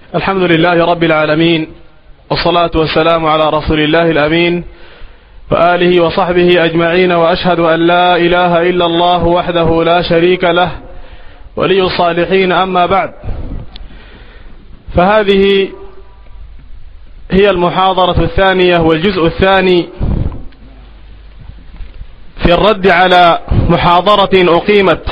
الحمد لله رب العالمين، والصلاة والسلام على رسول الله الأمين وآله وصحبه أجمعين، وأشهد أن لا إله إلا الله وحده لا شريك له ولي الصالحين. أما بعد، فهذه هي المحاضرة الثانية والجزء الثاني في الرد على محاضرة أقيمت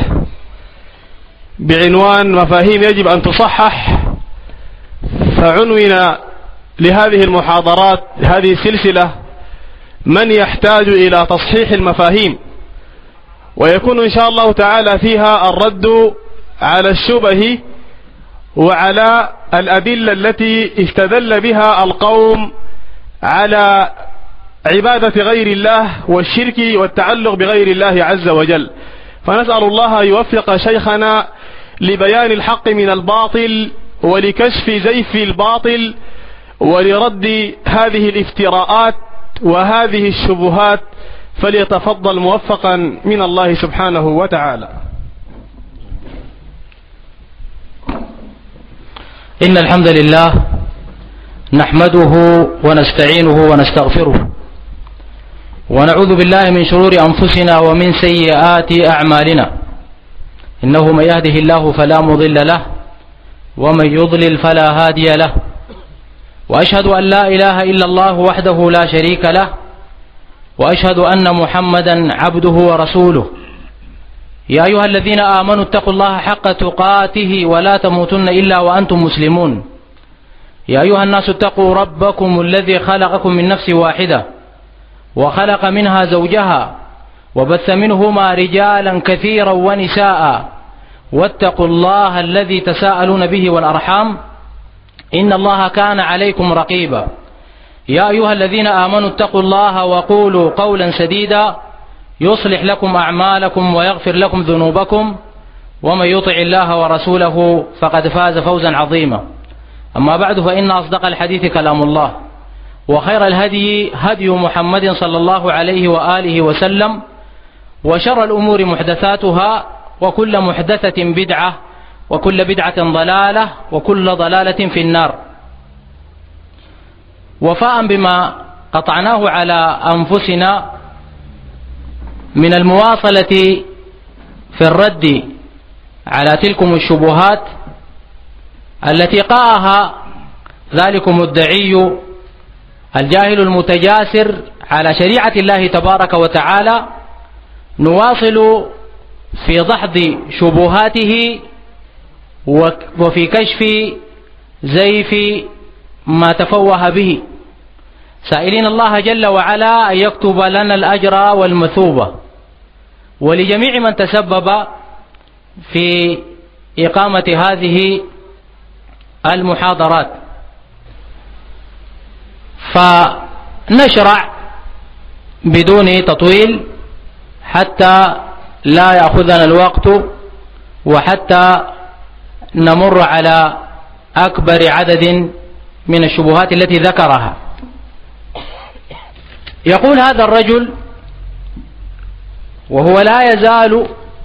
بعنوان مفاهيم يجب أن تصحح. فعنون لهذه المحاضرات هذه السلسلة من يحتاج إلى تصحيح المفاهيم، ويكون إن شاء الله تعالى فيها الرد على الشبه وعلى الأدلة التي استدل بها القوم على عبادة غير الله والشرك والتعلق بغير الله عز وجل. فنسأل الله أن يوفق شيخنا لبيان الحق من الباطل ولكشف زيف الباطل ولرد هذه الافتراءات وهذه الشبهات، فليتفضل موفقا من الله سبحانه وتعالى. إن الحمد لله نحمده ونستعينه ونستغفره، ونعوذ بالله من شرور أنفسنا ومن سيئات أعمالنا. إنه من يهده الله فلا مضل له، ومن يضلل فلا هادي له، وأشهد أن لا إله إلا الله وحده لا شريك له، وأشهد أن محمدا عبده ورسوله. يا أيها الذين آمنوا اتقوا الله حق تقاته ولا تموتن إلا وأنتم مسلمون. يا أيها الناس اتقوا ربكم الذي خلقكم من نفس واحدة وخلق منها زوجها وبث منهما رجالا كثيرا ونساء، واتقوا الله الذي تساءلون به والأرحام إن الله كان عليكم رقيبا. يا أيها الذين آمنوا اتقوا الله وقولوا قولا سديدا يصلح لكم أعمالكم ويغفر لكم ذنوبكم، ومن يطع الله ورسوله فقد فاز فوزا عظيما. أما بعد، فإن أصدق الحديث كلام الله، وخير الهدي هدي محمد صلى الله عليه وآله وسلم، وشر الأمور محدثاتها، وكل محدثة بدعة، وكل بدعة ضلالة، وكل ضلالة في النار. وفاء بما قطعناه على أنفسنا من المواصلة في الرد على تلكم الشبهات التي قاها ذلكم الدعي الجاهل المتجاسر على شريعة الله تبارك وتعالى، نواصل في دحض شبهاته وفي كشف زيف ما تفوه به، سائلين الله جل وعلا أن يكتب لنا الأجر والمثوبة، ولجميع من تسبب في إقامة هذه المحاضرات. فنشرع بدون تطويل حتى لا يأخذنا الوقت، وحتى نمر على أكبر عدد من الشبهات التي ذكرها. يقول هذا الرجل، وهو لا يزال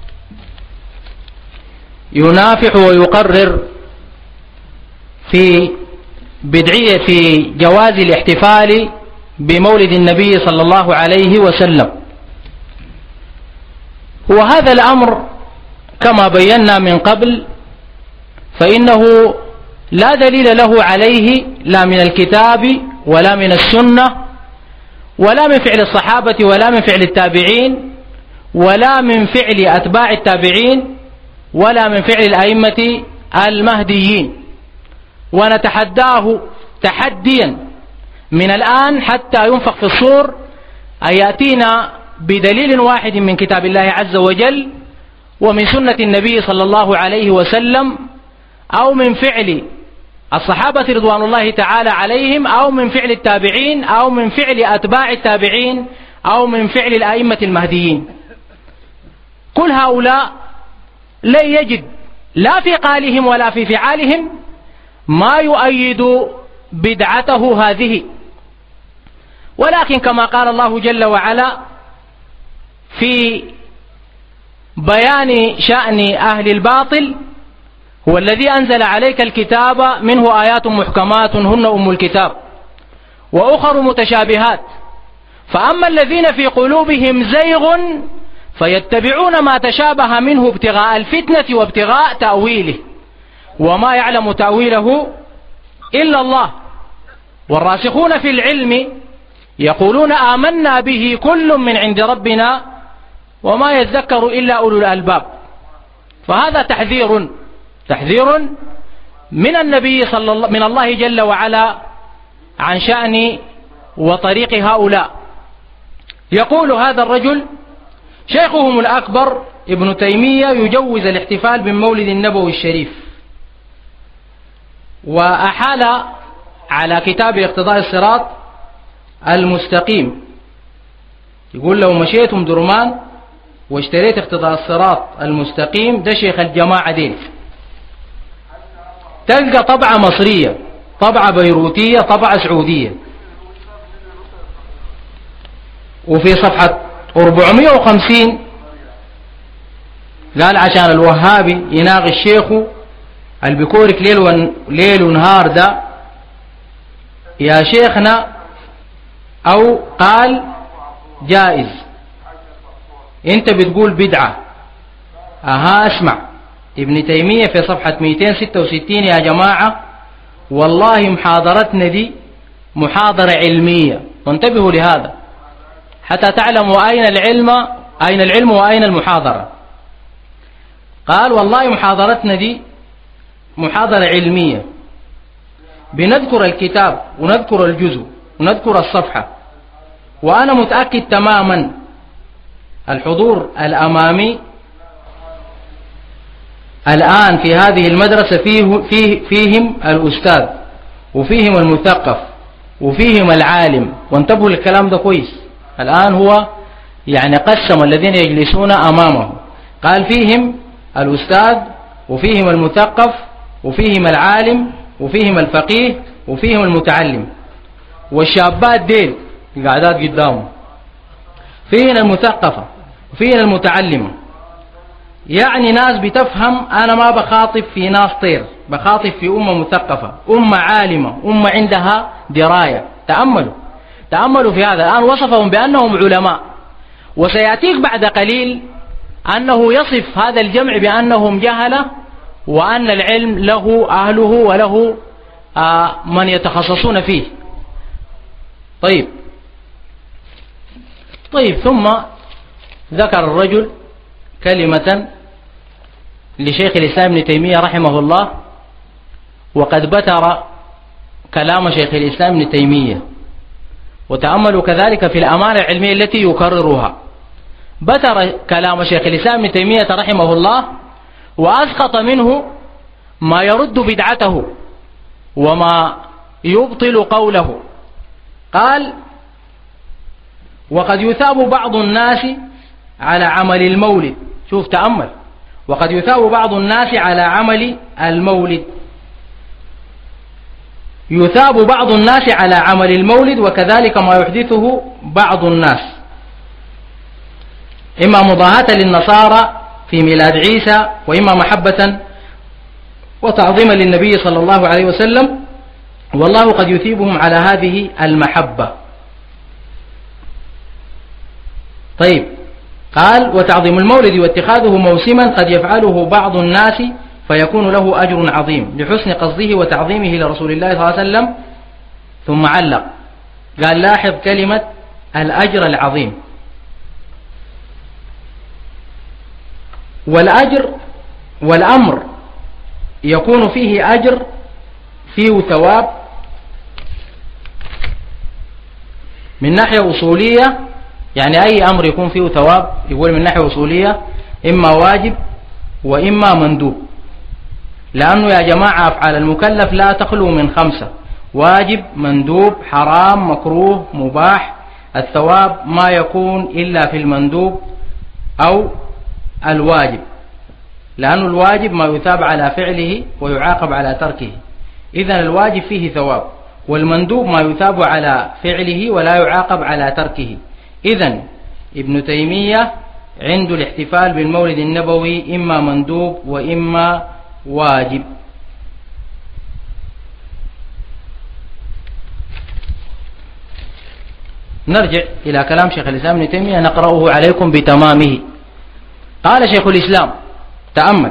ينافح ويقرر في بدعية في جواز الاحتفال بمولد النبي صلى الله عليه وسلم. وهذا الأمر كما بينا من قبل فإنه لا دليل له عليه، لا من الكتاب ولا من السنة ولا من فعل الصحابة ولا من فعل التابعين ولا من فعل أتباع التابعين ولا من فعل الأئمة المهديين. ونتحداه تحديا من الآن حتى ينفخ في الصور أن يأتينا بدليل واحد من كتاب الله عز وجل ومن سنة النبي صلى الله عليه وسلم، أو من فعل الصحابة رضوان الله تعالى عليهم، أو من فعل التابعين، أو من فعل أتباع التابعين، أو من فعل الأئمة المهديين. كل هؤلاء لا يجد لا في قالهم ولا في فعالهم ما يؤيد بدعته هذه. ولكن كما قال الله جل وعلا في بيان شأن أهل الباطل هو الذي أنزل عليك الكتاب منه آيات محكمات هن أم الكتاب وأخر متشابهات، فأما الذين في قلوبهم زيغ فيتبعون ما تشابه منه ابتغاء الفتنة وابتغاء تأويله وما يعلم تأويله إلا الله، والراسخون في العلم يقولون آمنا به كل من عند ربنا وما يذكر إلا أولو الألباب. فهذا تحذير من النبي من الله جل وعلا عن شأن وطريق هؤلاء. يقول هذا الرجل شيخهم الأكبر ابن تيمية يجوز الاحتفال بالمولد النبوي الشريف، وأحال على كتاب اقتضاء الصراط المستقيم، يقول لو مشيتم درمان واشتريت اقتضاء الصراط المستقيم ده شيخ الجماعة دين، تلقى طبعة مصرية، طبعة بيروتية، طبعة سعودية، وفي صفحة 450 قال عشان الوهابي يناقش شيخه البكورك ليل ونهار ده يا شيخنا، أو قال جائز انت بتقول بدعة. اسمع ابن تيمية في صفحة 266 يا جماعة والله محاضرتنا دي محاضرة علمية، وانتبهوا لهذا حتى تعلموا أين العلم وأين المحاضرة. قال والله محاضرتنا دي محاضرة علمية، بنذكر الكتاب ونذكر الجزء ونذكر الصفحة، وأنا متأكد تماما الحضور الأمامي الآن في هذه المدرسة فيهم الأستاذ وفيهم المثقف وفيهم العالم، وانتبهوا للكلام ده كويس. الآن هو يعني قسم الذين يجلسون أمامه، قال فيهم الأستاذ وفيهم المثقف وفيهم العالم وفيهم الفقيه وفيهم المتعلم، والشابات ديل قاعدات قدامه فيهن المثقفة وفيهن المتعلمة، يعني ناس بتفهم. أنا ما بخاطب في ناس طير، بخاطب في أمة مثقفة، أمة عالمة، أمة عندها دراية. تأملوا في هذا. الآن وصفهم بأنهم علماء، وسيأتيك بعد قليل أنه يصف هذا الجمع بأنهم جهلة، وأن العلم له أهله وله من يتخصصون فيه. طيب ثم ذكر الرجل كلمة لشيخ الإسلام ابن تيمية رحمه الله، وقد بتر كلام شيخ الإسلام ابن تيمية، وتأملوا كذلك في الأمانة العلمية التي يكررها. بتر كلام شيخ الإسلام ابن تيمية رحمه الله وأسقط منه ما يرد بدعته وما يبطل قوله. قال وقد يثاب بعض الناس على عمل المولد، شوف تأمل، وقد يثاب بعض الناس على عمل المولد، يثاب بعض الناس على عمل المولد وكذلك ما يحدثه بعض الناس، إما مضاهاة للنصارى في ميلاد عيسى، وإما محبة وتعظيما للنبي صلى الله عليه وسلم، والله قد يثيبهم على هذه المحبة. طيب قال وتعظيم المولد واتخاذه موسما قد يفعله بعض الناس فيكون له أجر عظيم لحسن قصده وتعظيمه لرسول الله صلى الله عليه وسلم. ثم علق قال لاحظ كلمة الأجر العظيم. والأجر والأمر يكون فيه أجر فيه ثواب من ناحية أصولية، يعني أي أمر يكون فيه ثواب يقول من ناحية أصولية إما واجب وإما مندوب، لأنه يا جماعة أفعال المكلف لا تخلو من 5: واجب، مندوب، حرام، مكروه، مباح. الثواب ما يكون إلا في المندوب أو الواجب، لأن الواجب ما يثاب على فعله ويعاقب على تركه، إذن الواجب فيه ثواب، والمندوب ما يثاب على فعله ولا يعاقب على تركه. إذن ابن تيمية عنده الاحتفال بالمولد النبوي إما مندوب وإما واجب. نرجع إلى كلام شيخ الإسلام ابن تيمية نقرأه عليكم بتمامه. قال شيخ الإسلام: تأمل: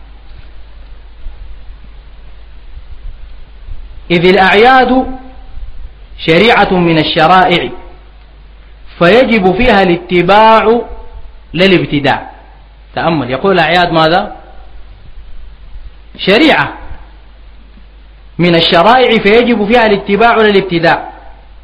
إذ الأعياد شريعة من الشرائع فيجب فيها الاتباع للابتداع. تأمل، يقول الأعياد ماذا؟ شريعة من الشرائع فيجب فيها الاتباع للابتداع.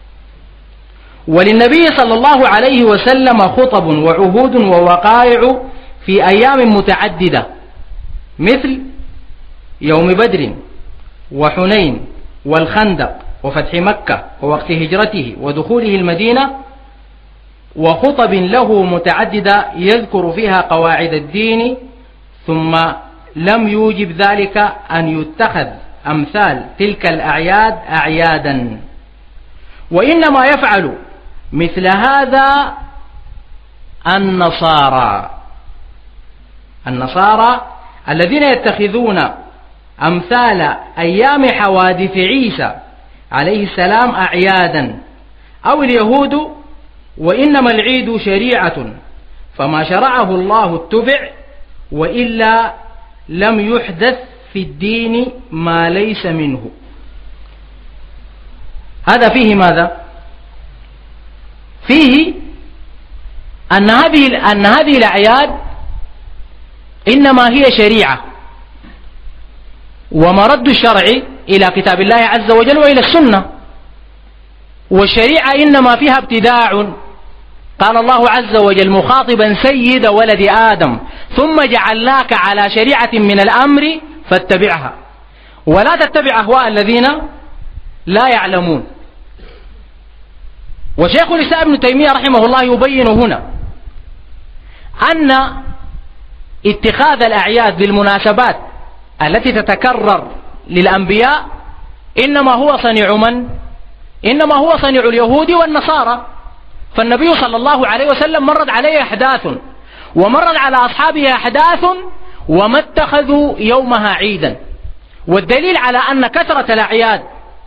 وللنبي صلى الله عليه وسلم خطب وعهود ووقائع في أيام متعددة مثل يوم بدر وحنين والخندق وفتح مكة ووقت هجرته ودخوله المدينة، وخطب له متعددة يذكر فيها قواعد الدين، ثم لم يوجب ذلك أن يتخذ أمثال تلك الأعياد أعيادا، وإنما يفعل مثل هذا النصارى الذين يتخذون أمثال أيام حوادث عيسى عليه السلام أعيادا، أو اليهود، وإنما العيد شريعة فما شرعه الله اتبع، وإلا لم يحدث في الدين ما ليس منه. هذا فيه ماذا؟ فيه أن هذه الأعياد إنما هي شريعة، ومرد الشرع إلى كتاب الله عز وجل وإلى السنة، والشريعة إنما فيها ابتداع. قال الله عز وجل مخاطبا سيد ولد آدم: ثم جعلناك على شريعة من الأمر فاتبعها ولا تتبع أهواء الذين لا يعلمون. وشيخ الإسلام ابن تيمية رحمه الله يبين هنا أن اتخاذ الأعياد للمناسبات التي تتكرر للأنبياء إنما هو صنيع من؟ إنما هو صنيع اليهود والنصارى. فالنبي صلى الله عليه وسلم مرت عليه أحداث، ومرت على أصحابه أحداث، وما اتخذوا يومها عيدا. والدليل على أن كثرة الأعياد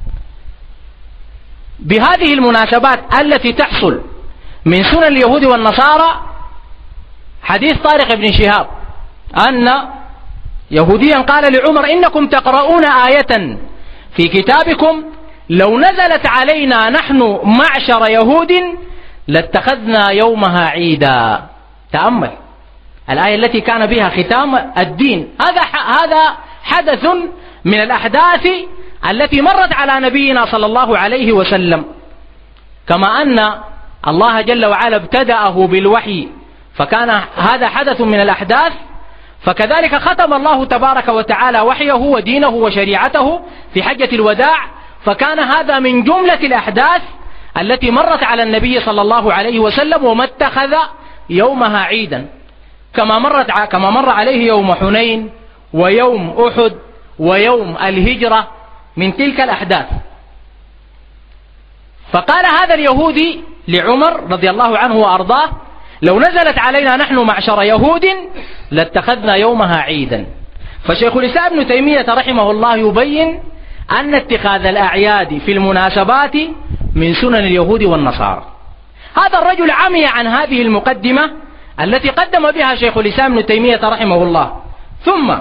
بهذه المناسبات التي تحصل من سنن اليهود والنصارى حديث طارق بن شهاب أن يهوديا قال لعمر: إنكم تقرؤون آية في كتابكم لو نزلت علينا نحن معشر يهود لاتخذنا يومها عيدا. تأمل الآية التي كان بها ختام الدين. هذا حدث من الأحداث التي مرت على نبينا صلى الله عليه وسلم، كما أن الله جل وعلا ابتدأه بالوحي فكان هذا حدث من الأحداث، فكذلك ختم الله تبارك وتعالى وحيه ودينه وشريعته في حجة الوداع، فكان هذا من جملة الأحداث التي مرت على النبي صلى الله عليه وسلم، وما اتخذ يومها عيدا، كما مر عليه يوم حنين ويوم أحد ويوم الهجرة من تلك الأحداث. فقال هذا اليهودي لعمر رضي الله عنه وأرضاه: لو نزلت علينا نحن معشر يهود لاتخذنا يومها عيدا. فشيخ الإسلام ابن تيمية رحمه الله يبين أن اتخاذ الأعياد في المناسبات من سنن اليهود والنصارى. هذا الرجل عمي عن هذه المقدمة التي قدم بها شيخ الإسلام ابن تيمية رحمه الله. ثم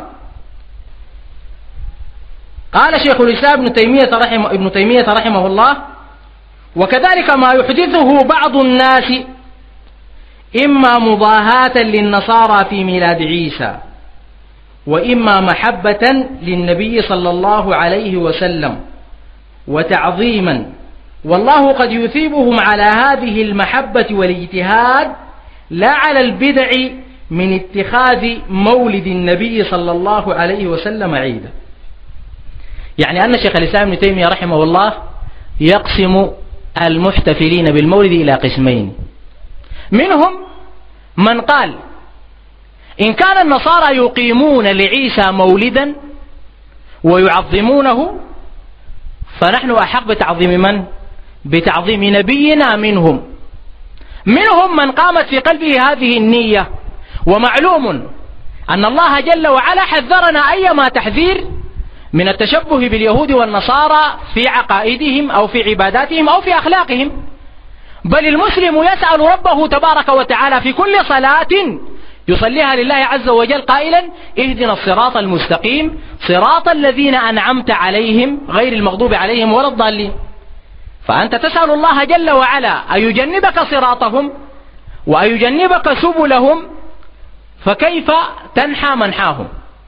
قال شيخ الإسلام ابن تيمية رحمه الله: وكذلك ما يحدثه بعض الناس إما مضاهاة للنصارى في ميلاد عيسى، وإما محبة للنبي صلى الله عليه وسلم وتعظيما، والله قد يثيبهم على هذه المحبة والاجتهاد لا على البدع من اتخاذ مولد النبي صلى الله عليه وسلم عيدا. يعني أن شيخ الإسلام ابن تيمية رحمه الله يقسم المحتفلين بالمولد إلى قسمين: منهم من قال إن كان النصارى يقيمون لعيسى مولدا ويعظمونه فنحن أحق بتعظيم من؟ بتعظيم نبينا منهم. منهم من قامت في قلبه هذه النية، ومعلوم أن الله جل وعلا حذرنا أيما تحذير من التشبه باليهود والنصارى في عقائدهم أو في عباداتهم أو في أخلاقهم. بل المسلم يسأل ربه تبارك وتعالى في كل صلاة يصليها لله عز وجل قائلا: اهدنا الصراط المستقيم صراط الذين أنعمت عليهم غير المغضوب عليهم ولا الضالين. فأنت تسأل الله جل وعلا أن يجنبك صراطهم وأن يجنبك سبلهم، فكيف تنحى منحاهم؟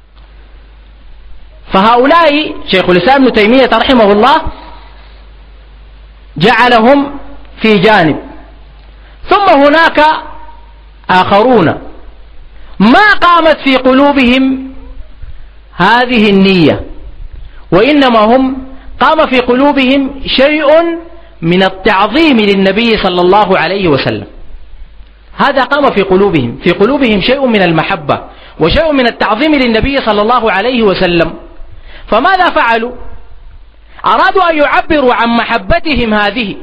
فهؤلاء شيخ الإسلام ابن تيمية رحمه الله جعلهم في جانب، ثم هناك آخرون ما قامت في قلوبهم هذه النية، وإنما هم قام في قلوبهم شيء من التعظيم للنبي صلى الله عليه وسلم. هذا قام في قلوبهم، في قلوبهم شيء من المحبة وشيء من التعظيم للنبي صلى الله عليه وسلم. فماذا فعلوا؟ أرادوا أن يعبروا عن محبتهم هذه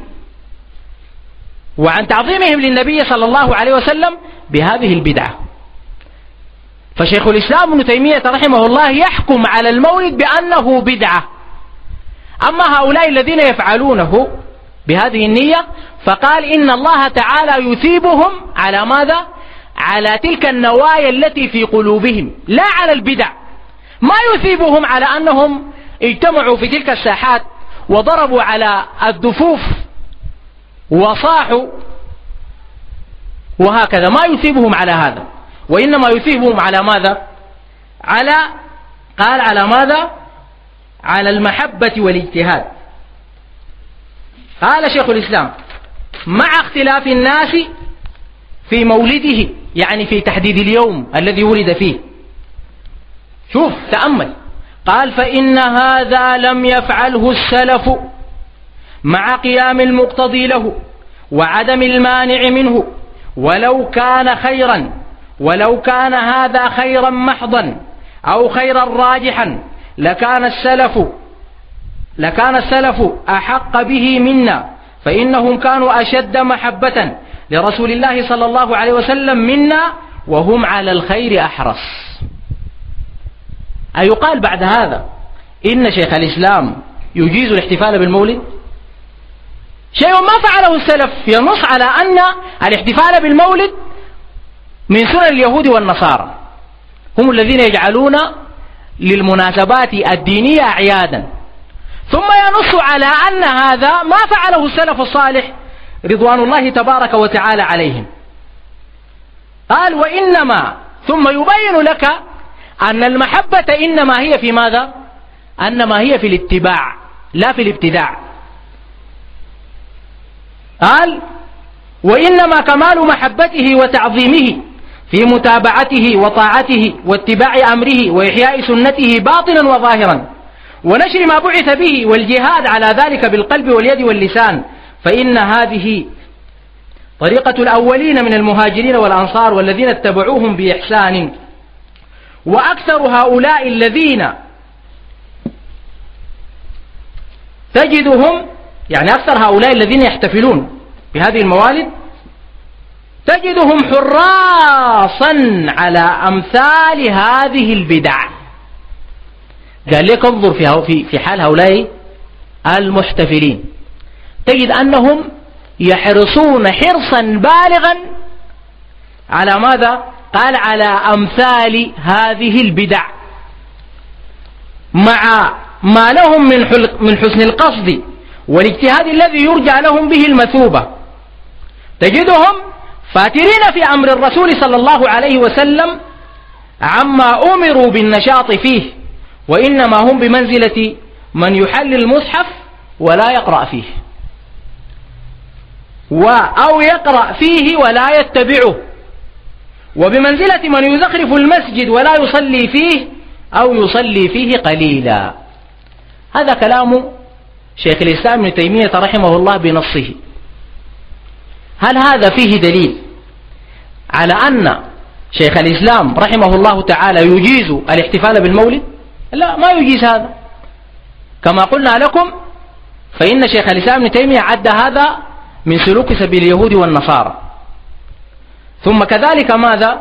وعن تعظيمهم للنبي صلى الله عليه وسلم بهذه البدعة. فشيخ الإسلام ابن تيمية رحمه الله يحكم على المولد بأنه بدعة. أما هؤلاء الذين يفعلونه بهذه النية فقال إن الله تعالى يثيبهم على ماذا؟ على تلك النوايا التي في قلوبهم، لا على البدع. ما يثيبهم على أنهم اجتمعوا في تلك الساحات وضربوا على الدفوف وصاحوا وهكذا، ما يثيبهم على هذا، وإنما يثيبهم على ماذا؟ قال على ماذا؟ على المحبة والاجتهاد. قال شيخ الإسلام: مع اختلاف الناس في مولده، يعني في تحديد اليوم الذي ولد فيه. شوف تأمل، قال: فإن هذا لم يفعله السلف مع قيام المقتضي له وعدم المانع منه، ولو كان خيرا، ولو كان هذا خيرا محضا أو خيرا راجحا لكان السلف أحق به منا، فإنهم كانوا أشد محبة لرسول الله صلى الله عليه وسلم منا وهم على الخير أحرص. أيقال بعد هذا إن شيخ الإسلام يجيز الاحتفال بالمولد؟ شيء ما فعله السلف ينص على أن الاحتفال بالمولد من سنن اليهود والنصارى، هم الذين يجعلون للمناسبات الدينية أعيادا، ثم ينص على أن هذا ما فعله السلف الصالح رضوان الله تبارك وتعالى عليهم. قال: وإنما، ثم يبين لك أن المحبة إنما هي في ماذا؟ أنما هي في الاتباع لا في الابتداع. قال: وإنما كمال محبته وتعظيمه في متابعته وطاعته واتباع أمره وإحياء سنته باطنا وظاهرا، ونشر ما بعث به، والجهاد على ذلك بالقلب واليد واللسان، فإن هذه طريقة الأولين من المهاجرين والأنصار والذين اتبعوهم بإحسان. وأكثر هؤلاء الذين تجدهم، يعني أكثر هؤلاء الذين يحتفلون بهذه الموالد تجدهم حراسا على أمثال هذه البدع. قال لك انظر في حال هؤلاء المحتفلين، تجد أنهم يحرصون حرصا بالغا على ماذا؟ قال: على أمثال هذه البدع، مع ما لهم من حسن القصد والاجتهاد الذي يرجى لهم به المثوبة. تجدهم فاترين في أمر الرسول صلى الله عليه وسلم عما أمروا بالنشاط فيه، وإنما هم بمنزلة من يحل المصحف ولا يقرأ فيه، أو يقرأ فيه ولا يتبعه، وبمنزلة من يزخرف المسجد ولا يصلي فيه أو يصلي فيه قليلا. هذا كلام شيخ الإسلام ابن تيمية رحمه الله بنصه. هل هذا فيه دليل على أن شيخ الإسلام رحمه الله تعالى يجيز الاحتفال بالمولد؟ لا، ما يجيز هذا. كما قلنا لكم فإن شيخ الإسلام ابن تيمية عد هذا من سلوك سبيل اليهود والنصارى. ثم كذلك ماذا؟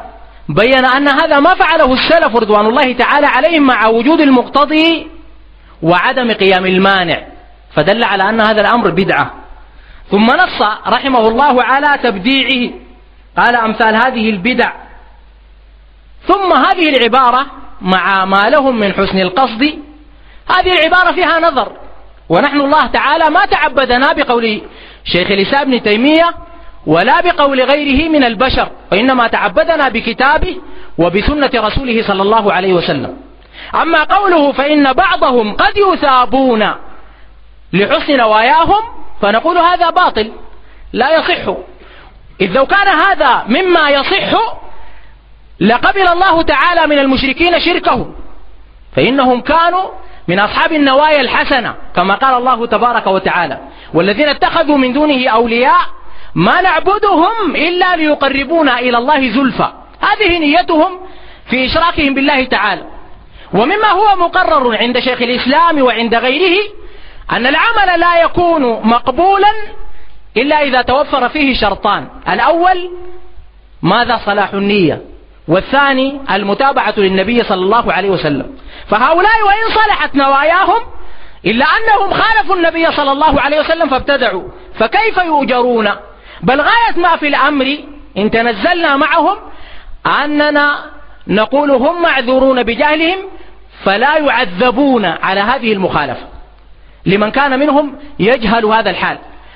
بين أن هذا ما فعله السلف رضوان الله تعالى عليهم مع وجود المقتضي وعدم قيام المانع، فدل على أن هذا الأمر بدعة. ثم نص رحمه الله على تبديعه، قال أمثال هذه البدع. ثم هذه العبارة مع ما لهم من حسن القصد، هذه العبارة فيها نظر، ونحن الله تعالى ما تعبدنا بقول شيخ الإسلام ابن تيمية ولا بقول غيره من البشر، وإنما تعبدنا بكتابه وبسنة رسوله صلى الله عليه وسلم. أما قوله فإن بعضهم قد يثابون لحسن نواياهم، فنقول هذا باطل لا يصح، إذ لو كان هذا مما يصح لقبل الله تعالى من المشركين شركهم، فإنهم كانوا من أصحاب النوايا الحسنة كما قال الله تبارك وتعالى: والذين اتخذوا من دونه أولياء ما نعبدهم إلا ليقربونا إلى الله زلفى. هذه نيتهم في إشراكهم بالله تعالى. ومما هو مقرر عند شيخ الإسلام وعند غيره أن العمل لا يكون مقبولا إلا إذا توفر فيه شرطان: الأول ماذا؟ صلاح النية، والثاني المتابعة للنبي صلى الله عليه وسلم. فهؤلاء وإن صلحت نواياهم إلا أنهم خالفوا النبي صلى الله عليه وسلم فابتدعوا، فكيف يؤجرون؟ بل غاية ما في الأمر إن تنزلنا معهم أننا نقول هم معذورون بجهلهم فلا يعذبون على هذه المخالفة لمن كان منهم يجهل هذا الحال.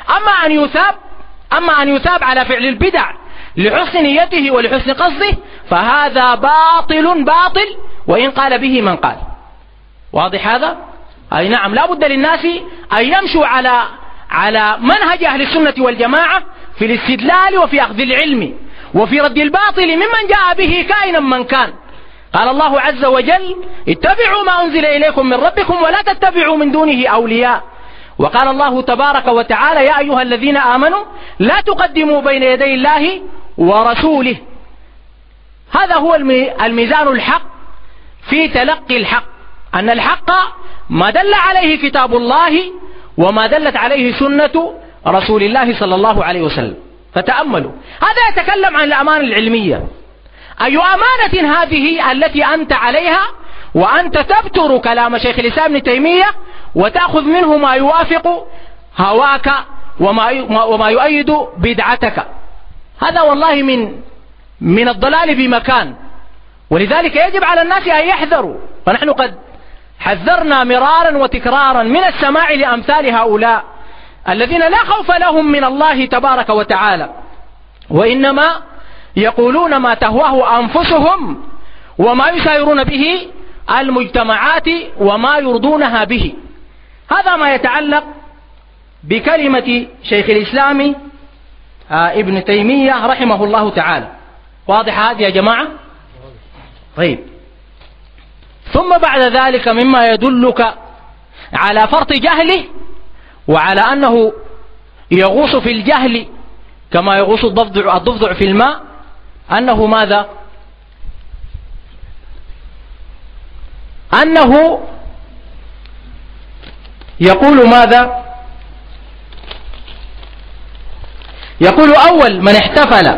أما أن يثاب على فعل البدع لحسن نيته ولحسن قصده فهذا باطل وإن قال به من قال. واضح هذا؟ أي نعم، لا بد للناس أن يمشوا على منهج أهل السنة والجماعة في الاستدلال وفي أخذ العلم وفي رد الباطل ممن جاء به كائنا من كان. قال الله عز وجل: اتبعوا ما أنزل إليكم من ربكم ولا تتبعوا من دونه أولياء. وقال الله تبارك وتعالى: يا أيها الذين آمنوا لا تقدموا بين يدي الله ورسوله. هذا هو الميزان الحق في تلقي الحق، أن الحق ما دل عليه كتاب الله وما دلت عليه سنة رسول الله صلى الله عليه وسلم. فتأملوا، هذا يتكلم عن الأمانة العلمية. أي أمانة هذه التي أنت عليها وأنت تبتر كلام شيخ الإسلام ابن تيمية وتأخذ منه ما يوافق هواك وما يؤيد بدعتك؟ هذا والله من الضلال بمكان، ولذلك يجب على الناس أن يحذروا. فنحن قد حذرنا مرارا وتكرارا من السماع لأمثال هؤلاء الذين لا خوف لهم من الله تبارك وتعالى، وإنما يقولون ما تهواه أنفسهم وما يسايرون به المجتمعات وما يرضونها به. هذا ما يتعلق بكلمة شيخ الإسلام ابن تيمية رحمه الله تعالى. واضح هذا يا جماعة؟ طيب، ثم بعد ذلك مما يدلك على فرط جهله وعلى أنه يغوص في الجهل كما يغوص الضفدع في الماء، أنه ماذا؟ أنه يقول ماذا؟ يقول: أول من احتفل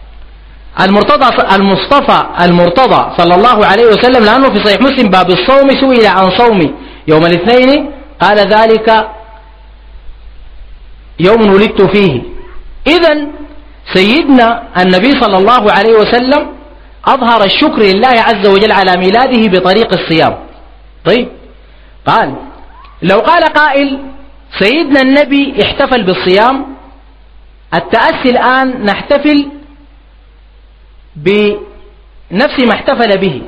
المرتضى صلى الله عليه وسلم، لأنه في صحيح مسلم باب الصوم سئل عن صوم يوم الاثنين قال: ذلك يوم ولدت فيه. إذن سيدنا النبي صلى الله عليه وسلم أظهر الشكر لله عز وجل على ميلاده بطريق الصيام. طيب، قال: لو قال قائل سيدنا النبي احتفل بالصيام، التأسي الآن نحتفل بنفس ما احتفل به،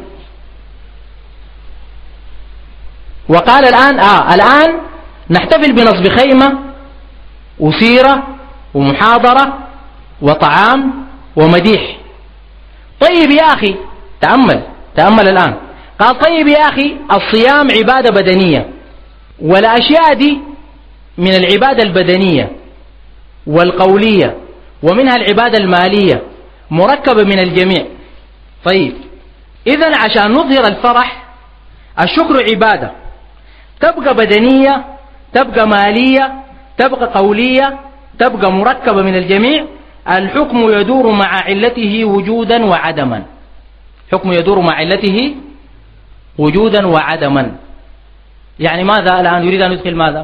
وقال الآن نحتفل بنصب خيمة وسيرة ومحاضرة وطعام ومديح. طيب يا أخي، تأمل الآن. قال: طيب يا أخي، الصيام عبادة بدنية، والأشياء دي من العبادة البدنية والقولية ومنها العبادة المالية مركبة من الجميع. طيب، إذن عشان نظهر الفرح، الشكر عبادة تبقى بدنية، تبقى مالية، تبقى قولية، تبقى مركبة من الجميع، الحكم يدور مع علته وجودا وعدما. حكم يدور مع علته وجودا وعدما. يعني ماذا الآن يريد أن يدخل ماذا؟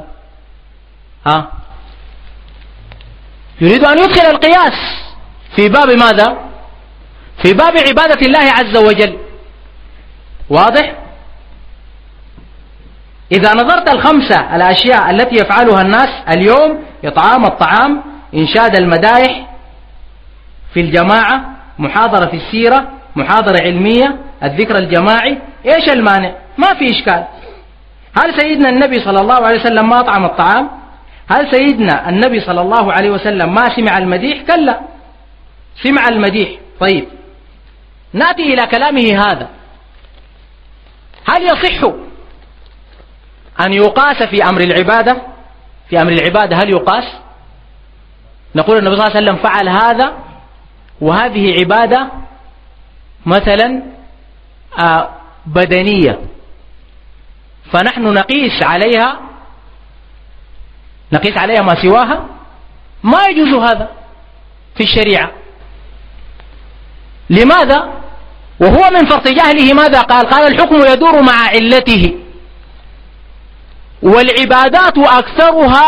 يريد أن يدخل القياس في باب ماذا؟ في باب عبادة الله عز وجل. واضح؟ إذا نظرت الخمسة الأشياء التي يفعلها الناس اليوم: إطعام الطعام، إنشاد المدائح في الجماعة، محاضرة في السيرة، محاضرة علمية، الذكر الجماعي، إيش المانع؟ ما في إشكال. هل سيدنا النبي صلى الله عليه وسلم ما أطعم الطعام؟ هل سيدنا النبي صلى الله عليه وسلم ما سمع المديح؟ كلا، سمع المديح. طيب، نأتي إلى كلامه هذا. هل يصح أن يقاس في أمر العبادة؟ في أمر العبادة هل يقاس؟ نقول النبي صلى الله عليه وسلم فعل هذا وهذه عبادة مثلا بدنية، فنحن نقيس عليها ما سواها؟ ما يجوز هذا في الشريعة. لماذا؟ وهو من فرط جهله ماذا قال؟ قال: الحكم يدور مع علته، والعبادات أكثرها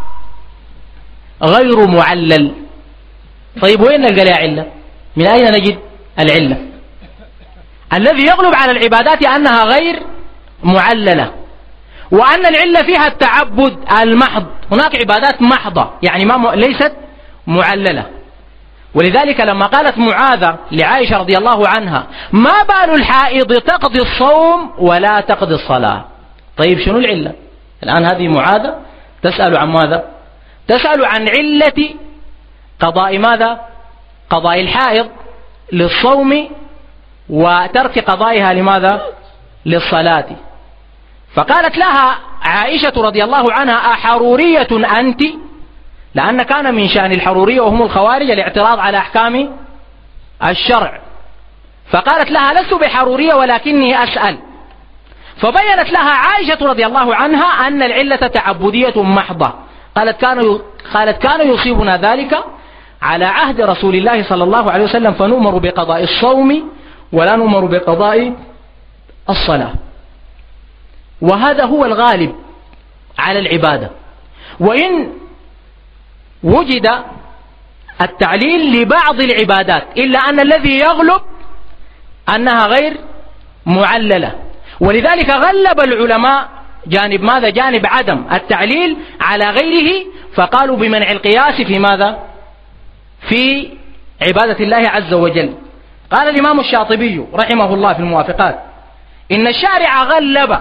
غير معلل. طيب، وين نلقى لها علة؟ من أين نجد العلة؟ الذي يغلب على العبادات أنها غير معللة، وأن العلة فيها التعبد المحض. هناك عبادات محضة يعني ليست معللة. ولذلك لما قالت معاذة لعائشة رضي الله عنها: ما بال الحائض تقضي الصوم ولا تقضي الصلاة؟ طيب، شنو العلة؟ الآن هذه معاذة تسأل عن ماذا؟ تسأل عن علة قضاء ماذا؟ قضاء الحائض للصوم وترك قضائها لماذا؟ للصلاة. فقالت لها عائشة رضي الله عنها: أحرورية أنت؟ لأن كان من شأن الحرورية وهم الخوارج الاعتراض على أحكام الشرع. فقالت لها: لست بحرورية ولكني أسأل. فبينت لها عائشة رضي الله عنها أن العلة تعبدية محضة. قالت: كان يصيبنا ذلك على عهد رسول الله صلى الله عليه وسلم، فنؤمر بقضاء الصوم ولا نؤمر بقضاء الصلاة. وهذا هو الغالب على العبادة، وإن وجد التعليل لبعض العبادات، إلا أن الذي يغلب أنها غير معللة. ولذلك غلب العلماء جانب ماذا؟ جانب عدم التعليل على غيره، فقالوا بمنع القياس في ماذا؟ في عبادة الله عز وجل. قال الإمام الشاطبي رحمه الله في الموافقات: إن الشارع غلب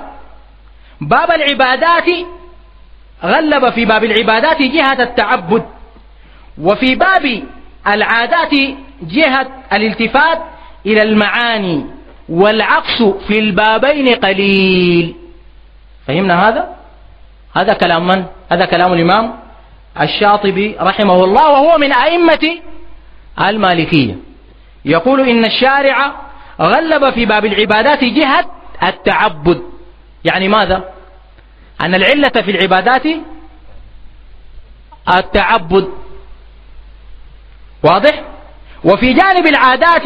في باب العبادات جهة التعبد، وفي باب العادات جهة الالتفات إلى المعاني، والعكس في البابين قليل. فهمنا هذا؟ هذا كلام من؟ هذا كلام الإمام الشاطبي رحمه الله، وهو من أئمة المالكية. يقول: إن الشارع غلب في باب العبادات جهة التعبد. يعني ماذا؟ أن العلة في العبادات التعبد. واضح؟ وفي جانب العادات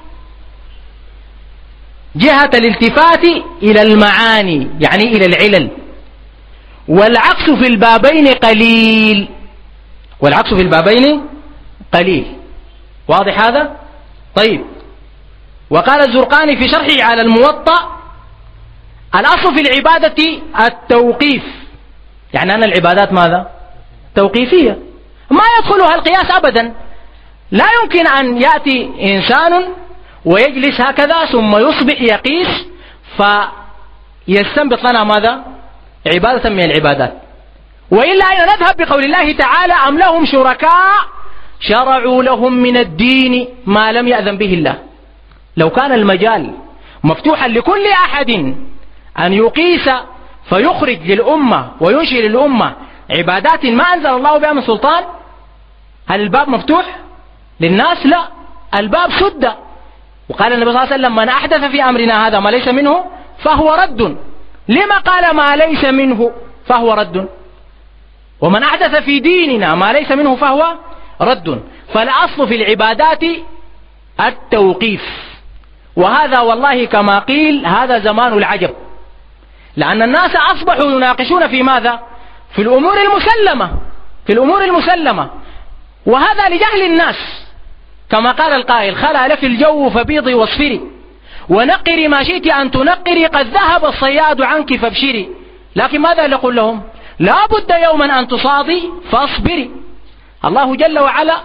جهة الالتفات إلى المعاني يعني إلى العلل، والعكس في البابين قليل. والعكس في البابين قليل. واضح هذا؟ طيب. وقال الزرقاني في شرحه على الموطأ: الأصل في العبادة التوقيف، يعني أن العبادات ماذا؟ توقيفية، ما يدخلها القياس أبدا. لا يمكن أن يأتي إنسان ويجلس هكذا ثم يصبح يقيس فيستنبط لنا ماذا؟ عبادة من العبادات. وإلا أين نذهب بقول الله تعالى: أم لهم شركاء شرعوا لهم من الدين ما لم يأذن به الله. لو كان المجال مفتوحا لكل أحد أن يقيس فيخرج للأمة وينشئ للأمة عبادات ما أنزل الله بها من سلطان، هل الباب مفتوح للناس؟ لا، الباب سد. وقال النبي صلى الله عليه وسلم: من أحدث في أمرنا هذا ما ليس منه فهو رد. لما قال ما ليس منه فهو رد؟ ومن أحدث في ديننا ما ليس منه فهو رد. فالأصل في العبادات التوقيف، وهذا والله كما قيل هذا زمان العجب، لأن الناس أصبحوا يناقشون في ماذا؟ في الأمور المسلمة، وهذا لجهل الناس. كما قال القائل: خلا لك الجو فبيضي واصفري ونقري ما شئت أن تنقري، قد ذهب الصياد عنك فابشري. لكن ماذا نقول لهم؟ لا بد يوما أن تصادي فاصبري. الله جل وعلا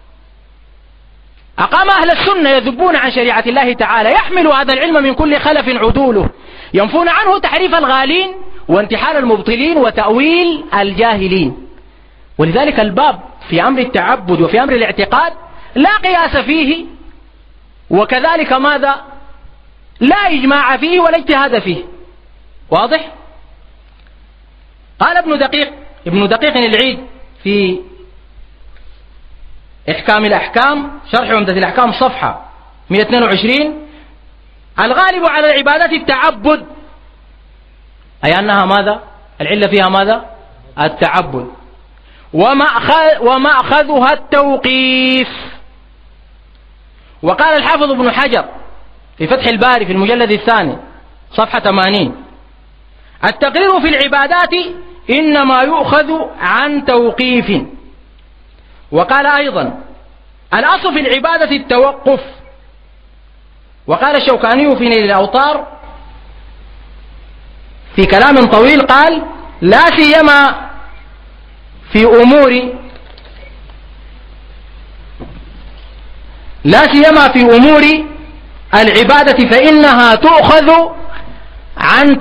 أقام أهل السنة يذبون عن شريعة الله تعالى، يحمل هذا العلم من كل خلف عدوله، ينفون عنه تحريف الغالين وانتحال المبطلين وتأويل الجاهلين. ولذلك الباب في أمر التعبد وفي أمر الاعتقاد لا قياس فيه، وكذلك ماذا؟ لا إجماع فيه ولا اجتهاد فيه. واضح؟ قال ابن دقيق العيد في إحكام الأحكام شرح عمدة الأحكام صفحة 122: الغالب على العبادات التعبد، أي أنها ماذا؟ العلة فيها ماذا؟ التعبد، ومأخذها التوقيف. وقال الحافظ ابن حجر في فتح الباري في المجلد الثاني صفحة 80: التقرير في العبادات إنما يؤخذ عن توقيف. وقال أيضا: الأصل في العبادة التوقف. وقال الشوكاني في نيل الأوطار في كلام طويل قال: لا سيما في أمور العبادة فإنها تؤخذ عن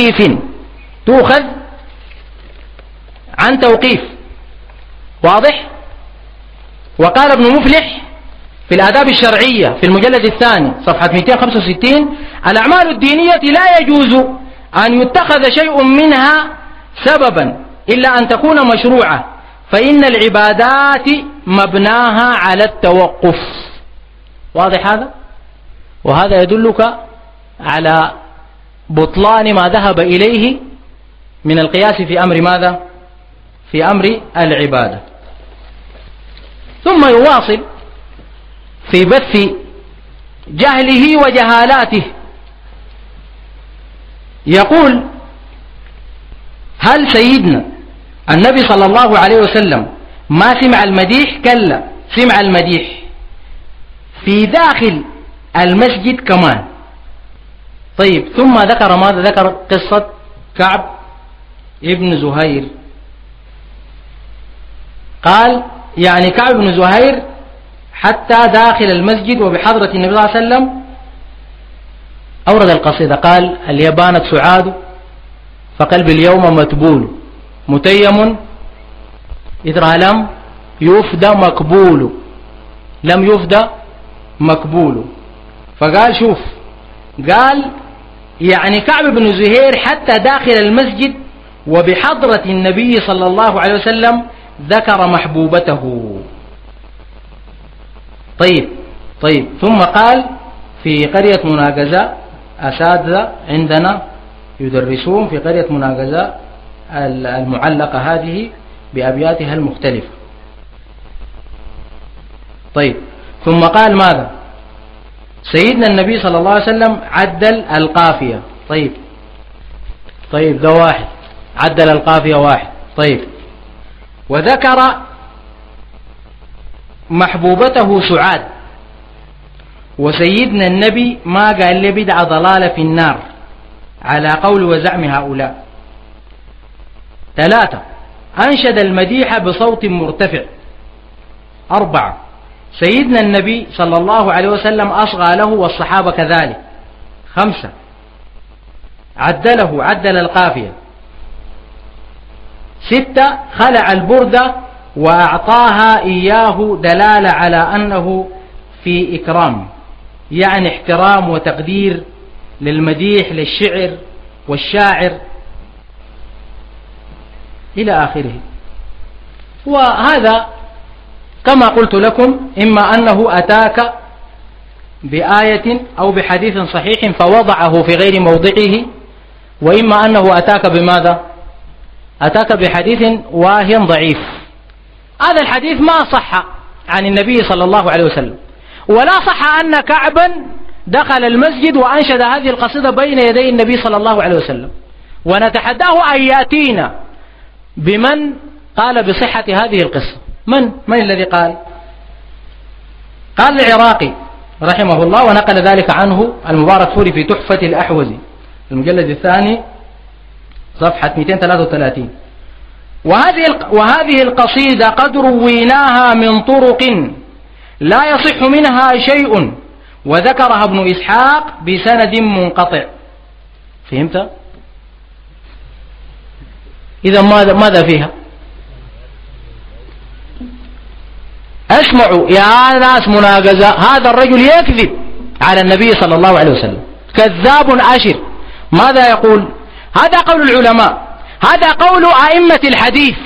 توقيف. واضح؟ وقال ابن مفلح في الآداب الشرعية في المجلد الثاني صفحة 265: الأعمال الدينية لا يجوز أن يتخذ شيء منها سببا إلا أن تكون مشروعة، فإن العبادات مبناها على التوقف. واضح هذا؟ وهذا يدلك على بطلان ما ذهب إليه من القياس في أمر ماذا؟ في أمر العبادة. ثم يواصل في بث جهله وجهالاته، يقول: هل سيدنا النبي صلى الله عليه وسلم ما سمع المديح؟ كلا، سمع المديح في داخل المسجد كمان. طيب، ثم ذكر ماذا؟ ذكر قصة كعب ابن زهير. قال: يعني كعب بن زهير حتى داخل المسجد وبحضرة النبي صلى الله عليه وسلم أورد القصيدة، قال: اليابانة سعاد فقلب اليوم متبول، متيم إذ لم يفدى مقبول. فقال: شوف، قال يعني كعب بن زهير حتى داخل المسجد وبحضرة النبي صلى الله عليه وسلم ذكر محبوبته. طيب، ثم قال: في قرية مناقزة، أساتذة عندنا يدرسون في قرية مناقزة المعلقة هذه بأبياتها المختلفة. طيب، ثم قال ماذا؟ سيدنا النبي صلى الله عليه وسلم عدل القافية. طيب، ده واحد، عدل القافية واحد. طيب، وذكر محبوبته سعاد. وسيدنا النبي ما قال لي بدعة ضلالة في النار على قول وزعم هؤلاء. 3 أنشد المديح بصوت مرتفع. 4 سيدنا النبي صلى الله عليه وسلم أصغى له والصحابة كذلك. 5 عدل القافية. 6 خلع البردة وأعطاها إياه دلالة على أنه في إكرام، يعني احترام وتقدير للمديح للشعر والشاعر إلى آخره. وهذا كما قلت لكم إما أنه أتاك بآية أو بحديث صحيح فوضعه في غير موضعه، وإما أنه أتاك بماذا؟ أتاك بحديث واهٍ ضعيف. هذا الحديث ما صح عن النبي صلى الله عليه وسلم، ولا صح أن كعبا دخل المسجد وأنشد هذه القصيدة بين يدي النبي صلى الله عليه وسلم، ونتحداه أن يأتينا بمن قال بصحة هذه القصة. من الذي قال؟ قال العراقي رحمه الله، ونقل ذلك عنه المباركفوري في تحفة الأحوزي المجلد الثاني صفحة 233. وهذه القصيدة قد رويناها من طرق لا يصح منها شيء، وذكرها ابن إسحاق بسند منقطع. فهمت؟ إذا ماذا فيها؟ اسمعوا يا ناس مناقزة، هذا الرجل يكذب على النبي صلى الله عليه وسلم، كذاب أشر. ماذا يقول؟ هذا قول العلماء، هذا قول أئمة الحديث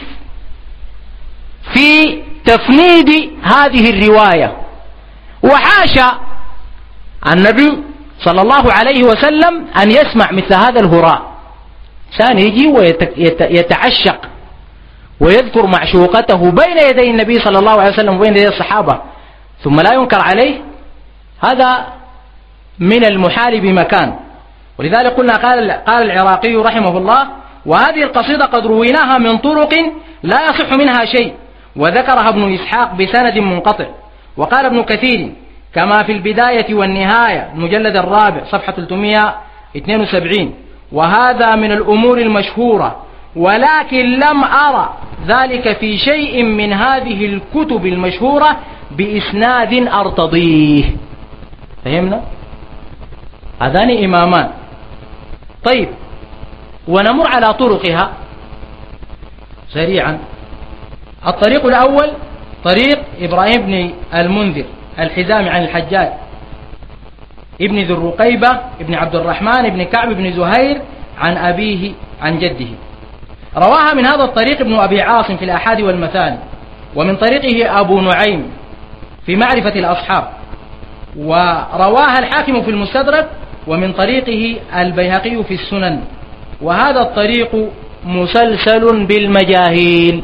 في تفنيد هذه الرواية. وحاشا النبي صلى الله عليه وسلم أن يسمع مثل هذا الهراء، كان يجي ويتعشق ويذكر معشوقته بين يدي النبي صلى الله عليه وسلم وبين يدي الصحابة ثم لا ينكر عليه، هذا من المحال بمكان. ولذلك قلنا قال العراقي رحمه الله: وهذه القصيدة قد رويناها من طرق لا يصح منها شيء، وذكرها ابن إسحاق بسند منقطع. وقال ابن كثير كما في البداية والنهاية المجلد الرابع صفحة 372: وهذا من الأمور المشهورة، ولكن لم أرى ذلك في شيء من هذه الكتب المشهورة بإسناد أرتضيه. فهمنا؟ هذان إمامان. طيب، ونمر على طرقها سريعا. الطريق الأول طريق إبراهيم بن المنذر الحزامي عن الحجاج ابن ذي الرقيبة ابن عبد الرحمن بن كعب بن زهير عن أبيه عن جده. رواها من هذا الطريق ابن أبي عاصم في الآحاد والمثاني، ومن طريقه أبو نعيم في معرفة الأصحاب، ورواها الحاكم في المستدرك، ومن طريقه البيهقي في السنن. وهذا الطريق مسلسل بالمجاهيل.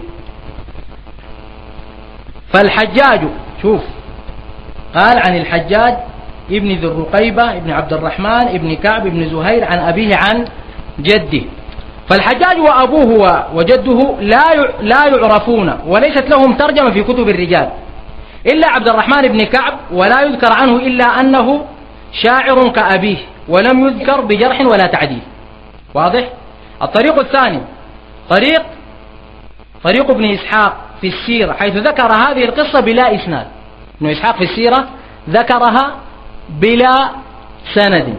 فالحجاج، شوف، قال عن الحجاج ابن ذي الرقيبة ابن عبد الرحمن ابن كعب ابن زهير عن أبيه عن جده. فالحجاج وأبوه وجده لا يعرفون، وليست لهم ترجمة في كتب الرجال إلا عبد الرحمن بن كعب، ولا يذكر عنه إلا أنه شاعر كأبيه، ولم يذكر بجرح ولا تعديل. واضح؟ الطريق الثاني طريق ابن إسحاق في السيرة، حيث ذكر هذه القصة بلا إسناد. ابن إسحاق في السيرة ذكرها بلا سند.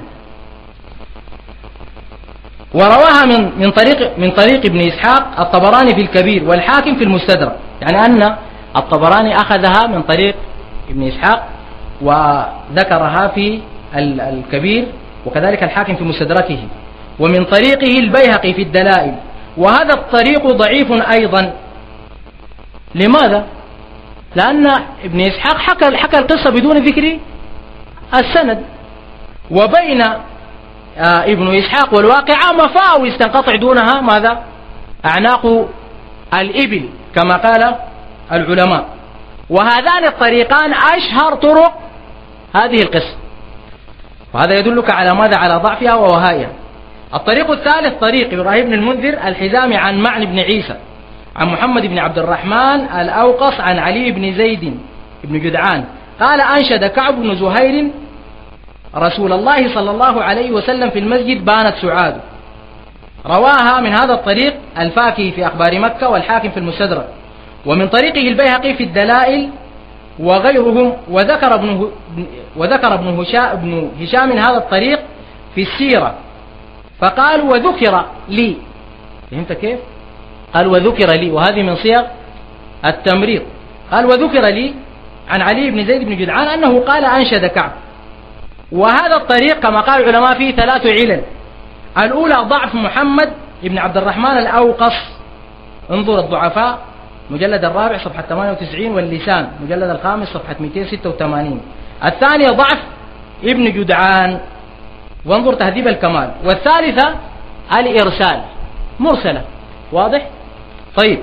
ورواها من طريق ابن إسحاق الطبراني في الكبير والحاكم في المستدرك، يعني أن الطبراني أخذها من طريق ابن إسحاق وذكرها في الكبير، وكذلك الحاكم في مستدركه. ومن طريقه البيهقي في الدلائل. وهذا الطريق ضعيف أيضا. لماذا؟ لأن ابن إسحاق حكى القصة بدون ذكر السند، وبين ابن إسحاق والواقعة مفاوز تنقطع دونها ماذا؟ أعناق الإبل كما قال العلماء. وهذان الطريقان أشهر طرق هذه القصة، وهذا يدلك على ماذا؟ على ضعفها ووهائها. الطريق الثالث طريق إبراهيم بن المنذر الحزامي عن معن بن عيسى عن محمد بن عبد الرحمن الأوقص عن علي بن زيد بن جدعان قال: أنشد كعب بن زهير رسول الله صلى الله عليه وسلم في المسجد بانت سعاد. رواها من هذا الطريق الفاكهي في أخبار مكة والحاكم في المستدرك، ومن طريقه البيهقي في الدلائل وغيرهم. وذكر ابن هشام هذا الطريق في السيرة، فقال: وذكر لي. فهمت كيف؟ قال: وذكر لي، وهذه من صيغ التمريض. قال: وذكر لي عن علي بن زيد بن جدعان أنه قال: أنشد كعب. وهذا الطريق كما قال العلماء فيه 3 علل. الأولى ضعف محمد بن عبد الرحمن الأوقص، انظر الضعفاء مجلد الرابع صفحة 98، واللسان مجلد الخامس صفحة 286. الثانية ضعف ابن جدعان، وانظر تهذيب الكمال. والثالثة الإرسال، مرسلة. واضح؟ طيب،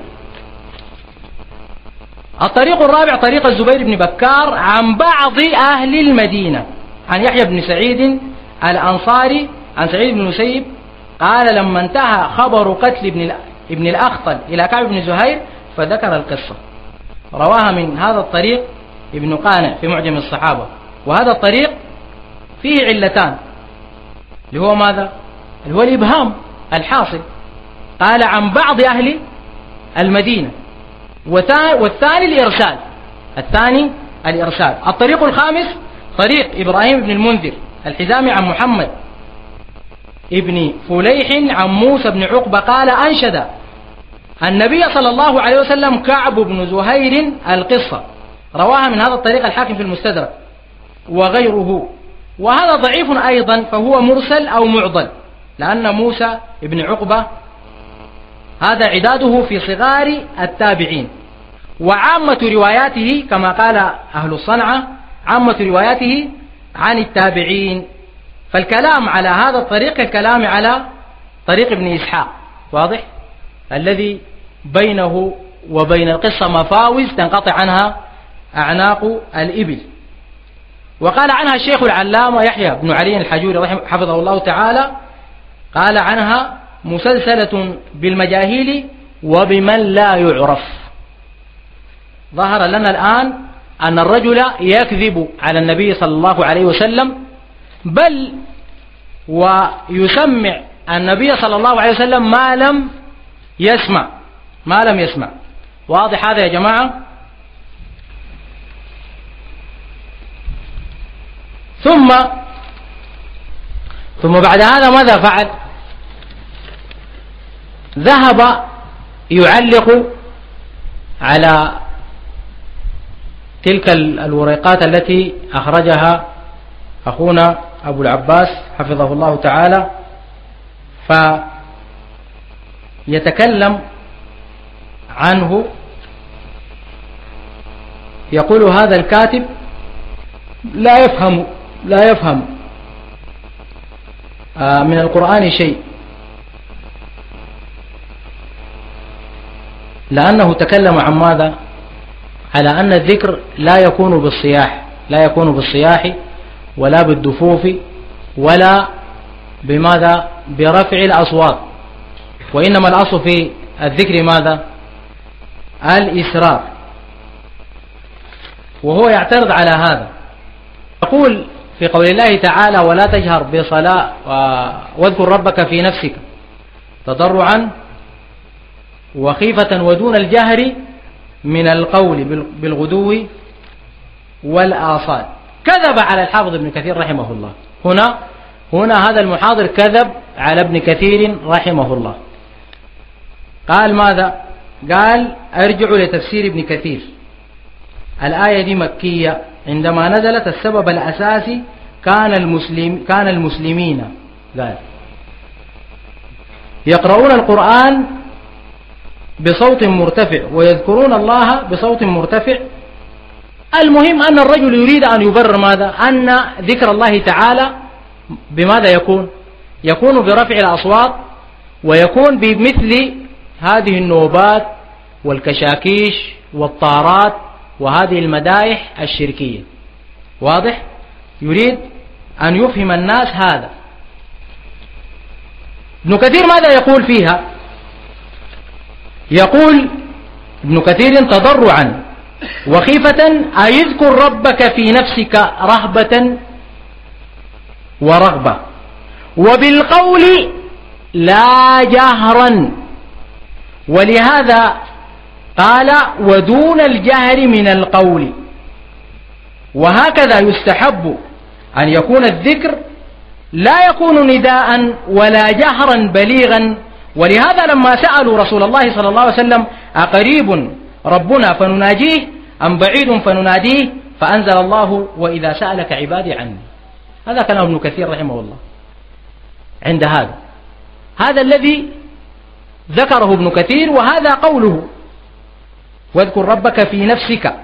الطريق الرابع طريق الزبير بن بكار عن بعض أهل المدينة. عن يحيى بن سعيد الأنصاري عن سعيد بن المسيب قال لما انتهى خبر قتل ابن الأخطل إلى كعب بن زهير فذكر القصة. رواها من هذا الطريق ابن قانع في معجم الصحابة. وهذا الطريق فيه علتان، اللي هو ماذا؟ اللي هو الإبهام الحاصل. قال عن بعض أهل المدينة، والثاني الإرسال. الثاني الإرسال. الطريق الخامس طريق إبراهيم بن المنذر الحزامي عن محمد ابن فليح عن موسى بن عقبة قال أنشد النبي صلى الله عليه وسلم كعب بن زهير القصة. رواها من هذا الطريق الحاكم في المستدرك وغيره. وهذا ضعيف أيضا، فهو مرسل أو معضل، لأن موسى بن عقبة هذا عداده في صغار التابعين. وعامة رواياته كما قال أهل الصنعة عامة رواياته عن التابعين. فالكلام على هذا الطريق كالكلام على طريق ابن إسحاق، واضح؟ الذي بينه وبين القصة مفاوز تنقطع عنها أعناق الإبل. وقال عنها الشيخ العلامة يحيى بن علي الحجوري حفظه الله تعالى، قال عنها مسلسلة بالمجاهيل وبمن لا يعرف. ظهر لنا الآن أن الرجل يكذب على النبي صلى الله عليه وسلم، بل ويسمع النبي صلى الله عليه وسلم ما لم يسمع. واضح هذا يا جماعة؟ ثم بعد هذا ماذا فعل؟ ذهب يعلق على تلك الورقات التي أخرجها أخونا أبو العباس حفظه الله تعالى، فيتكلم عنه. يقول هذا الكاتب لا يفهم من القرآن شيء، لأنه تكلم عن ماذا؟ على أن الذكر لا يكون بالصياح ولا بالدفوف ولا بماذا؟ برفع الأصوات، وإنما الأصل في الذكر ماذا؟ الإسرار. وهو يعترض على هذا، يقول في قول الله تعالى ولا تجهر بصلاة واذكر ربك في نفسك تضرعا وخيفة ودون الجهر من القول بالغدو والآصال. كذب على الحافظ ابن كثير رحمه الله. هنا هذا المحاضر كذب على ابن كثير رحمه الله. قال ماذا؟ قال ارجع لتفسير ابن كثير، الآية دي مكية، عندما نزلت السبب الأساسي كان المسلمين قال يقرؤون القرآن بصوت مرتفع ويذكرون الله بصوت مرتفع. المهم أن الرجل يريد أن يبرر ماذا؟ أن ذكر الله تعالى بماذا يكون برفع الأصوات، ويكون بمثل هذه النوبات والكشاكيش والطارات وهذه المدائح الشركية. واضح؟ يريد أن يفهم الناس هذا. ابن كثير ماذا يقول فيها؟ يقول ابن كثير تضرعا وخيفة أي اذكر ربك في نفسك رهبة ورغبة وبالقول لا جهرا، ولهذا قال ودون الجهر من القول. وهكذا يستحب أن يكون الذكر لا يكون نداء ولا جهرا بليغا. ولهذا لما سألوا رسول الله صلى الله عليه وسلم أقريب ربنا فنناجيه أم بعيد فنناديه، فأنزل الله وإذا سألك عبادي عني. هذا كلام ابن كثير رحمه الله. عند هذا الذي ذكره ابن كثير، وهذا قوله واذكر ربك في نفسك.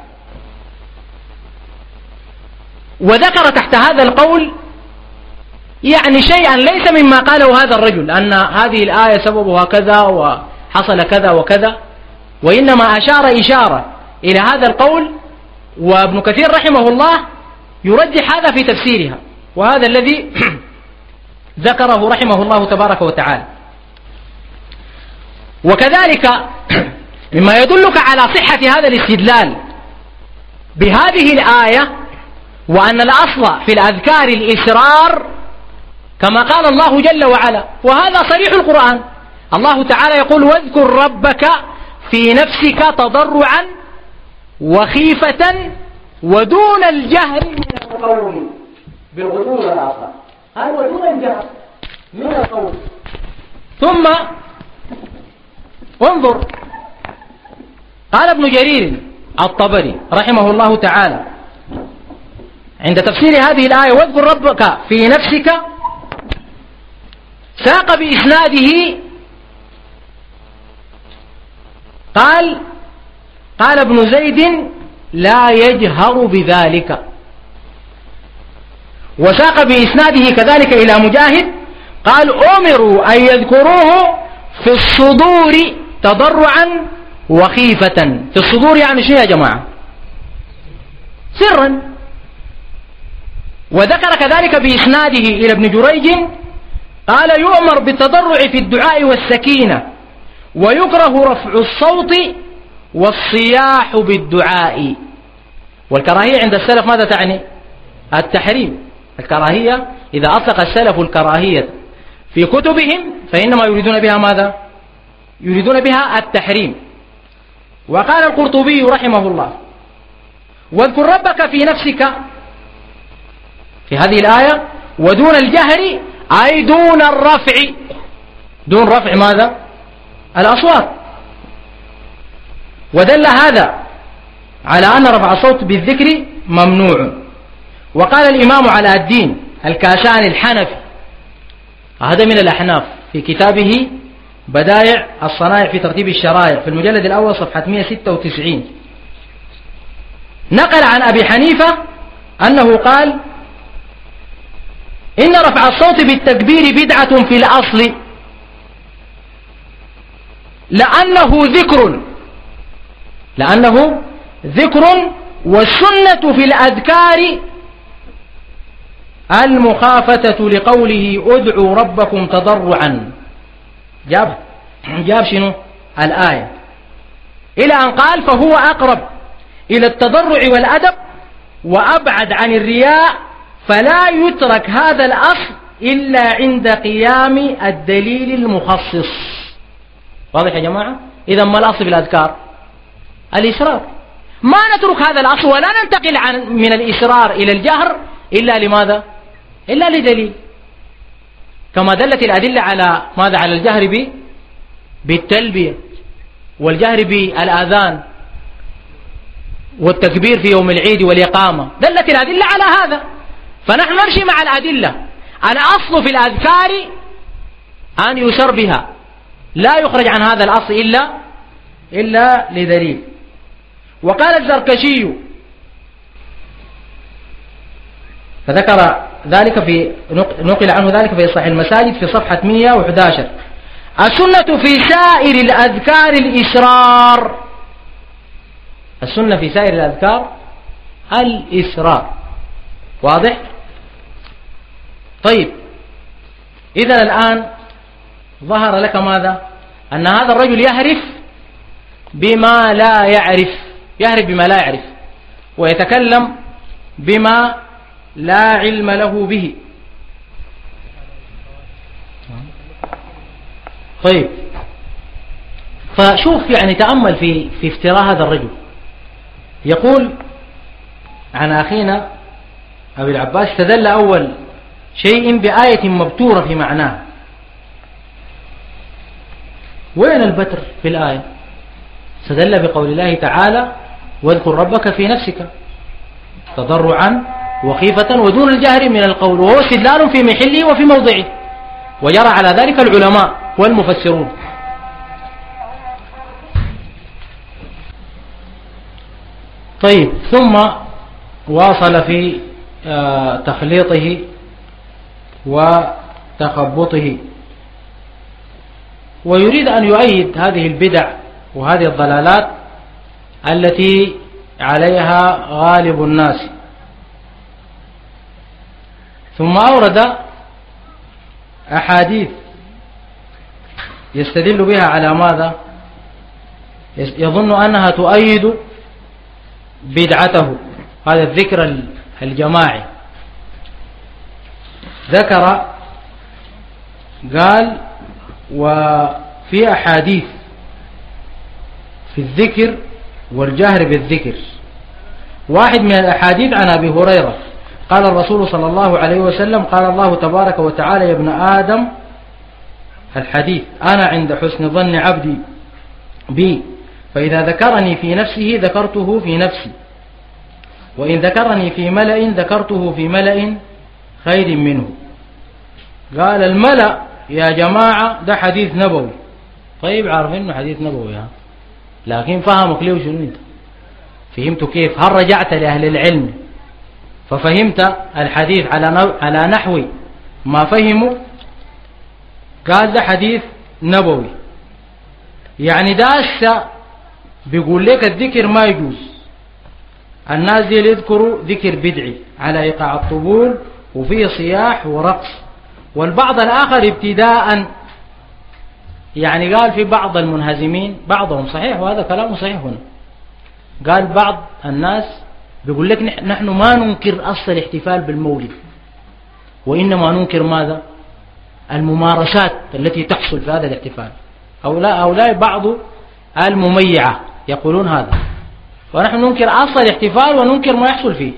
وذكر تحت هذا القول يعني شيئا ليس مما قاله هذا الرجل، أن هذه الآية سببها كذا وحصل كذا وكذا، وإنما أشار إشارة إلى هذا القول. وابن كثير رحمه الله يرجح هذا في تفسيرها، وهذا الذي ذكره رحمه الله تبارك وتعالى. وكذلك مما يدلك على صحة هذا الاستدلال بهذه الآية وأن الأصل في الأذكار الإسرار كما قال الله جل وعلا، وهذا صريح القرآن. الله تعالى يقول: واذكر ربك في نفسك تضرعا وخيفة ودون الجهر من القول بالغدو والآصال. هذا ودون الجهر من القول. ثم انظر، قال ابن جرير الطبري رحمه الله تعالى عند تفسير هذه الآية: واذكر ربك في نفسك، ساق بإسناده قال ابن زيد: لا يجهر بذلك. وساق بإسناده كذلك إلى مجاهد قال: أمروا أن يذكروه في الصدور تضرعا وخيفة. في الصدور يعني شيء يا جماعة؟ سرا. وذكر كذلك بإسناده إلى ابن جريج قال: يؤمر بالتضرع في الدعاء والسكينة، ويكره رفع الصوت والصياح بالدعاء. والكراهية عند السلف ماذا تعني؟ التحريم. الكراهية إذا أطلق السلف الكراهية في كتبهم فإنما يريدون بها ماذا؟ يريدون بها التحريم. وقال القرطبي رحمه الله: واذكر ربك في نفسك في هذه الآية ودون الجهر، أي دون الرفع. دون رفع ماذا؟ الأصوات. ودل هذا على أن رفع الصوت بالذكر ممنوع. وقال الإمام علاء الدين الكاشاني الحنفي، هذا من الأحناف، في كتابه بدائع الصنائع في ترتيب الشرائع في المجلد الأول صفحة 196، نقل عن أبي حنيفة أنه قال: إن رفع الصوت بالتكبير بدعة في الأصل، لأنه ذكر، والسنة في الأذكار المخافتة لقوله: ادعوا ربكم تضرعا. جاب شنو الآية إلى أن قال: فهو أقرب إلى التضرع والأدب وأبعد عن الرياء، فلا يترك هذا الأصل إلا عند قيام الدليل المخصص. واضح يا جماعة؟ إذا ما الأصل في الأذكار؟ الإسرار. ما نترك هذا الأصل ولا ننتقل من الإسرار إلى الجهر إلا لماذا؟ إلا لدليل، كما دلت الأدلة على ماذا؟ على الجهر بالتلبية، والجهر بالآذان، والتكبير في يوم العيد والإقامة، دلت الأدلة على هذا. فنحن نمشي مع الأدلة. الأصل في الأذكار أن يسر بها، لا يخرج عن هذا الأصل إلا لدليل. وقال الزركشي فذكر ذلك نقل عنه ذلك في صحيح المساجد في صفحة 111: السنة في سائر الأذكار الإسرار. السنة في سائر الأذكار الإسرار. واضح؟ طيب، إذا الآن ظهر لك ماذا؟ أن هذا الرجل يهرف بما لا يعرف، ويتكلم بما لا علم له به. طيب، فشوف يعني تأمل في افتراء هذا الرجل. يقول عن أخينا أبي العباس: استدل أول شيء بآية مبتورة في معناه. وين البتر في الآية؟ استدل بقول الله تعالى: واذكر ربك في نفسك تضرعا وخيفة ودون الجهر من القول، وهو استدلال في محله وفي موضعه، ويرى على ذلك العلماء والمفسرون. طيب، ثم واصل في تخليطه وتخبطه، ويريد أن يؤيد هذه البدع وهذه الضلالات التي عليها غالب الناس. ثم أورد أحاديث يستدل بها على ماذا؟ يظن أنها تؤيد بدعته، هذا الذكر الجماعي. ذكر قال وفي أحاديث في الذكر والجهر بالذكر. واحد من الأحاديث عن أبي هريرة قال الرسول صلى الله عليه وسلم قال الله تبارك وتعالى يا ابن آدم الحديث أنا عند حسن ظن عبدي بي فإذا ذكرني في نفسه ذكرته في نفسي وإن ذكرني في ملأ ذكرته في ملأ خير منه. قال الملأ يا جماعة ده حديث نبوي. طيب عارفين انه حديث نبوي لكن فهمك ليه وشنو انت فهمتوا كيف؟ هل رجعت لأهل العلم ففهمت الحديث على نحو ما فهموا؟ قال ده حديث نبوي. يعني ده بيقول لك الذكر ما يجوز، الناس دي يذكروا ذكر بدعي على إيقاع الطبول وفيه صياح ورقص. والبعض الآخر ابتداء يعني قال في بعض المنهزمين بعضهم صحيح وهذا كلامه صحيح هنا، قال بعض الناس بيقول لك نحن ما ننكر أصل الاحتفال بالمولد وإنما ننكر ماذا؟ الممارسات التي تحصل في هذا الاحتفال. هؤلاء بعض المميعة يقولون هذا، ونحن ننكر أصل الاحتفال وننكر ما يحصل فيه،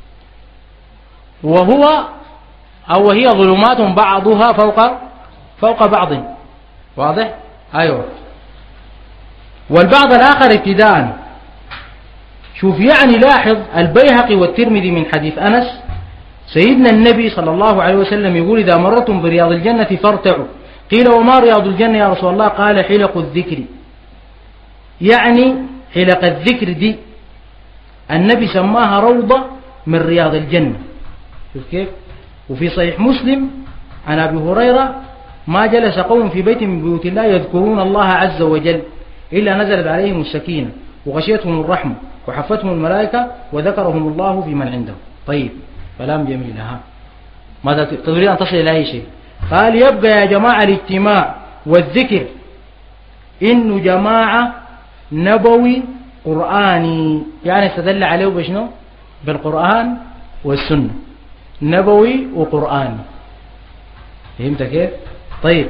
وهي ظلمات بعضها فوق بعض. واضح؟ أيوة. والبعض الآخر ابتداء شوف يعني لاحظ البيهقي والترمذي من حديث أنس سيدنا النبي صلى الله عليه وسلم يقول إذا مرتم برياض الجنة فارتعوا. قيل وما رياض الجنة يا رسول الله؟ قال حلق الذكر. يعني حلق الذكر دي النبي سماها روضة من رياض الجنة. شوف كيف؟ وفي صحيح مسلم عن أبي هريرة ما جلس قوم في بيت من بيوت الله يذكرون الله عز وجل إلا نزلت عليهم السكينة وغشيتهم الرحمة وحفتهم الملائكة وذكرهم الله في من عنده. طيب كلام جميل. ماذا تريد أن تصل إلى أي شيء؟ قال يبقى يا جماعة الاجتماع والذكر إنه جماعة نبوي قرآني، يعني استدل عليه بشنو؟ بالقرآن والسنة، نبوي وقرآني. فهمت كيف؟ طيب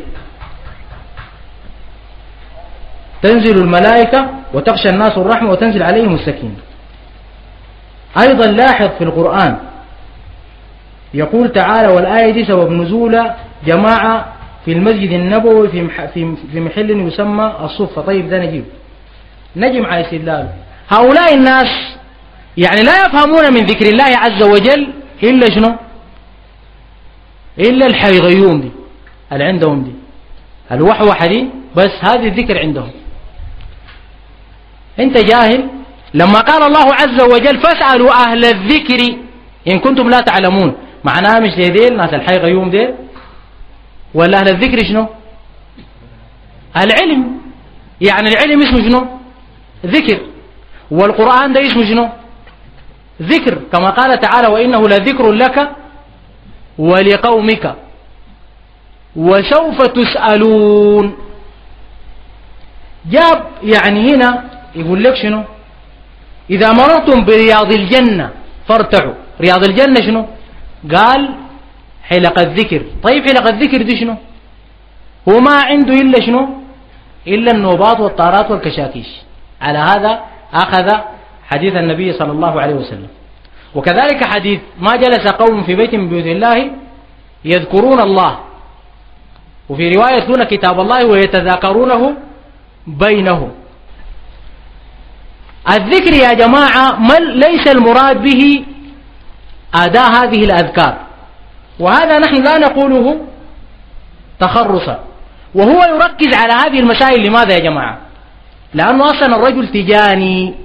تنزل الملائكة وتخشى الناس الرحمة وتنزل عليهم السكينة. أيضا لاحظ في القرآن يقول تعالى والآية دي سبب نزول جماعة في المسجد النبوي في محل يسمى الصفة. طيب ده نجم على استدلال هؤلاء الناس يعني لا يفهمون من ذكر الله عز وجل إلا شنو؟ إلا الحيغيوم دي اللي عندهم دي الوحوحة دي، بس هذه الذكر عندهم. انت جاهل لما قال الله عز وجل فاسألوا أهل الذكر إن كنتم لا تعلمون، معناها مش ديل ناس الحيغيوم ديل ولا أهل الذكر شنو؟ العلم. يعني العلم اسمه شنو؟ ذكر. والقرآن ده اسمه شنو؟ ذكر، كما قال تعالى وإنه لذكر لك ولقومك وسوف تسألون. جاب يعني هنا يقول لك شنو؟ إذا مررتم برياض الجنة فارتعوا. رياض الجنة شنو؟ قال حلق الذكر. طيب حلق الذكر دي شنو؟ هو ما عنده إلا شنو؟ إلا النوبات والطارات والكشاكيش. على هذا أخذ حديث النبي صلى الله عليه وسلم. وكذلك حديث ما جلس قوم في بيت من بيوت الله يذكرون الله، وفي رواية يتلون كتاب الله ويتذاكرونه بينهم. الذكر يا جماعة ليس المراد به أداء هذه الأذكار، وهذا نحن لا نقوله تخرصا. وهو يركز على هذه المسائل. لماذا يا جماعة؟ لأنه أصلا الرجل تجاني،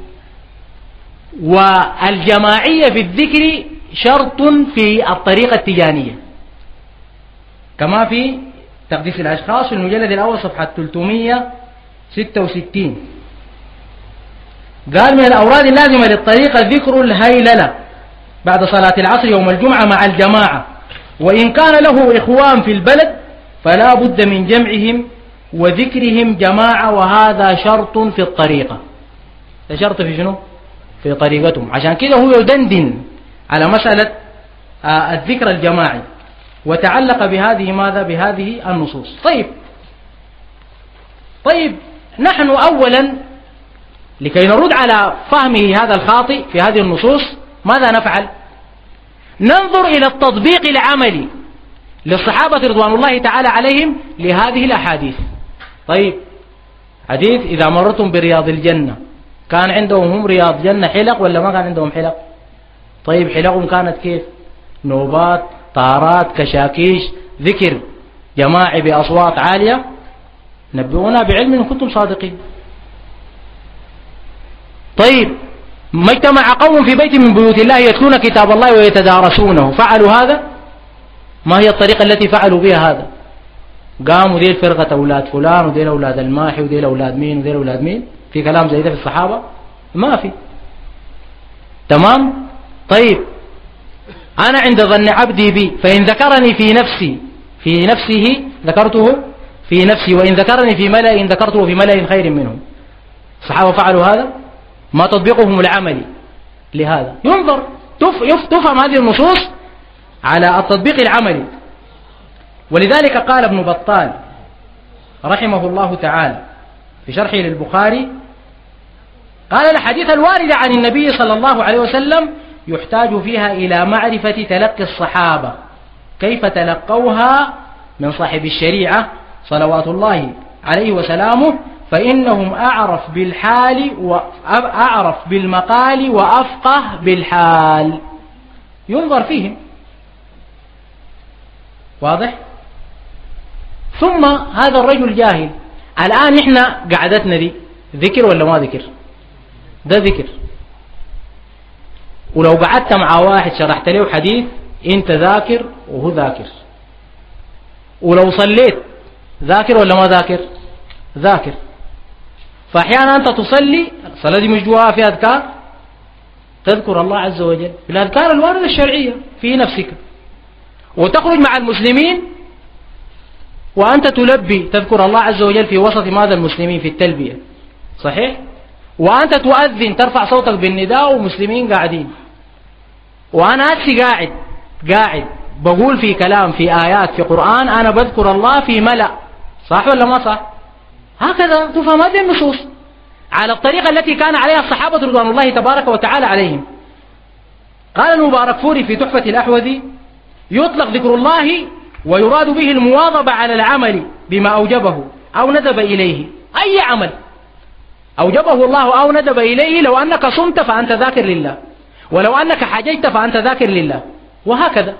والجماعية في الذكر شرط في الطريقة التجانية، كما في تقديس الأشخاص في المجلد الأول صفحة 366 قال من الأوراد اللازمة للطريقة ذكر الهيللة بعد صلاة العصر يوم الجمعة مع الجماعة وإن كان له إخوان في البلد فلا بد من جمعهم وذكرهم جماعة، وهذا شرط في الطريقة. ده شرط في شنو؟ في طريقتهم. عشان كده هو يدندن على مسألة الذكر الجماعي وتعلق بهذه ماذا؟ بهذه النصوص. طيب نحن أولا لكي نرد على فهمه هذا الخاطئ في هذه النصوص ماذا نفعل؟ ننظر إلى التطبيق العملي للصحابة رضوان الله تعالى عليهم لهذه الأحاديث. طيب حديث إذا مرتم برياض الجنة، كان عندهم هم رياض جنة حلق ولا ما كان عندهم حلق؟ طيب حلقهم كانت كيف؟ نوبات، طارات، كشاكيش، ذكر جماعي بأصوات عالية. نبئونا بعلم إن كنتم صادقين. طيب ما اجتمع قوم في بيت من بيوت الله يتلون كتاب الله ويتدارسونه، فعلوا هذا؟ ما هي الطريقة التي فعلوا بها هذا؟ قاموا ديل فرقة أولاد فلان وديل أولاد الماحي وديل أولاد مين وديل أولاد مين؟ في كلام زي ده في الصحابة؟ ما في. تمام؟ طيب أنا عند ظن عبدي بي، فإن ذكرني في نفسه ذكرته في نفسي، وإن ذكرني في ملأ ذكرته في ملأ خير منهم. الصحابة فعلوا هذا؟ ما تطبيقهم العملي لهذا؟ ينظر تفهم هذه النصوص على التطبيق العملي. ولذلك قال ابن بطال رحمه الله تعالى في شرحه للبخاري، قال الحديث الواردة عن النبي صلى الله عليه وسلم يحتاج فيها إلى معرفة تلقي الصحابة كيف تلقوها من صاحب الشريعة صلوات الله عليه وسلامه، فإنهم أعرف بالحال وأعرف بالمقال وأفقه بالحال. ينظر فيهم. واضح؟ ثم هذا الرجل جاهل. الآن إحنا قعدتنا دي ذكر ولا ما ذكر؟ ده ذكر. ولو قعدت مع واحد شرحت له حديث انت ذاكر وهو ذاكر. ولو صليت ذاكر ولا ما ذاكر؟ ذاكر. فأحيانا أنت تصلي الصلاة دي مش جواها في أذكار، تذكر الله عز وجل بالأذكار الواردة الشرعية في نفسك، وتخرج مع المسلمين وأنت تلبي تذكر الله عز وجل في وسط ماذا؟ المسلمين في التلبية. صحيح؟ وأنت تؤذن ترفع صوتك بالنداء ومسلمين قاعدين، وأنا أتسي قاعد بقول في كلام في آيات في قرآن أنا بذكر الله في ملأ. صح ولا ما صح؟ هكذا تفهم هذه النصوص على الطريقة التي كان عليها الصحابة رضوان الله تبارك وتعالى عليهم. قال المباركفوري في تحفة الأحوذي يطلق ذكر الله ويراد به المواظبة على العمل بما أوجبه أو ندب إليه. أي عمل أوجبه الله أو ندب إليه، لو أنك صمت فأنت ذاكر لله، ولو أنك حججت فأنت ذاكر لله، وهكذا.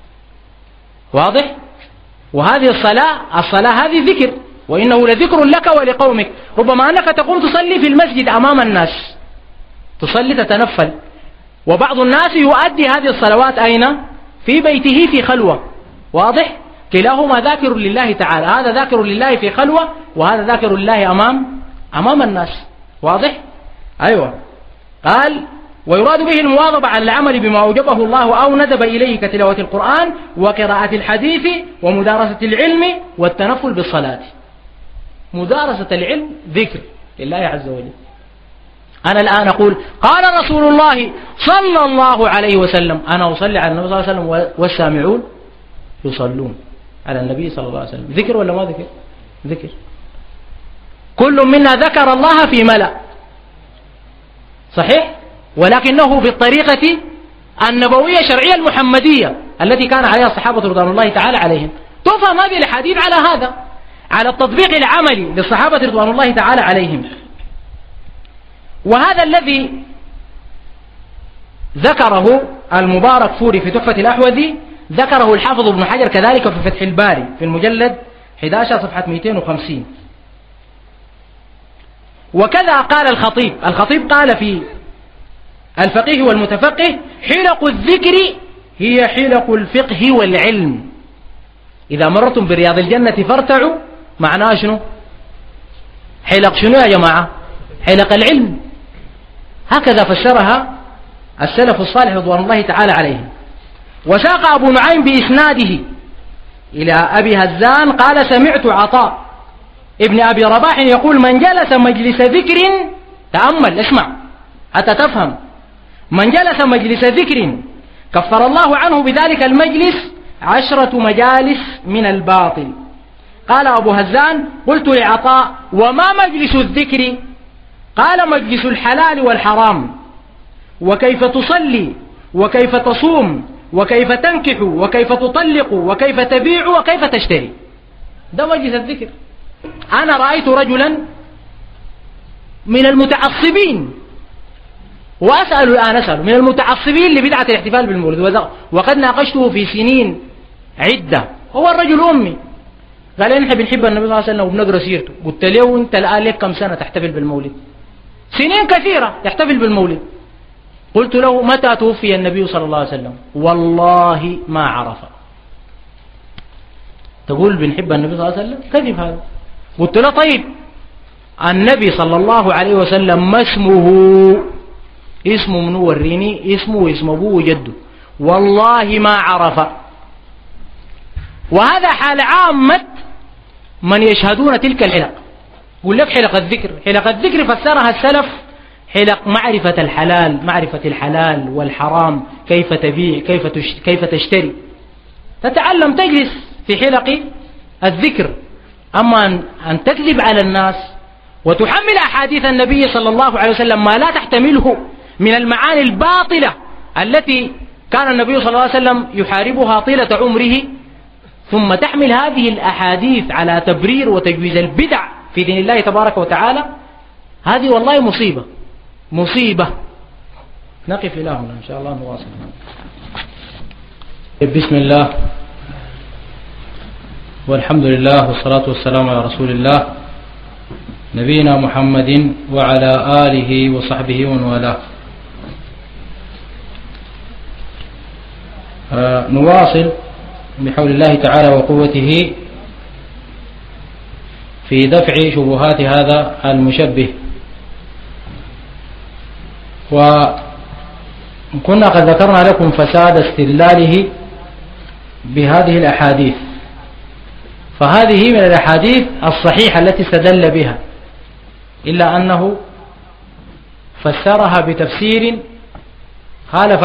واضح؟ وهذه الصلاة هذه ذكر، وإنه لذكر لك ولقومك. ربما أنك تقوم تصلي في المسجد أمام الناس، تصلي تتنفل، وبعض الناس يؤدي هذه الصلوات أين؟ في بيته في خلوة. واضح؟ كلاهما ذاكر لله تعالى، هذا ذاكر لله في خلوة وهذا ذاكر لله أمام الناس. واضح؟ أيوة. قال ويراد به المواظبة على العمل بما أوجبه الله أو ندب إليه كتلاوة القرآن وقراءة الحديث ومدارسة العلم والتنفل بالصلاة. مدارسة العلم ذكر لله عز وجل. أنا الآن أقول قال رسول الله صلى الله عليه وسلم، أنا أصلي على النبي صلى الله عليه وسلم والسامعون يصلون على النبي صلى الله عليه وسلم. ذكر ولا ما ذكر؟ ذكر. كل منا ذكر الله في ملأ، صحيح؟ ولكنه بالطريقة النبوية الشرعية المحمدية التي كان عليها الصحابة رضوان الله تعالى عليهم. تفهم هذه الحديث على هذا، على التطبيق العملي للصحابة رضوان الله تعالى عليهم. وهذا الذي ذكره المباركفوري في تحفة الأحوذي ذكره الحافظ ابن حجر كذلك في فتح الباري في المجلد 11 صفحة 250. وكذا قال الخطيب قال في الفقيه والمتفقه حلق الذكر هي حلق الفقه والعلم. إذا مرتم برياض الجنة فارتعوا، معناه شنو؟ حلق شنو يا جماعة؟ حلق العلم. هكذا فسرها السلف الصالح رضوان الله تعالى عليهم. وساق أبو نعيم بإسناده إلى أبي هزان قال سمعت عطاء ابن أبي رباح يقول من جلس مجلس ذكر، تأمل اسمع حتى تفهم، من جلس مجلس ذكر كفر الله عنه بذلك المجلس 10 مجالس من الباطل. قال أبو هزان قلت لعطاء وما مجلس الذكر؟ قال مجلس الحلال والحرام، وكيف تصلي وكيف تصوم وكيف تنكح وكيف تطلق وكيف تبيع وكيف تشتري، ده مجلس الذكر. أنا رأيت رجلا من المتعصبين، وأسأل الآن أسأل من المتعصبين لبدعة الاحتفال بالمولد، وقد ناقشته في سنين عدة، هو الرجل أمي، قال لي نحن بنحب النبي صلى الله عليه وسلم وبنقرأ سيرته. قلت له أنت الآن لك كم سنة تحتفل بالمولد؟ سنين كثيرة يحتفل بالمولد. قلت له متى توفي النبي صلى الله عليه وسلم؟ والله ما عرف. تقول بنحب النبي صلى الله عليه وسلم؟ كذب هذا. قلت له طيب النبي صلى الله عليه وسلم ما اسمه؟ اسمه منو؟ وريني اسمه واسم أبوه وجده. والله ما عرف. وهذا حال عامة من يشهدون تلك الحلق. يقول لك حلق الذكر، حلق الذكر فسرها السلف حلق معرفة الحلال، معرفة الحلال والحرام، كيف تبيع كيف تشتري، تتعلم تجلس في حلق الذكر. أما أن تكذب على الناس وتحمل أحاديث النبي صلى الله عليه وسلم ما لا تحتمله من المعاني الباطلة التي كان النبي صلى الله عليه وسلم يحاربها طيلة عمره، ثم تحمل هذه الأحاديث على تبرير وتجويز البدع في دين الله تبارك وتعالى، هذه والله مصيبة مصيبة. نقف إلى هنا إن شاء الله نواصل. بسم الله والحمد لله والصلاة والسلام على رسول الله نبينا محمد وعلى آله وصحبه ومن والاه. نواصل بحول الله تعالى وقوته في دفع شبهات هذا المشبه. وكنا قد ذكرنا لكم فساد استدلاله بهذه الأحاديث، فهذه من الأحاديث الصحيحة التي استدل بها، إلا أنه فسرها بتفسير خالف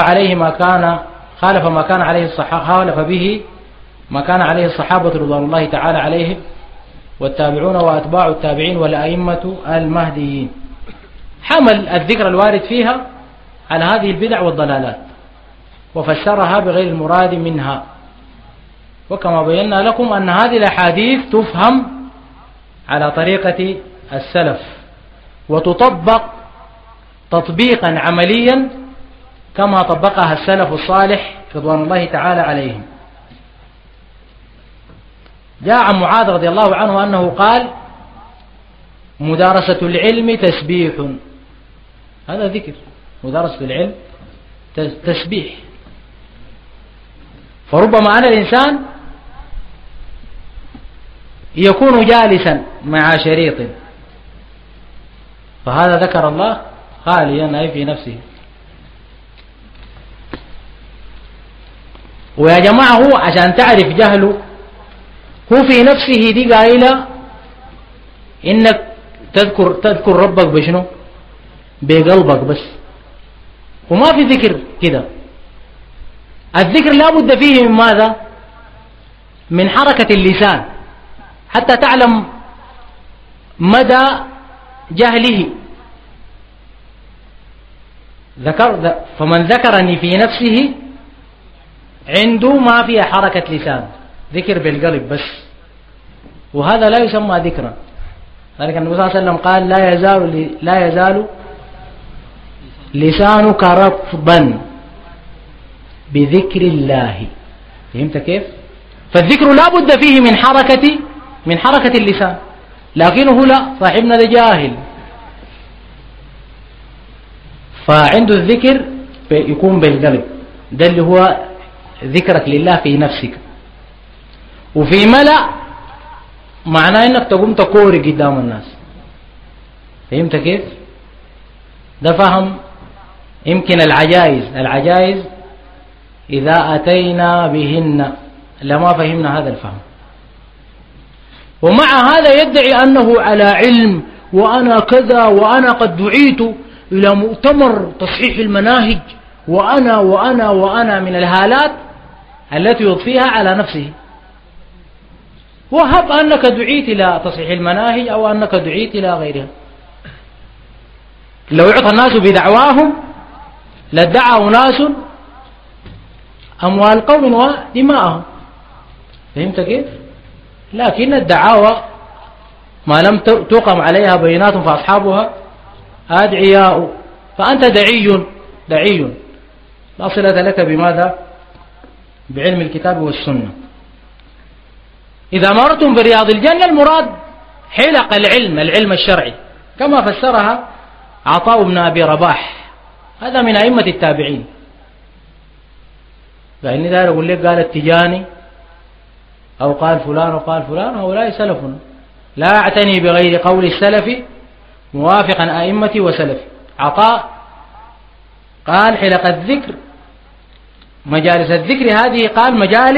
به ما كان عليه الصحابة رضوان الله تعالى عليهم والتابعون وأتباع التابعين والأئمة المهديين. حمل الذكر الوارد فيها على هذه البدع والضلالات وفسرها بغير المراد منها. وكما بينا لكم أن هذه الأحاديث تفهم على طريقة السلف وتطبق تطبيقا عمليا كما طبقها السلف الصالح رضوان الله تعالى عليهم. جاء عن معاذ رضي الله عنه أنه قال مدارسة العلم تسبيح، هذا ذكر، مدارسة العلم تسبيح. فربما أن الإنسان يكون جالسا مع شريط فهذا ذكر الله خاليا أي في نفسه. ويا جماعة هو عشان تعرف جهله هو في نفسه دي قايلة إنك تذكر ربك بشنو؟ بقلبك بس، وما في ذكر كده. الذكر لا بد فيه من ماذا؟ من حركة اللسان حتى تعلم مدى جهله. فمن ذكرني في نفسه عنده ما فيها حركة لسان، ذكر بالقلب بس، وهذا لا يسمى ذكرا. ذلك النبي صلى الله عليه وسلم قال لا يزال لسانك رطبا بذكر الله. فهمت كيف؟ فالذكر لا بد فيه من حركة اللسان، لكنه لا، صاحبنا ده جاهل، فعنده الذكر يكون بالقلب، ده اللي هو ذكرك لله في نفسك. وفي ملأ معناه انك تقوم تقوري قدام الناس. فهمت كيف؟ ده فهم. يمكن العجائز إذا أتينا بهن لما فهمنا هذا الفهم. ومع هذا يدعي أنه على علم، وأنا كذا، وأنا قد دعيت إلى مؤتمر تصحيح المناهج، وأنا وأنا وأنا من الهالات التي يضفيها على نفسه. وهب أنك دعيت إلى تصحيح المناهج أو أنك دعيت إلى غيرها. لو يعطى الناس بدعواهم لادعى أناس أموال قوم ودماءهم. فهمت كيف؟ لكن الدعاوى ما لم تقم عليها بينات فأصحابها أدعياء، فأنت دعي لا صلة لك بماذا؟ بعلم الكتاب والسنة. إذا مرتم برياض الجنة المراد حلق العلم الشرعي كما فسرها عطاء بن أبي رباح، هذا من أئمة التابعين. فإن ذلك يقول لك قال التجاني أو قال فلان وقال فلان، هؤلاء سلفنا، لا أعتني بغير قول السلف موافقا أئمتي وسلفي. عطاء قال حلق الذكر، مجالس الذكر هذه قال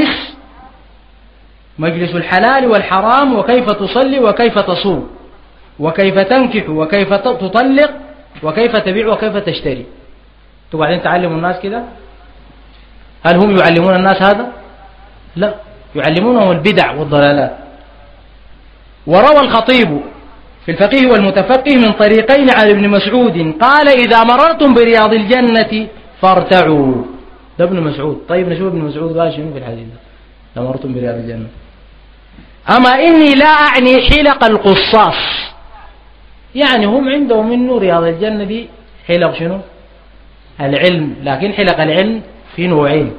مجلس الحلال والحرام، وكيف تصلي وكيف تصوم وكيف تنكح وكيف تطلق وكيف تبيع وكيف تشتري. وبعدين تعلموا الناس كده؟ هل هم يعلمون الناس هذا؟ لا، يعلمونهم البدع والضلالات. وروى الخطيب في الفقيه والمتفقه من طريقين عن ابن مسعود قال إذا مررتم برياض الجنة فارتعوا. ده ابن مسعود. طيب نشوف ابن مسعود قال شنو في الحديث ده؟ إذا مررتم برياض الجنة. أما إني لا أعني حلق القصاص، يعني هم عندهم منه رياض الجنة دي حلق شنو؟ العلم. لكن حلق العلم في نوعين،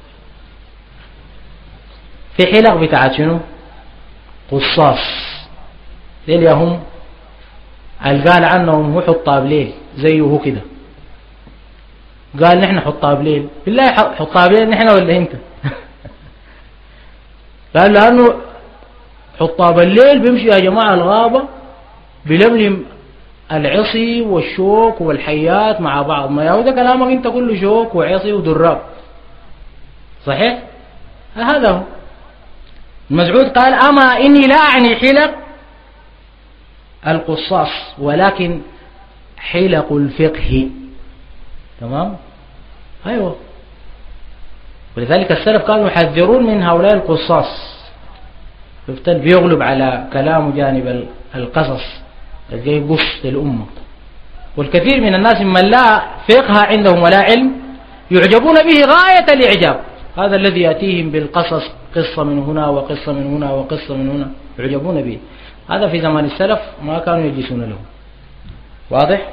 في حلق بتاعت شنو؟ قصاص. ديل هم قال عنهم هو حطاب ليل زيه كده. قال نحن حطاب ليل. بالله حطاب ليل نحن ولا انت؟ قال لأنه حطاب الليل بيمشي يا جماعة الغابة بلملم العصي والشوك والحيات مع بعض. ما يهوده كلامك انت كله شوك وعصي ودراب، صحيح؟ هذا هو. المسعود قال أما إني لا أعني حلق القصاص ولكن حلق الفقه. تمام؟ أيوة. ولذلك السلف كانوا يحذرون من هؤلاء القصاص، بيغلب على كلام جانب القصص الجاي قص للأمة. والكثير من الناس من لا فقه عندهم ولا علم يعجبون به غاية الإعجاب. هذا الذي يأتيهم بالقصص، قصة من هنا وقصة من هنا وقصة من هنا، يعجبون به. هذا في زمان السلف ما كانوا يجلسون له. واضح؟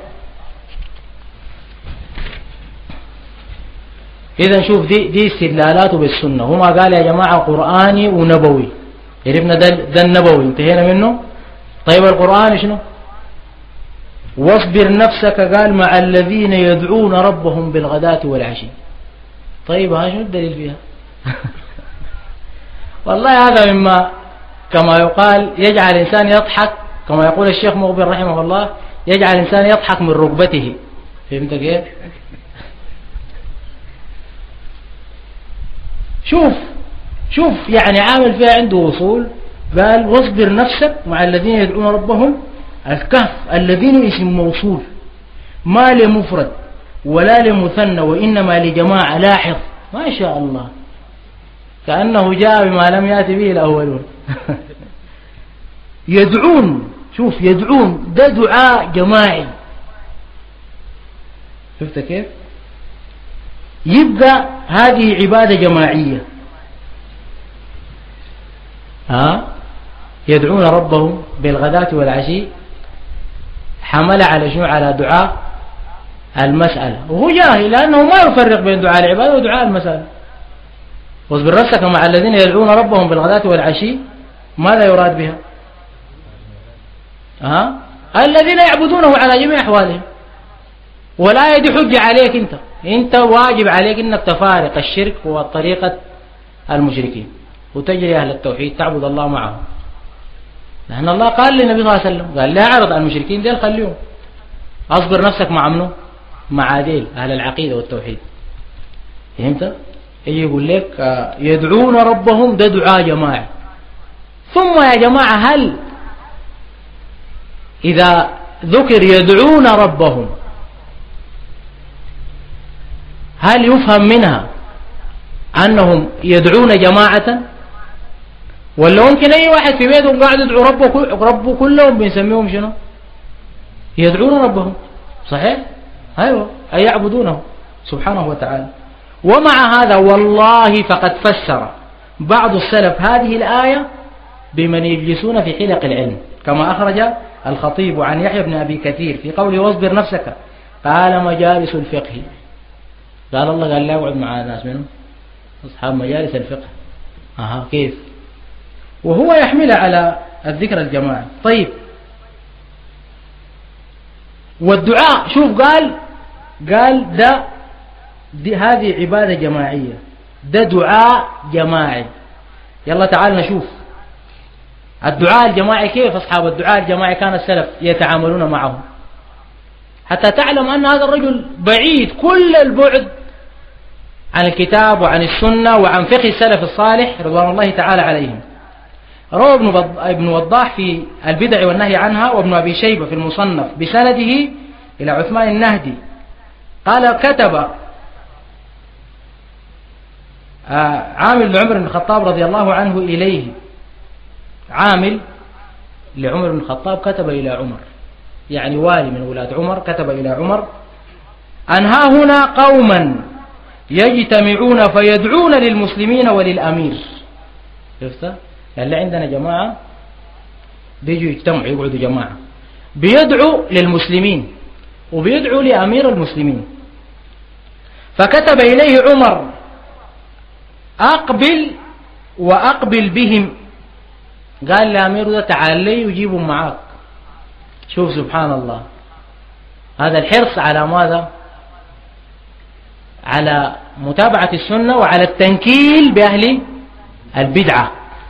إذا شوف دي استدلالاته بالسنة. هما قال يا جماعة قرآني ونبوي، عرفنا ده النبوي انتهينا منه. طيب القرآن شنو؟ واصبر نفسك قال مع الذين يدعون ربهم بالغداة والعشي. طيب ها شنو الدليل فيها؟ والله هذا مما كما يقال يجعل الإنسان يضحك، كما يقول الشيخ مقبل رحمه الله يجعل الإنسان يضحك من ركبته. فهمت كيف؟ شوف يعني عامل فيها عنده وصول. قال واصبر نفسك مع الذين يدعون ربهم. الكهف الذين اسم موصول ما لمفرد ولا لمثنى وإنما لجماعة. لاحظ ما شاء الله كأنه جاء بما لم يأتي به الأولون. يدعون، شوف يدعون ده دعاء جماعي. شفت كيف؟ يبقى هذه عبادة جماعية. يدعون ربهم بالغداة والعشي، حمل على شنو؟ على دعاء المسألة. وهو جاهل لأنه ما يفرق بين دعاء العبادة ودعاء المسألة. واصبر نفسك مع الذين يدعون ربهم بالغداة والعشي، ماذا يراد بها؟ الذين يعبدونه على جميع أحوالهم، ولا يدي حجة عليك. انت واجب عليك انك تفارق الشرك وطريقة المشركين وتجري أهل التوحيد تعبد الله معهم. لأن الله قال للنبي صلى الله عليه وسلم قال لا أعرض عن المشركين ديل خليهم. أصبر نفسك مع منه؟ مع ديل أهل العقيدة والتوحيد. فهمت؟ يجي يقول لك يدعون ربهم، ده دعاء جماعي. ثم يا جماعة هل إذا ذكر يدعون ربهم هل يفهم منها أنهم يدعون جماعة، ولا ممكن أي واحد في بيتهم قاعد يدعو ربه كلهم بنسميهم شنو؟ يدعون ربهم، صحيح؟ أيوة، أي يعبدونه سبحانه وتعالى. ومع هذا والله فقد فسر بعض السلف هذه الآية بمن يجلسون في حلق العلم، كما أخرج الخطيب عن يحيى بن أبي كثير في قوله واصبر نفسك، قال مجالس الفقه. قال الله قال لا اقعد مع الناس منهم أصحاب مجالس الفقه. كيف؟ وهو يحمل على الذكر الجماعي. طيب، والدعاء شوف قال هذه عبادة جماعية، ده دعاء جماعي. يلا تعال نشوف الدعاء الجماعي كيف أصحاب الدعاء الجماعي كان السلف يتعاملون معه، حتى تعلم أن هذا الرجل بعيد كل البعد عن الكتاب وعن السنة وعن فقه السلف الصالح رضوان الله تعالى عليهم. روى ابن وضاح في البدع والنهي عنها، وابن أبي شيبة في المصنف بسنده إلى عثمان النهدي قال كتب عامل لعمر بن الخطاب رضي الله عنه إليه، عامل لعمر بن الخطاب كتب إلى عمر، يعني والي من ولاد عمر كتب إلى عمر أن ها هنا قوما يجتمعون فيدعون للمسلمين وللأمير. شفت؟ اللي عندنا جماعة بيجوا يجتمعوا يقعدوا جماعة بيدعوا للمسلمين وبيدعوا لأمير المسلمين. فكتب إليه عمر أقبل وأقبل بهم، قال لأمير ده تعال لي وجيبهم معاك. شوف سبحان الله، هذا الحرص على ماذا؟ على متابعة السنة وعلى التنكيل بأهل البدعة.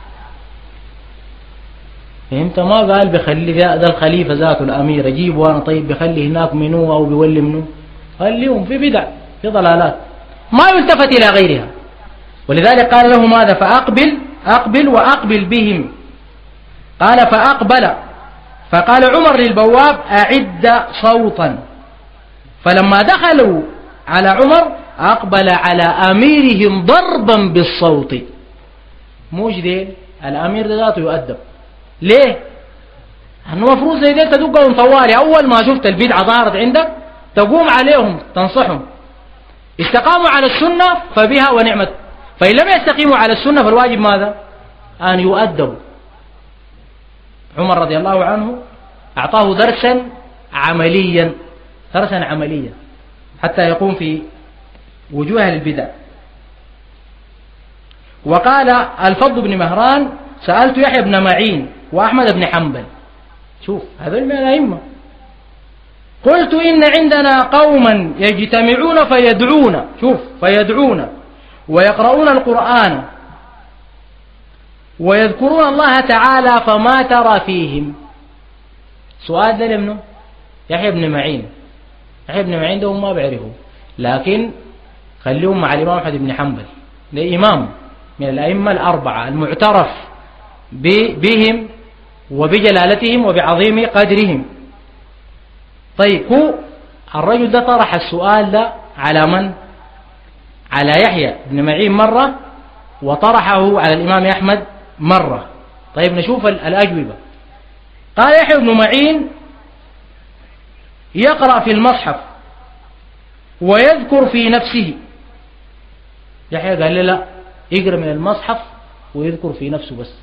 فهمت؟ ما قال بخلي ذا الخليفة ذاته الأمير أجيب وأنا طيب بخلي هناك منو أو بيولي منو، خليهم في بدع في ضلالات ما يلتفت إلى غيرها. ولذلك قال له ماذا؟ فأقبل وأقبل بهم. قال فأقبل، فقال عمر للبواب أعد صوتا. فلما دخلوا على عمر أقبل على أميرهم ضربا بالصوت. موش دي الأمير ذاته يؤدب. ليه؟ أنه مفروض زي دي تدقهم طوالي، أول ما شفت البدعة ظهرت عندك تقوم عليهم تنصحهم. استقاموا على السنة فبها ونعمت، فإن لم يستقيموا على السنة فالواجب ماذا؟ أن يؤدبوا. عمر رضي الله عنه أعطاه درسا عمليا حتى يقوم في وجوه البدع. وقال الفضل بن مهران سألت يحيى بن معين وأحمد بن حنبل، شوف هذول من الأئمة، قلت إن عندنا قوما يجتمعون فيدعون ويقرؤون القرآن ويذكرون الله تعالى فما ترى فيهم. سؤال ده لمنه؟ يحيى بن معين. يحيى بن معين ده ما بيعرفه، لكن خليهم مع الإمام أحمد بن حنبل، لإمام من الأئمة الأربعة المعترف بهم وبجلالتهم وبعظيم قدرهم. طيب هو الرجل ده طرح السؤال ده على من؟ على يحيى بن معين مرة، وطرحه على الإمام أحمد مرة. طيب نشوف الأجوبة. قال يحيى بن معين يقرأ في المصحف ويذكر في نفسه. يحيى قال لي لا، يقرأ من المصحف ويذكر في نفسه بس،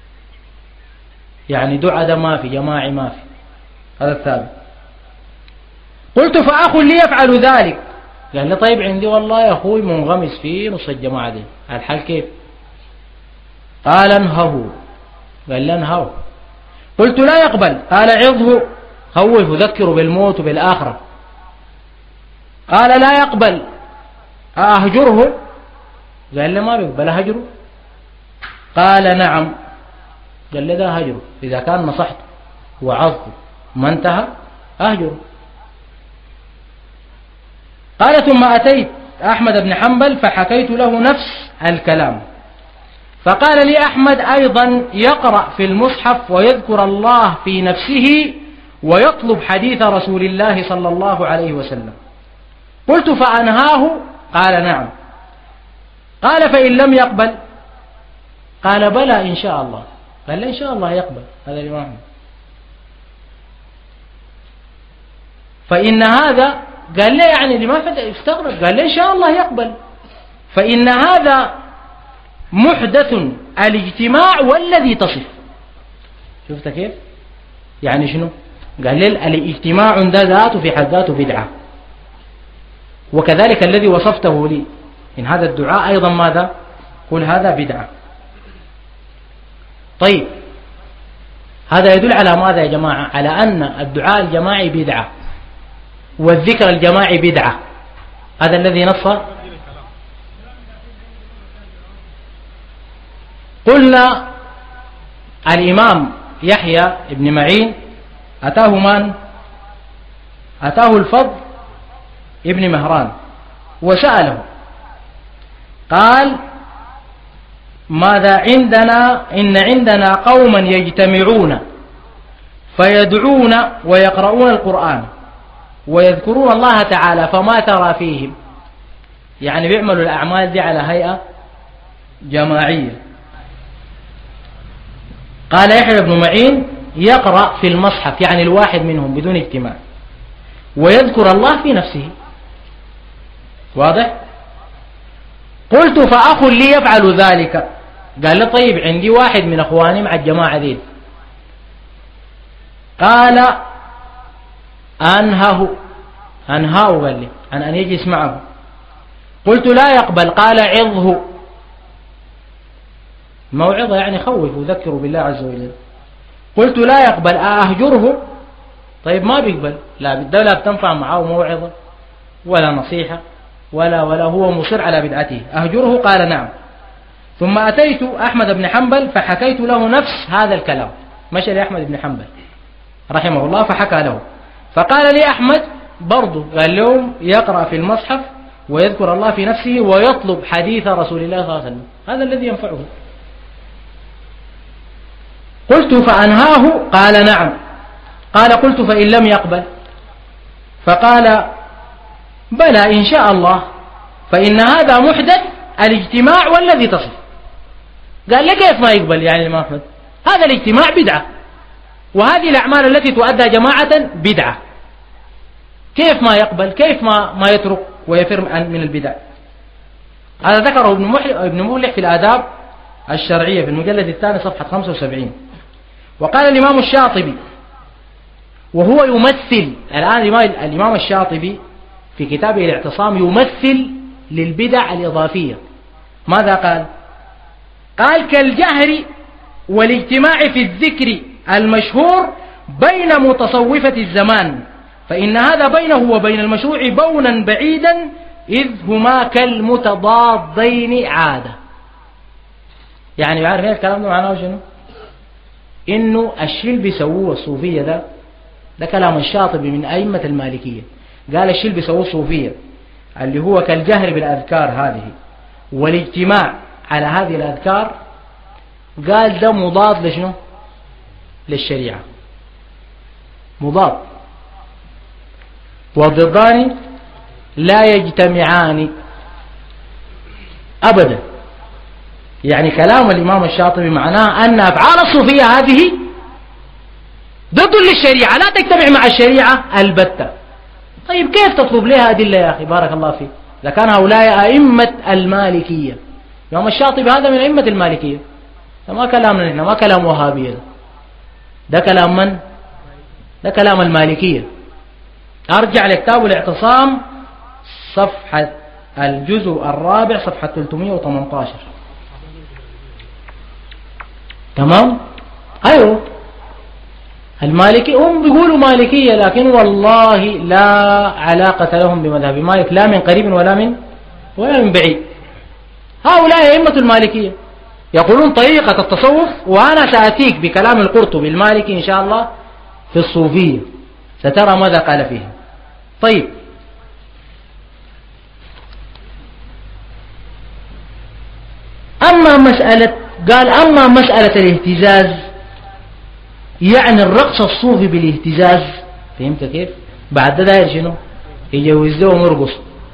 يعني دعاء ده ما في، جماعي ما في، هذا الثابت. قلت فأخ لي يفعل ذلك. قال لي طيب عندي والله يا أخوي منغمس في نص الجماعة دي، الحال كيف؟ قال انهه. قال لي انهه. قلت لا يقبل. قال عظه، خوفه، ذكره بالموت وبالآخرة. قال لا يقبل. أهجره؟ قال لي ما بيقبل أهجره. قال نعم. قال لي ده هجره، إذا كان نصحته وعظته ما انتهى أهجره. قال ثم أحمد بن حنبل فحكيت له نفس الكلام، فقال لي أحمد أيضا يقرأ في المصحف ويذكر الله في نفسه ويطلب حديث رسول الله صلى الله عليه وسلم. قلت فأنهاه؟ قال نعم. قال فإن لم يقبل؟ قال بلى إن شاء الله. قال لا إن شاء الله يقبل هذا الإمام أحمد. فإن هذا قال لي يعني اللي ما استغرب، قال لي إن شاء الله يقبل. فإن هذا محدث الاجتماع والذي تصف. شفت كيف؟ يعني شنو؟ قال لي الاجتماع ده ذاته في حد ذاته بدعة، وكذلك الذي وصفته لي إن هذا الدعاء أيضا ماذا؟ قل هذا بدعة. طيب هذا يدل على ماذا يا جماعة؟ على أن الدعاء الجماعي بدعة والذكر الجماعي بدعة. هذا الذي نص. قلنا الإمام يحيى بن معين أتاه من؟ أتاه الفضل ابن مهران وسأله قال ماذا عندنا؟ إن عندنا قوما يجتمعون فيدعون ويقرؤون القرآن ويذكرون الله تعالى فما ترى فيهم؟ يعني بيعملوا الأعمال دي على هيئة جماعية. قال يحيى بن معين يقرأ في المصحف يعني الواحد منهم بدون اجتماع ويذكر الله في نفسه. واضح؟ قلت فأخ لي يفعل ذلك. قال لي طيب عندي واحد من أخواني مع الجماعة ذي. قال أنهاه قال لي عن أن يجلس معه. قلت لا يقبل. قال عظه. موعظة يعني خوف وذكر بالله عز وجل. قلت لا يقبل. أهجره؟ طيب ما بيقبل، لا بالدولة بتنفع معه موعظة ولا نصيحة ولا هو مصر على بدعته. أهجره؟ قال نعم. ثم أتيت أحمد بن حنبل فحكيت له نفس هذا الكلام. مشى لأحمد بن حنبل رحمه الله فحكى له، فقال لي أحمد برضو قال لهم يقرأ في المصحف ويذكر الله في نفسه ويطلب حديث رسول الله صلى الله عليه وسلم، هذا الذي ينفعه. قلت فأنهاه؟ قال نعم. قال قلت فإن لم يقبل؟ فقال بلى إن شاء الله، فإن هذا محدث الاجتماع والذي تصف. قال لي كيف ما يقبل يعني الإمام أحمد؟ هذا الاجتماع بدعة وهذه الأعمال التي تؤدى جماعة بدعة، كيف ما يقبل؟ كيف ما يترك ويفر من البدع؟ هذا ذكره ابن مفلح في الآداب الشرعية في المجلد الثاني صفحة 75. وقال الإمام الشاطبي وهو يمثل الآن الإمام الشاطبي في كتابه الاعتصام يمثل للبدع الإضافية. ماذا قال؟ قال كالجهر والاجتماع في الذكر المشهور بين متصوفة الزمان، فإن هذا بينه وبين المشروع بونا بعيدا إذ هما كالمتضادين عادة. يعني عارف الكلام ده معناه شنو؟ إنه الشيء اللي بيسووه الصوفية ده كلام الشاطبي من أئمة المالكية. قال الشيء اللي بيسووه الصوفية اللي هو كالجهر بالأذكار هذه والاجتماع على هذه الأذكار، قال ده مضاد لشنو؟ للشريعة، مضاد، والضدان لا يجتمعان أبدا. يعني كلام الإمام الشاطبي معناه أن أفعال الصوفية هذه ضد للشريعة لا تجتمع مع الشريعة البتة. طيب كيف تطلب لها أدلة يا أخي؟ بارك الله فيك. إذا كان هؤلاء أئمة المالكية، الإمام الشاطبي هذا من أئمة المالكية، ما كلامنا نحن، ما كلام وهابية، ده كلام من؟ ده كلام المالكية. أرجع لكتاب الاعتصام صفحة الجزء الرابع صفحة 318. تمام؟ أيوه المالكي هم بيقولوا مالكية، لكن والله لا علاقة لهم بمذهب مالك لا من قريب ولا من بعيد. هؤلاء أئمة المالكية يقولون طريقة التصوف، وأنا سأتيك بكلام القرطبي المالكي إن شاء الله في الصوفية سترى ماذا قال فيها. طيب أما مسألة الاهتزاز يعني الرقص الصوفي بالاهتزاز، فهمت كيف؟ بعد ده داير شنو؟ يجوزهم مرقص،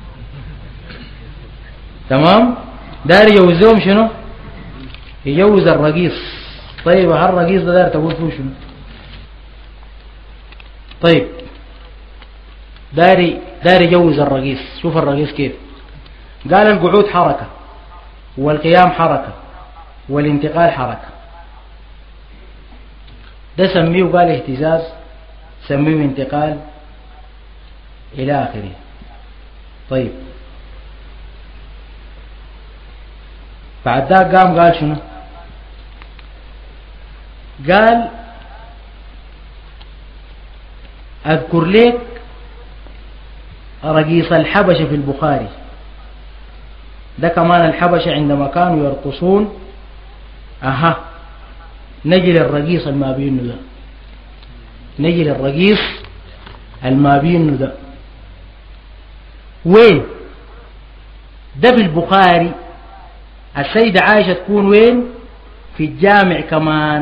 تمام؟ داير يجوزهم شنو؟ يجوز الرقيص. طيب هالرقيص ده داير تقول فيه شنو؟ طيب داير يجوز الرقيص. شوف الرقيص كيف قال: القعود حركة، والقيام حركة، والانتقال حركة. ده سميه قال اهتزاز، سميه انتقال إلى آخره. طيب بعد ذاك قال شنو؟ قال: أذكر لك رقيص الحبشة في البخاري. ده كمان الحبشة عندما كانوا يرقصون نجي للرقيص المابين ده، نجي للرقيص المابين ده. وين ده؟ في البخاري. السيدة عائشة تكون وين؟ في الجامع كمان،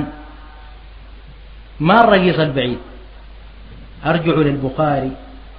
ما الرقيص البعيد. أرجعوا للبخاري،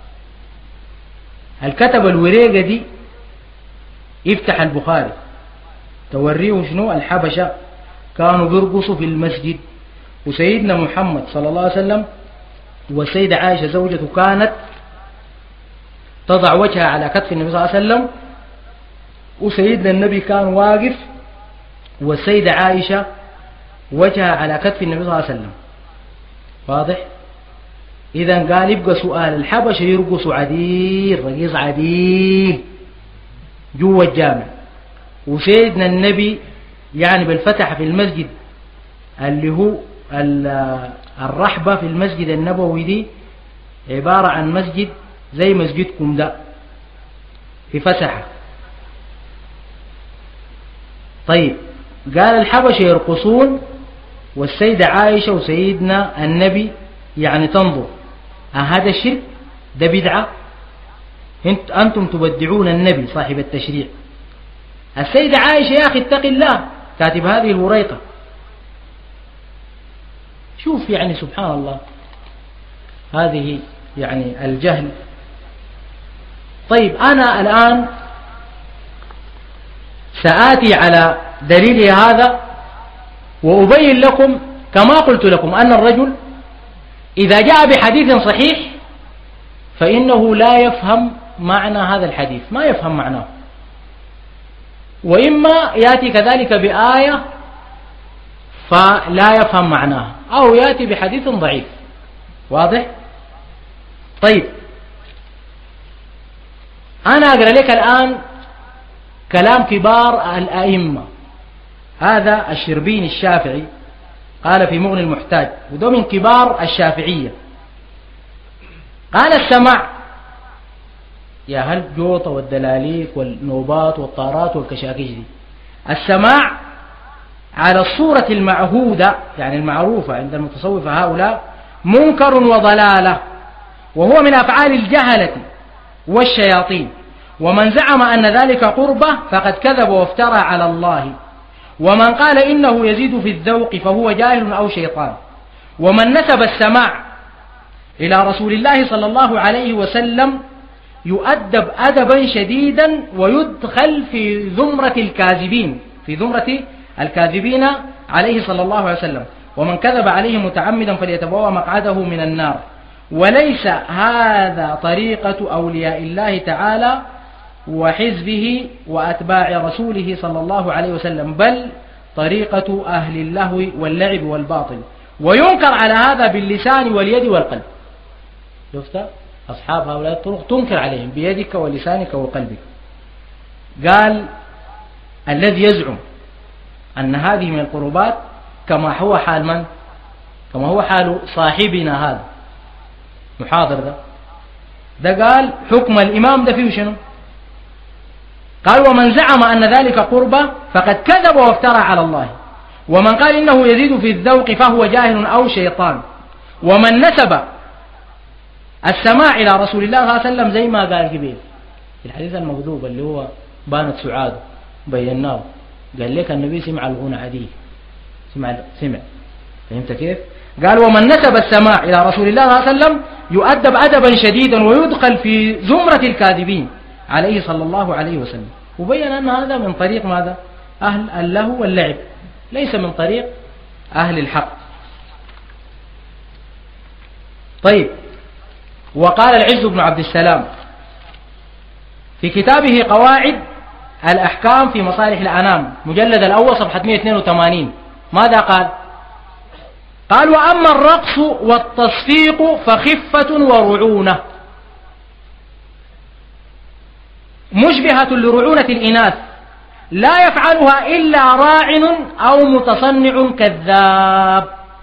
الكتب الوريقة دي يفتح البخاري توريه شنو؟ الحبشة كانوا بيرقصوا في المسجد، وسيدنا محمد صلى الله عليه وسلم والسيدة عائشة زوجته كانت تضع وجهها على كتف النبي صلى الله عليه وسلم، وسيدنا النبي كان واقف والسيدة عائشة وجهها على كتف النبي صلى الله عليه وسلم. واضح؟ إذن قال يبقى سؤال: الحبشة يرقصوا عديل، رقيص عديل جوا الجامع، وسيدنا النبي يعني بالفتح في المسجد اللي هو الرحبة في المسجد النبوي دي عبارة عن مسجد زي مسجدكم ده في فسحة. طيب قال الحبشة يرقصون والسيدة عائشة وسيدنا النبي يعني تنظر. هذا الشرك؟ ده بدعة؟ أنتم تبدعون النبي صاحب التشريع. السيدة عائشة يا أخي اتق الله كاتب هذه الوريقة. شوف يعني سبحان الله، هذه يعني الجهل. طيب أنا الآن سآتي على دليل هذا وأبين لكم كما قلت لكم أن الرجل إذا جاء بحديث صحيح فإنه لا يفهم معنى هذا الحديث، ما يفهم معناه، وإما يأتي كذلك بآية فلا يفهم معناها، أو يأتي بحديث ضعيف. واضح؟ طيب أنا أقرأ لك الآن كلام كبار الأئمة. هذا الشربيني الشافعي قال في مغني المحتاج، وده من كبار الشافعية. قال: السماع يا هل جوطة والدلاليك والنوبات والطارات والكشاكيش دي، السماع على الصورة المعهودة يعني المعروفة عند المتصوفة هؤلاء منكر وضلالة، وهو من أفعال الجهلة والشياطين، ومن زعم أن ذلك قربة فقد كذب وافترى على الله، ومن قال إنه يزيد في الذوق فهو جاهل أو شيطان، ومن نسب السماع إلى رسول الله صلى الله عليه وسلم يؤدب أدبا شديدا ويدخل في زمرة الكاذبين، في زمرة الكاذبين عليه صلى الله عليه وسلم، ومن كذب عليه متعمدا فليتبوأ مقعده من النار. وليس هذا طريقة أولياء الله تعالى وحزبه وأتباع رسوله صلى الله عليه وسلم، بل طريقة أهل اللهو واللعب والباطل، وينكر على هذا باللسان واليد والقلب. شفت أصحاب هؤلاء الطرق تنكر عليهم بيدك ولسانك وقلبك. قال: الذي يزعم أن هذه من القربات كما هو حال من؟ كما هو حال صاحبنا هذا محاضر ده قال حكم الإمام ده فيه شنو؟ قال: ومن زعم أن ذلك قربة فقد كذب وافترى على الله، ومن قال إنه يزيد في الذوق فهو جاهل أو شيطان، ومن نسب السماع إلى رسول الله صلى الله عليه وسلم زي ما قال قبيل في الحديث المكذوب اللي هو بانت سعاد بيناه، قال لك النبي سمع الغنى عادي، سمع. فهمت كيف؟ قال ومن نسب السماع إلى رسول الله صلى الله عليه وسلم يؤدب أدبا شديدا ويدخل في زمرة الكاذبين عليه صلى الله عليه وسلم. وبين أن هذا من طريق ماذا؟ أهل اللهو واللعب، ليس من طريق أهل الحق. طيب، وقال العز بن عبد السلام في كتابه قواعد الأحكام في مصالح الأنام مجلد الأول صفحة 182 ماذا قال؟ قال وأما الرقص والتصفيق فخفة ورعونة مشبهة لرعونة الإناث لا يفعلها إلا راعن أو متصنع كذاب،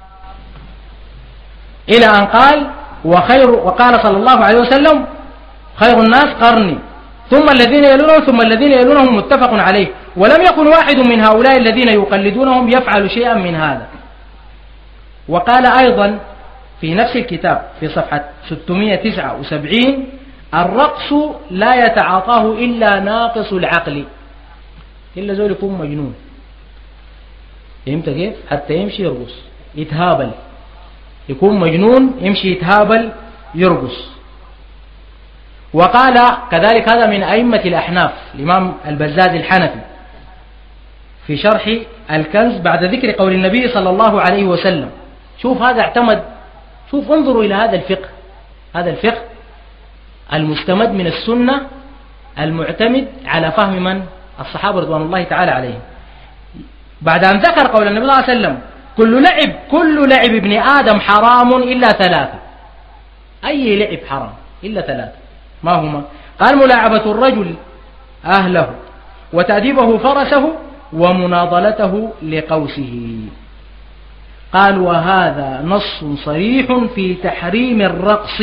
إلى أن قال وقال صلى الله عليه وسلم خير الناس قرني ثم الذين يلونهم ثم الذين يلونهم متفق عليه، ولم يكن واحد من هؤلاء الذين يقلدونهم يفعل شيئا من هذا. وقال أيضا في نفس الكتاب في صفحة 679 الرقص لا يتعاطاه إلا ناقص العقل، إلا زول يكون مجنون. فهمت كيف؟ حتى يمشي يرقص يتهابل، يكون مجنون يمشي يتهابل يرقص. وقال كذلك هذا من أئمة الأحناف الإمام البزاز الحنفي في شرح الكنز بعد ذكر قول النبي صلى الله عليه وسلم. شوف هذا اعتمد، شوف انظروا إلى هذا الفقه، هذا الفقه المستمد من السنة المعتمد على فهم من؟ الصحابة رضوان الله تعالى عليهم. بعد أن ذكر قول النبي صلى الله عليه وسلم كل لعب ابن آدم حرام إلا ثلاثة، أي لعب حرام إلا ثلاثة، ما هما؟ قال ملاعبة الرجل أهله وتأديبه فرسه ومناضلته لقوسه. قال وهذا نص صريح في تحريم الرقص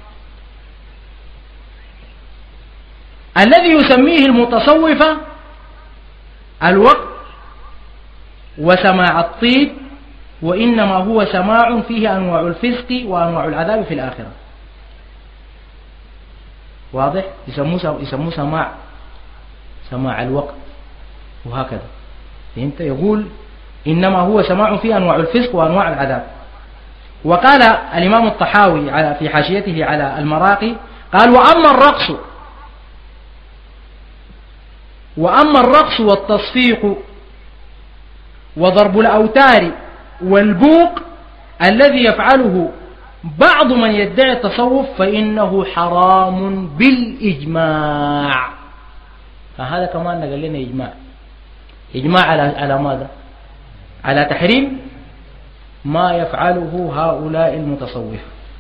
الذي يسميه المتصوفة الوقت وسماع الطيب، وإنما هو سماع فيه أنواع الفسق وأنواع العذاب في الآخرة. واضح؟ يسموه سماع الوقت وهكذا. فهمت؟ يقول إنما هو سماع فيه أنواع الفسق وأنواع العذاب. وقال الإمام الطحاوي في حاشيته على المراقي قال وأما الرقص والتصفيق وضرب الأوتار والبوق الذي يفعله بعض من يدعي التصوف فإنه حرام بالإجماع. فهذا كمان قال لنا إجماع على ماذا؟ على تحريم ما يفعله هؤلاء المتصوفة.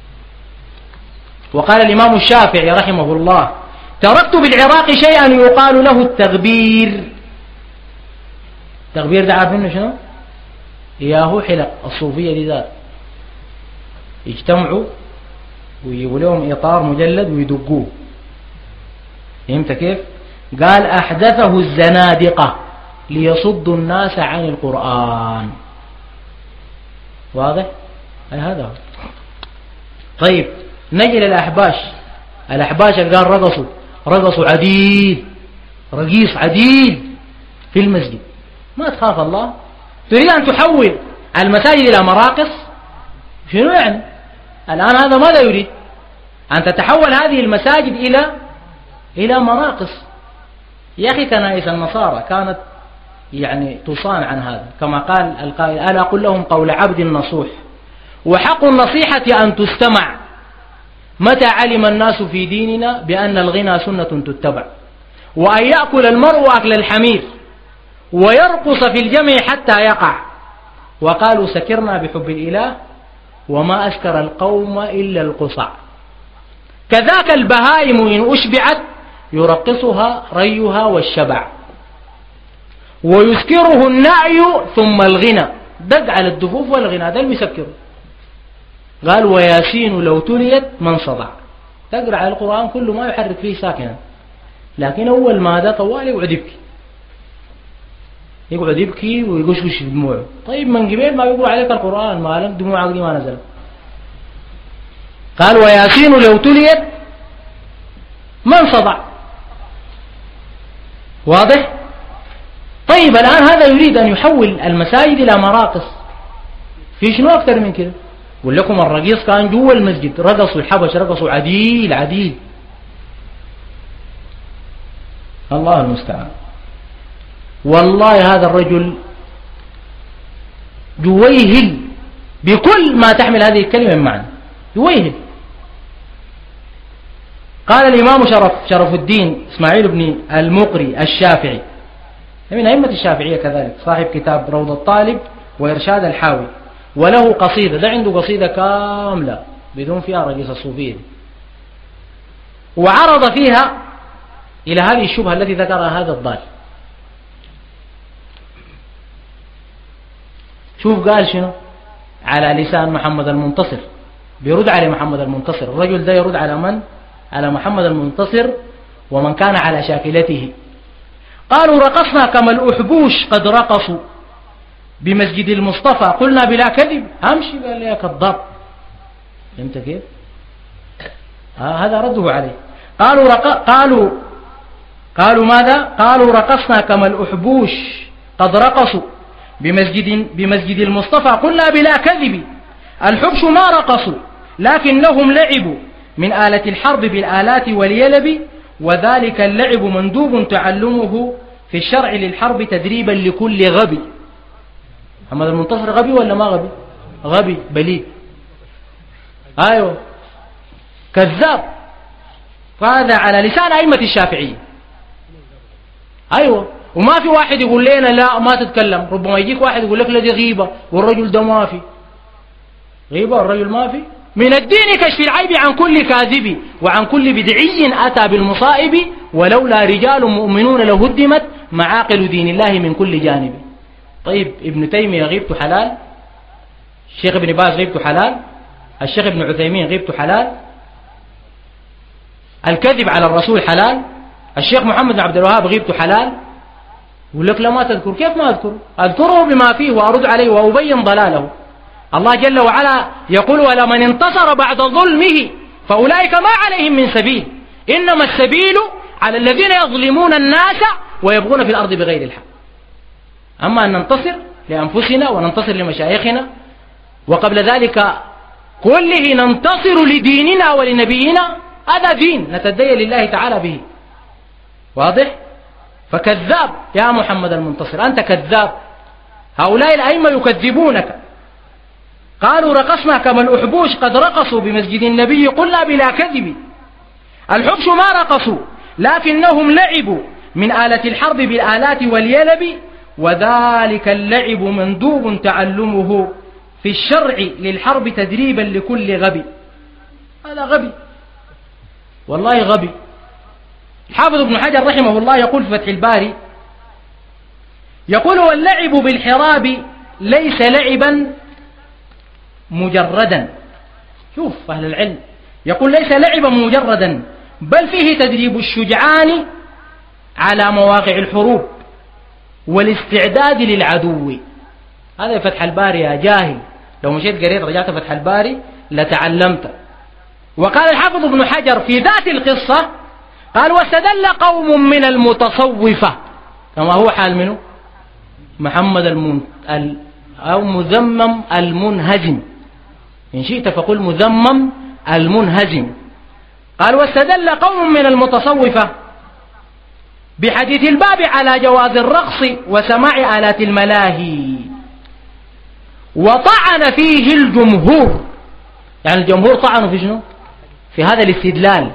وقال الإمام الشافعي رحمه الله تركت بالعراق شيئا يقال له التغبير. التغبير ده عارفينه شنو؟ ياهو حلق الصوفية دي ذات يجتمعوا ويجيبوا لهم إطار مجلد ويدقوه. فهمت كيف؟ قال أحدثه الزنادقة ليصدوا الناس عن القرآن. واضح؟ هذا هو. طيب نجي للأحباش. الأحباش قال رقصوا عديد، رقيص عديد في المسجد. ما تخاف الله؟ تريد أن تحول المساجد إلى مراقص؟ شنو يعني؟ الآن هذا ماذا يريد؟ أن تتحول هذه المساجد إلى مراقص. يا أخي كنائس النصارى كانت يعني تصان عن هذا، كما قال القائل ألا أقول لهم قول عبد نصوح وحق النصيحة أن تستمع متى علم الناس في ديننا بأن الغنى سنة تتبع، وأن يأكل المرء أكل الحمير ويرقص في الجمع حتى يقع، وقالوا سكرنا بحب الإله وما أسكر القوم إلا القصع. كذاك البهائم إن أشبعت يرقصها ريها والشبع، ويسكره النعي ثم الغنى. دق على الدفوف والغنى ده المسكر. قال وياسين لو تليت من صدع. تقرأ على القرآن كله ما يحرك فيه ساكنا، لكن أول ما ده طوال يقعد يبكي ويقشقش دموعه. طيب من قبل ما يقول عليك القرآن ما لك دموعك دي ما نزل. قال وياسين لو تليت من صدع. واضح؟ طيب الآن هذا يريد أن يحول المساجد إلى مراقص، في شنو أكثر من كده؟ يقول لكم الرقيص كان جوا المسجد، رقصوا الحبش، رقصوا عديل عديل. الله المستعان. والله هذا الرجل يويهل بكل ما تحمل هذه الكلمة من معنى، يويهل. قال الإمام شرف الدين إسماعيل بن المقري الشافعي من أئمة الشافعية كذلك، صاحب كتاب روض الطالب وإرشاد الحاوي، وله قصيدة، ده عنده قصيدة كاملة بدون فيها رقيصة الصوفية، وعرض فيها إلى هذه الشبهة التي ذكرها هذا الضال. شوف قال شنو على لسان محمد المنتصر، بيرد على محمد المنتصر. الرجل ده يرد على من؟ على محمد المنتصر ومن كان على شاكلته. قالوا رقصنا كما الأحبوش قد رقصوا بمسجد المصطفى قلنا بلا كذب. أمشي قال لي يا كذاب. فهمت كيف؟ هذا رده عليه. قالوا ماذا؟ قالوا رقصنا كما الأحبوش قد رقصوا بمسجد المصطفى قلنا بلا كذب. الحبش ما رقصوا لكنهم لعبوا من آلة الحرب بالآلات واليلب، وذلك اللعب مندوب تعلمه في الشرع للحرب تدريبا لكل غبي. محمد المنتصر غبي ولا ما غبي؟ غبي بليد، أيوه كذاب. فهذا على لسان أئمة الشافعية. أيوه، وما في واحد يقول لنا لا ما تتكلم. ربما يجيك واحد يقول لك لا دي غيبة والرجل ده ما في غيبة والرجل ما في. من الدين كشف العيب عن كل كاذب وعن كل بدعي أتى بالمصائب، ولولا رجال مؤمنون لهدمت معاقل دين الله من كل جانب. طيب ابن تيمية غيبته حلال، الشيخ ابن باز غيبته حلال، الشيخ ابن عثيمين غيبته حلال، الكذب على الرسول حلال، الشيخ محمد بن عبد الوهاب غيبته حلال. يقول لك لا ما تذكر. كيف ما أذكر؟ أذكره بما فيه وأرد عليه وأبين ضلاله. الله جل وعلا يقول ولمن انتصر بعد ظلمه فأولئك ما عليهم من سبيل إنما السبيل على الذين يظلمون الناس ويبغون في الأرض بغير الحق. أما أن ننتصر لأنفسنا وننتصر لمشايخنا وقبل ذلك كله ننتصر لديننا ولنبينا، هذا دين نتدين لله تعالى به. واضح؟ فكذاب يا محمد المنتصر، أنت كذاب. هؤلاء الأئمة يكذبونك. قالوا رقصنا كما الأحبوش قد رقصوا بمسجد النبي قلنا بلا كذب. الحبش ما رقصوا لكنهم لعبوا من آلة الحرب بالآلات واليلب، وذلك اللعب مندوب تعلمه في الشرع للحرب تدريبا لكل غبي. هذا غبي والله غبي. حافظ ابن حجر رحمه الله يقول في فتح الباري، يقول واللعب بالحراب ليس لعبا مجردا. شوف أهل العلم يقول ليس لعبا مجردا بل فيه تدريب الشجعان على مواقع الحروب والاستعداد للعدو. هذا فتح الباري يا جاهل، لو مشيت قريت رجعت فتح الباري لتعلمت. وقال الحافظ ابن حجر في ذات القصة قال واستدل قوم من المتصوفة كما هو حال منه محمد أو مذمم المنهزم، إن شئت فقل مذمم المنهزم. قال واستدل قوم من المتصوفة بحديث الباب على جواز الرقص وسماع آلات الملاهي، وطعن فيه الجمهور. يعني الجمهور طعنوا في شنو؟ في هذا الاستدلال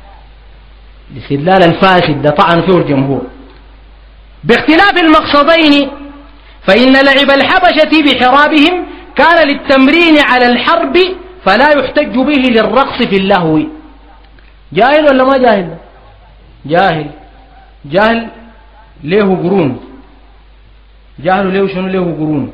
الفاسد ده طعن فيه الجمهور باختلاف المقصدين. فإن لعب الحبشة بحرابهم كان للتمرين على الحرب فلا يحتج به للرقص في اللهو. جاهل ولا ما جاهل؟ جاهل له قرون، جاهل له شنو؟ له قرون.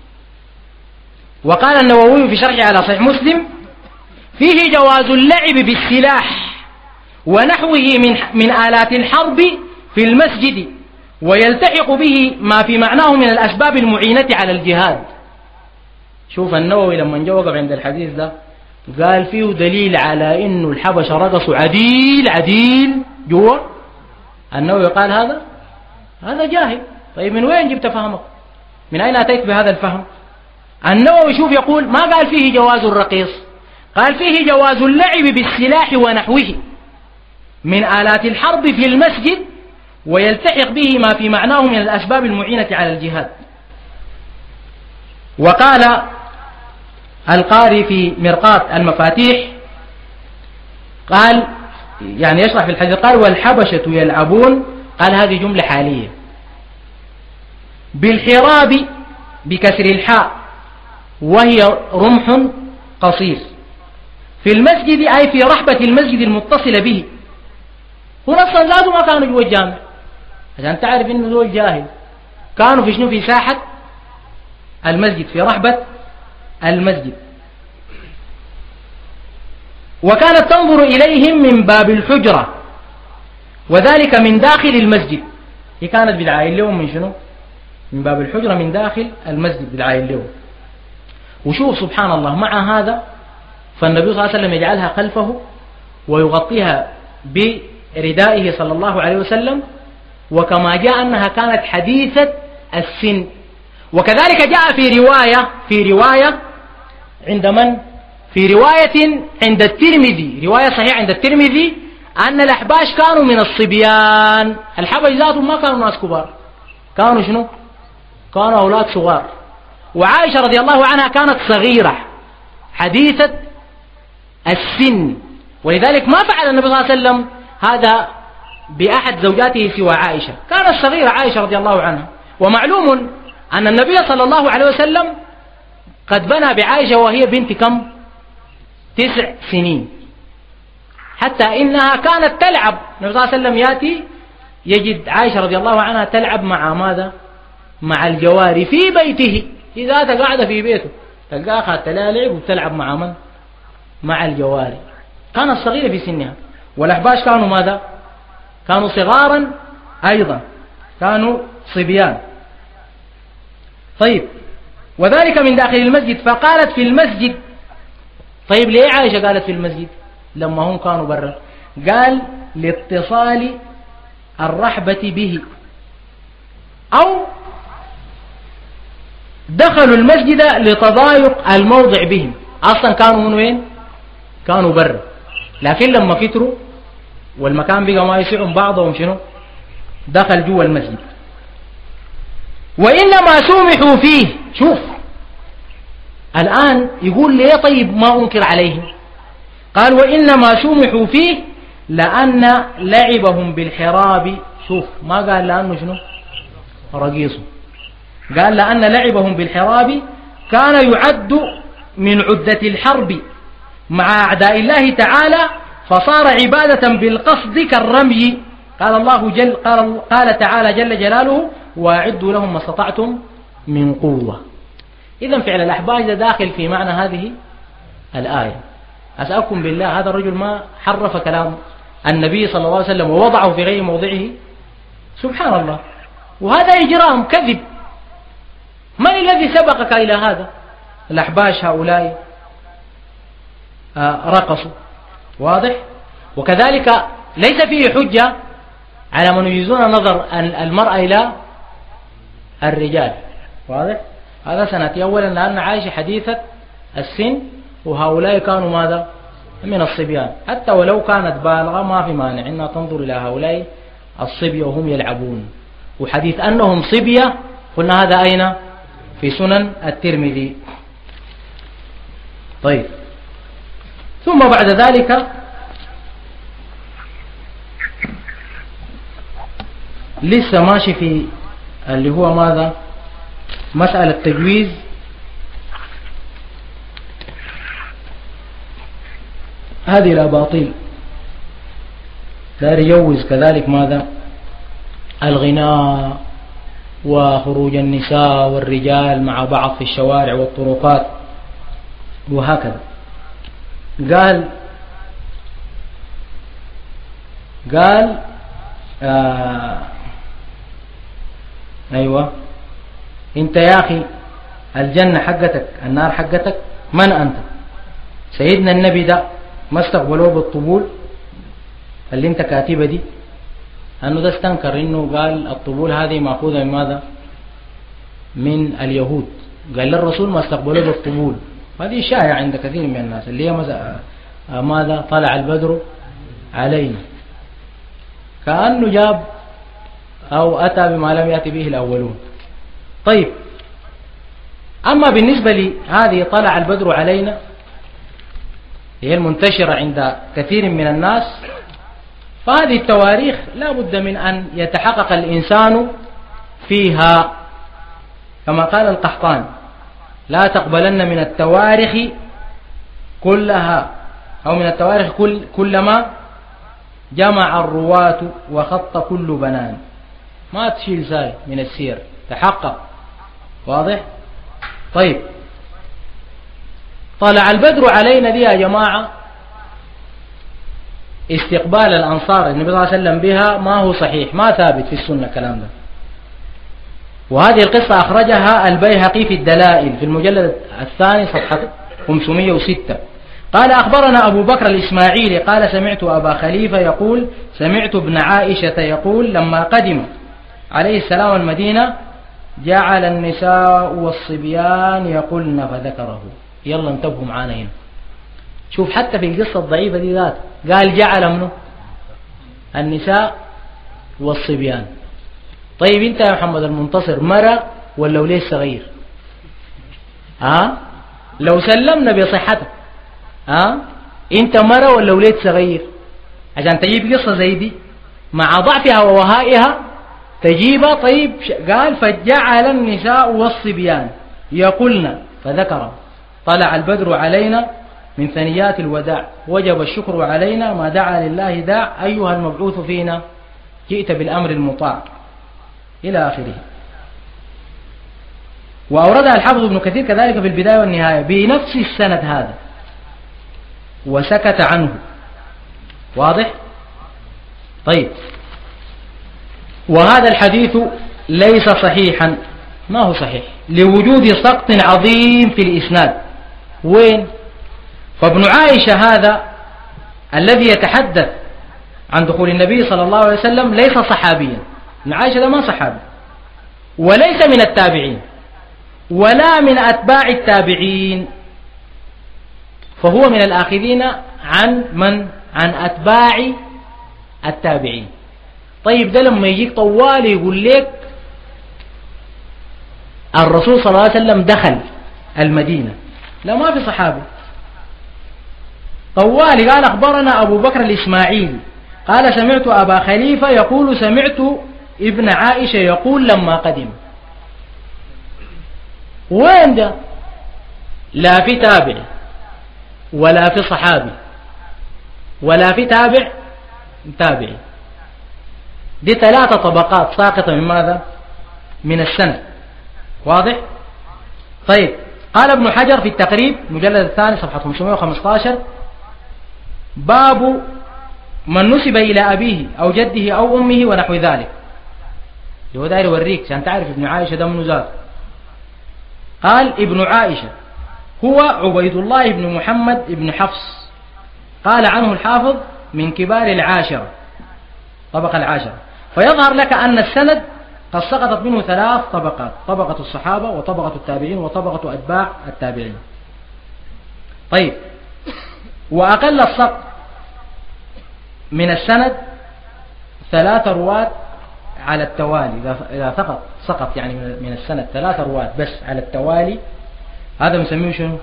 وقال النووي في شرحه على صحيح مسلم فيه جواز اللعب بالسلاح ونحوه من آلات الحرب في المسجد، ويلتحق به ما في معناه من الأسباب المعينة على الجهاد. شوف النووي لما جاء عند الحديث ده قال فيه دليل على إنه الحبشة رقصوا عديل جوا. النووي قال هذا جاهل طيب من وين جبت فهمك؟ من أين أتيت بهذا الفهم؟ النووي شوف يقول ما قال فيه جواز الرقيص، قال فيه جواز اللعب بالسلاح ونحوه من آلات الحرب في المسجد، ويلتحق به ما في معناه من الأسباب المعينة على الجهاد. وقال القاري في مرقات المفاتيح قال يعني يشرح في الحديث قال والحبشة يلعبون، قال هذه جملة حالية، بالحراب بكسر الحاء وهي رمح قصير في المسجد أي في رحبة المسجد المتصلة به. هو أصلا ذاته ما كانوا جوا الجامع عشان تعرف إنه دول جاهل، كانوا في شنو؟ في ساحة المسجد، في رحبة المسجد. وكانت تنظر إليهم من باب الحجرة وذلك من داخل المسجد. هي كانت بالعائل لهم من شنو؟ من باب الحجرة من داخل المسجد بالعائل لهم. وشوف سبحان الله مع هذا فالنبي صلى الله عليه وسلم يجعلها خلفه ويغطيها بردائه صلى الله عليه وسلم، وكما جاء أنها كانت حديثة السن. وكذلك جاء في رواية عند من؟ في رواية عند الترمذي، رواية صحيحة عند الترمذي أن الأحباش كانوا من الصبيان. الحبش ذاتهم ما كانوا ناس كبار، كانوا شنو؟ كانوا أولاد صغار. وعائشة رضي الله عنها كانت صغيرة حديثة السن، ولذلك ما فعل النبي صلى الله عليه وسلم هذا بأحد زوجاته سوى عائشة، كانت صغيرة عائشة رضي الله عنها. ومعلوم أن النبي صلى الله عليه وسلم قد بنى بعائشة وهي بنت كم؟ 9 سنين، حتى إنها كانت تلعب. النبي صلى الله عليه وسلم يأتي يجد عائشة رضي الله عنها تلعب مع ماذا؟ مع الجواري في بيته، إذا قاعدة في بيته تلقاها أخذت لعب وتلعب مع من؟ مع الجواري. كانت صغيرة في سنها. والأحباش كانوا ماذا؟ كانوا صغارا أيضا، كانوا صبيان. طيب وذلك من داخل المسجد. فقالت في المسجد. طيب ليه عائشة قالت في المسجد لما هم كانوا برا؟ قال لاتصال الرحبة به، أو دخلوا المسجد لتضايق الموضع بهم. أصلا كانوا من وين؟ كانوا برا، لكن لما كتروا والمكان بقى ما يسعهم بعضهم شنو؟ دخل جوا المسجد. وإنما سمحوا فيه. شوف الآن يقول ليه طيب ما أنكر عليهم؟ قال وإنما سمحوا فيه لأن لعبهم بالحراب. شوف ما قال لأنه شنو؟ رقيص، قال لأن لعبهم بالحراب كان يعد من عدة الحرب مع أعداء الله تعالى، فصار عبادة بالقصد كالرمي. قال تعالى جل جلاله وأعدوا لهم ما استطعتم من قوة. إذن فعل الأحباش داخل في معنى هذه الآية. أسألكم بالله هذا الرجل ما حرف كلام النبي صلى الله عليه وسلم ووضعه في غير موضعه؟ سبحان الله. وهذا إجرام كذب. من الذي سبقك إلى هذا؟ الأحباش هؤلاء رقصوا، واضح. وكذلك ليس فيه حجة على من يجيزون نظر المرأة إلى الرجال، واضح. هذا سنأتي أولا لأن عائشة حديثة السن، وهؤلاء كانوا ماذا؟ من الصبيان. حتى ولو كانت بالغة ما في مانع إنها تنظر إلى هؤلاء الصبية وهم يلعبون. وحديث أنهم صبية قلنا هذا أين؟ في سنن الترمذي. طيب ثم بعد ذلك لسه ماشي في اللي هو ماذا؟ مسألة تجويز هذه الأباطيل. لا يجوز كذلك ماذا؟ الغناء وخروج النساء والرجال مع بعض في الشوارع والطرقات وهكذا. قال أيوة انت يا أخي الجنة حقتك النار حقتك، من أنت؟ سيدنا النبي ده ما استقبلوه بالطبول اللي انت كاتبة دي؟ أنه ده استنكر إنه قال الطبول هذه مأخوذة من ماذا؟ من اليهود. قال للرسول ما استقبلوا بالطبول. هذه شائعة عند كثير من الناس اللي هي ماذا؟ طلع البدر علينا، كأنه جاب أو أتى بما لم يأتي به الأولون. طيب، أما بالنسبة لهذه طلع البدر علينا هي المنتشرة عند كثير من الناس، فهذه التواريخ لا بد من أن يتحقق الإنسان فيها، كما قال القحطاني: لا تقبلن من التواريخ كلها أو من التواريخ كلما جمع الرواة وخط كل بنان. ما تشيل زاي من السير، تحقق. واضح؟ طيب، طلع البدر علينا دي يا جماعة استقبال الأنصار النبي صلى الله عليه وسلم بها ما هو صحيح، ما ثابت في السنة الكلام ده. وهذه القصة أخرجها البيهقي في الدلائل في المجلد الثاني صفحة 506. قال: أخبرنا أبو بكر الإسماعيلي قال: سمعت أبا خليفة يقول: سمعت ابن عائشة يقول: لما قدم عليه السلام المدينة جعل النساء والصبيان يقولن فذكره. يلا انتبهوا معانا هنا، شوف حتى في القصة الضعيفة دي ذات قال جعل منه النساء والصبيان. طيب انت يا محمد المنتصر مرة ولا وليس صغير؟ لو سلمنا بصحتك انت مرة ولا وليد صغير؟ عشان تجيب قصة زي دي مع ضعفها ووهائها تجيبها. طيب قال: فجعل النساء والصبيان يقولن فذكر: طلع البدر علينا من ثنيات الوداع، وجب الشكر علينا، ما دعا لله داع، أيها المبعوث فينا جئت بالأمر المطاع، إلى آخره. وأوردها الحافظ ابن كثير كذلك في البداية والنهاية بنفس السند هذا وسكت عنه. واضح؟ طيب، وهذا الحديث ليس صحيحا. ما هو صحيح؟ لوجود سقط عظيم في الإسناد. وين؟ فابن عائشة هذا الذي يتحدث عن دخول النبي صلى الله عليه وسلم ليس صحابيا. ابن عائشة ده ما صحابي، وليس من التابعين ولا من أتباع التابعين، فهو من الآخذين عن أتباع التابعين. طيب، ده لما يجيك طوال يقول لك الرسول صلى الله عليه وسلم دخل المدينة، لا ما في صحابي. طوال قال: أخبرنا أبو بكر الإسماعيلي قال: سمعت أبا خليفة يقول: سمعت ابن عائشة يقول لما قدم. وين ده؟ لا في تابع ولا في صحابي ولا في تابعي. دي 3 طبقات ساقطة من ماذا؟ من السند. واضح؟ طيب، قال ابن حجر في التقريب مجلد الثاني صفحة 515: باب من نسب إلى أبيه أو جده أو أمه ونحو ذلك. هو داير يوريك عشان تعرف ابن عائشة ده منو ذات. قال: ابن عائشة هو عبيد الله بن محمد بن حفص، قال عنه الحافظ من كبار العاشرة، طبقة العاشرة. فيظهر لك أن السند قد سقطت منه 3 طبقات: طبقة الصحابة وطبقة التابعين وطبقة أتباع التابعين. طيب، وأقل السقط من السند 3 رواة على التوالي. إذا سقط يعني من السند 3 رواة بس على التوالي، هذا بنسميه شنو؟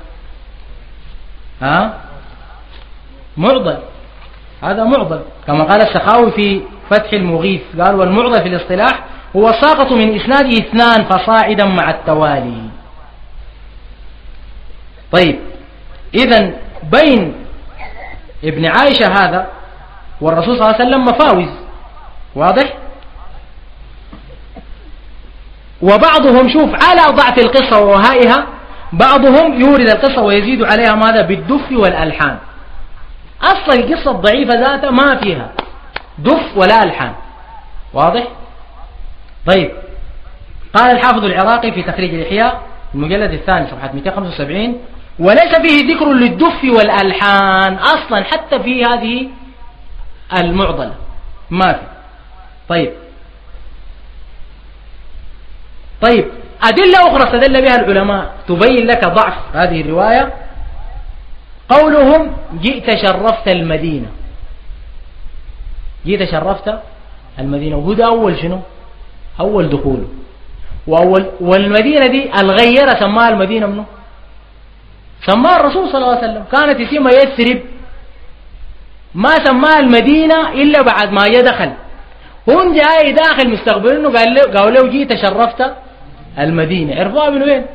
معضل. هذا معضل، كما قال السخاوي في فتح المغيث، قال: والمعضل في الاصطلاح هو ساقط من إسناده 2 فصاعدا مع التوالي. طيب، إذن بين ابن عائشة هذا والرسول صلى الله عليه وسلم مفاوز. واضح؟ وبعضهم شوف على ضعف القصة ووهائها، بعضهم يورد القصة ويزيد عليها ماذا؟ بالدف والألحان. أصلا القصة الضعيفة ذاتها ما فيها دف ولا ألحان. واضح؟ طيب، قال الحافظ العراقي في تخريج الإحياء المجلد الثاني صفحة 275: وليس فيه ذكر للدف والألحان أصلا، حتى في هذه المعضلة ما في. طيب أدلة أخرى استدل بها العلماء تبين لك ضعف هذه الرواية. قولهم جئت شرفت المدينة، جئت شرفت المدينة، وهذا أول شنو؟ أول دخوله، والمدينة دي الغير سماها المدينة منه؟ سماها الرسول صلى الله عليه وسلم، كانت اسمها يثرب، ما سماها المدينة إلا بعد ما يدخل. هم جاي داخل مستقبلينه قالوا له جيت شرفت المدينة، عرفوها من وين؟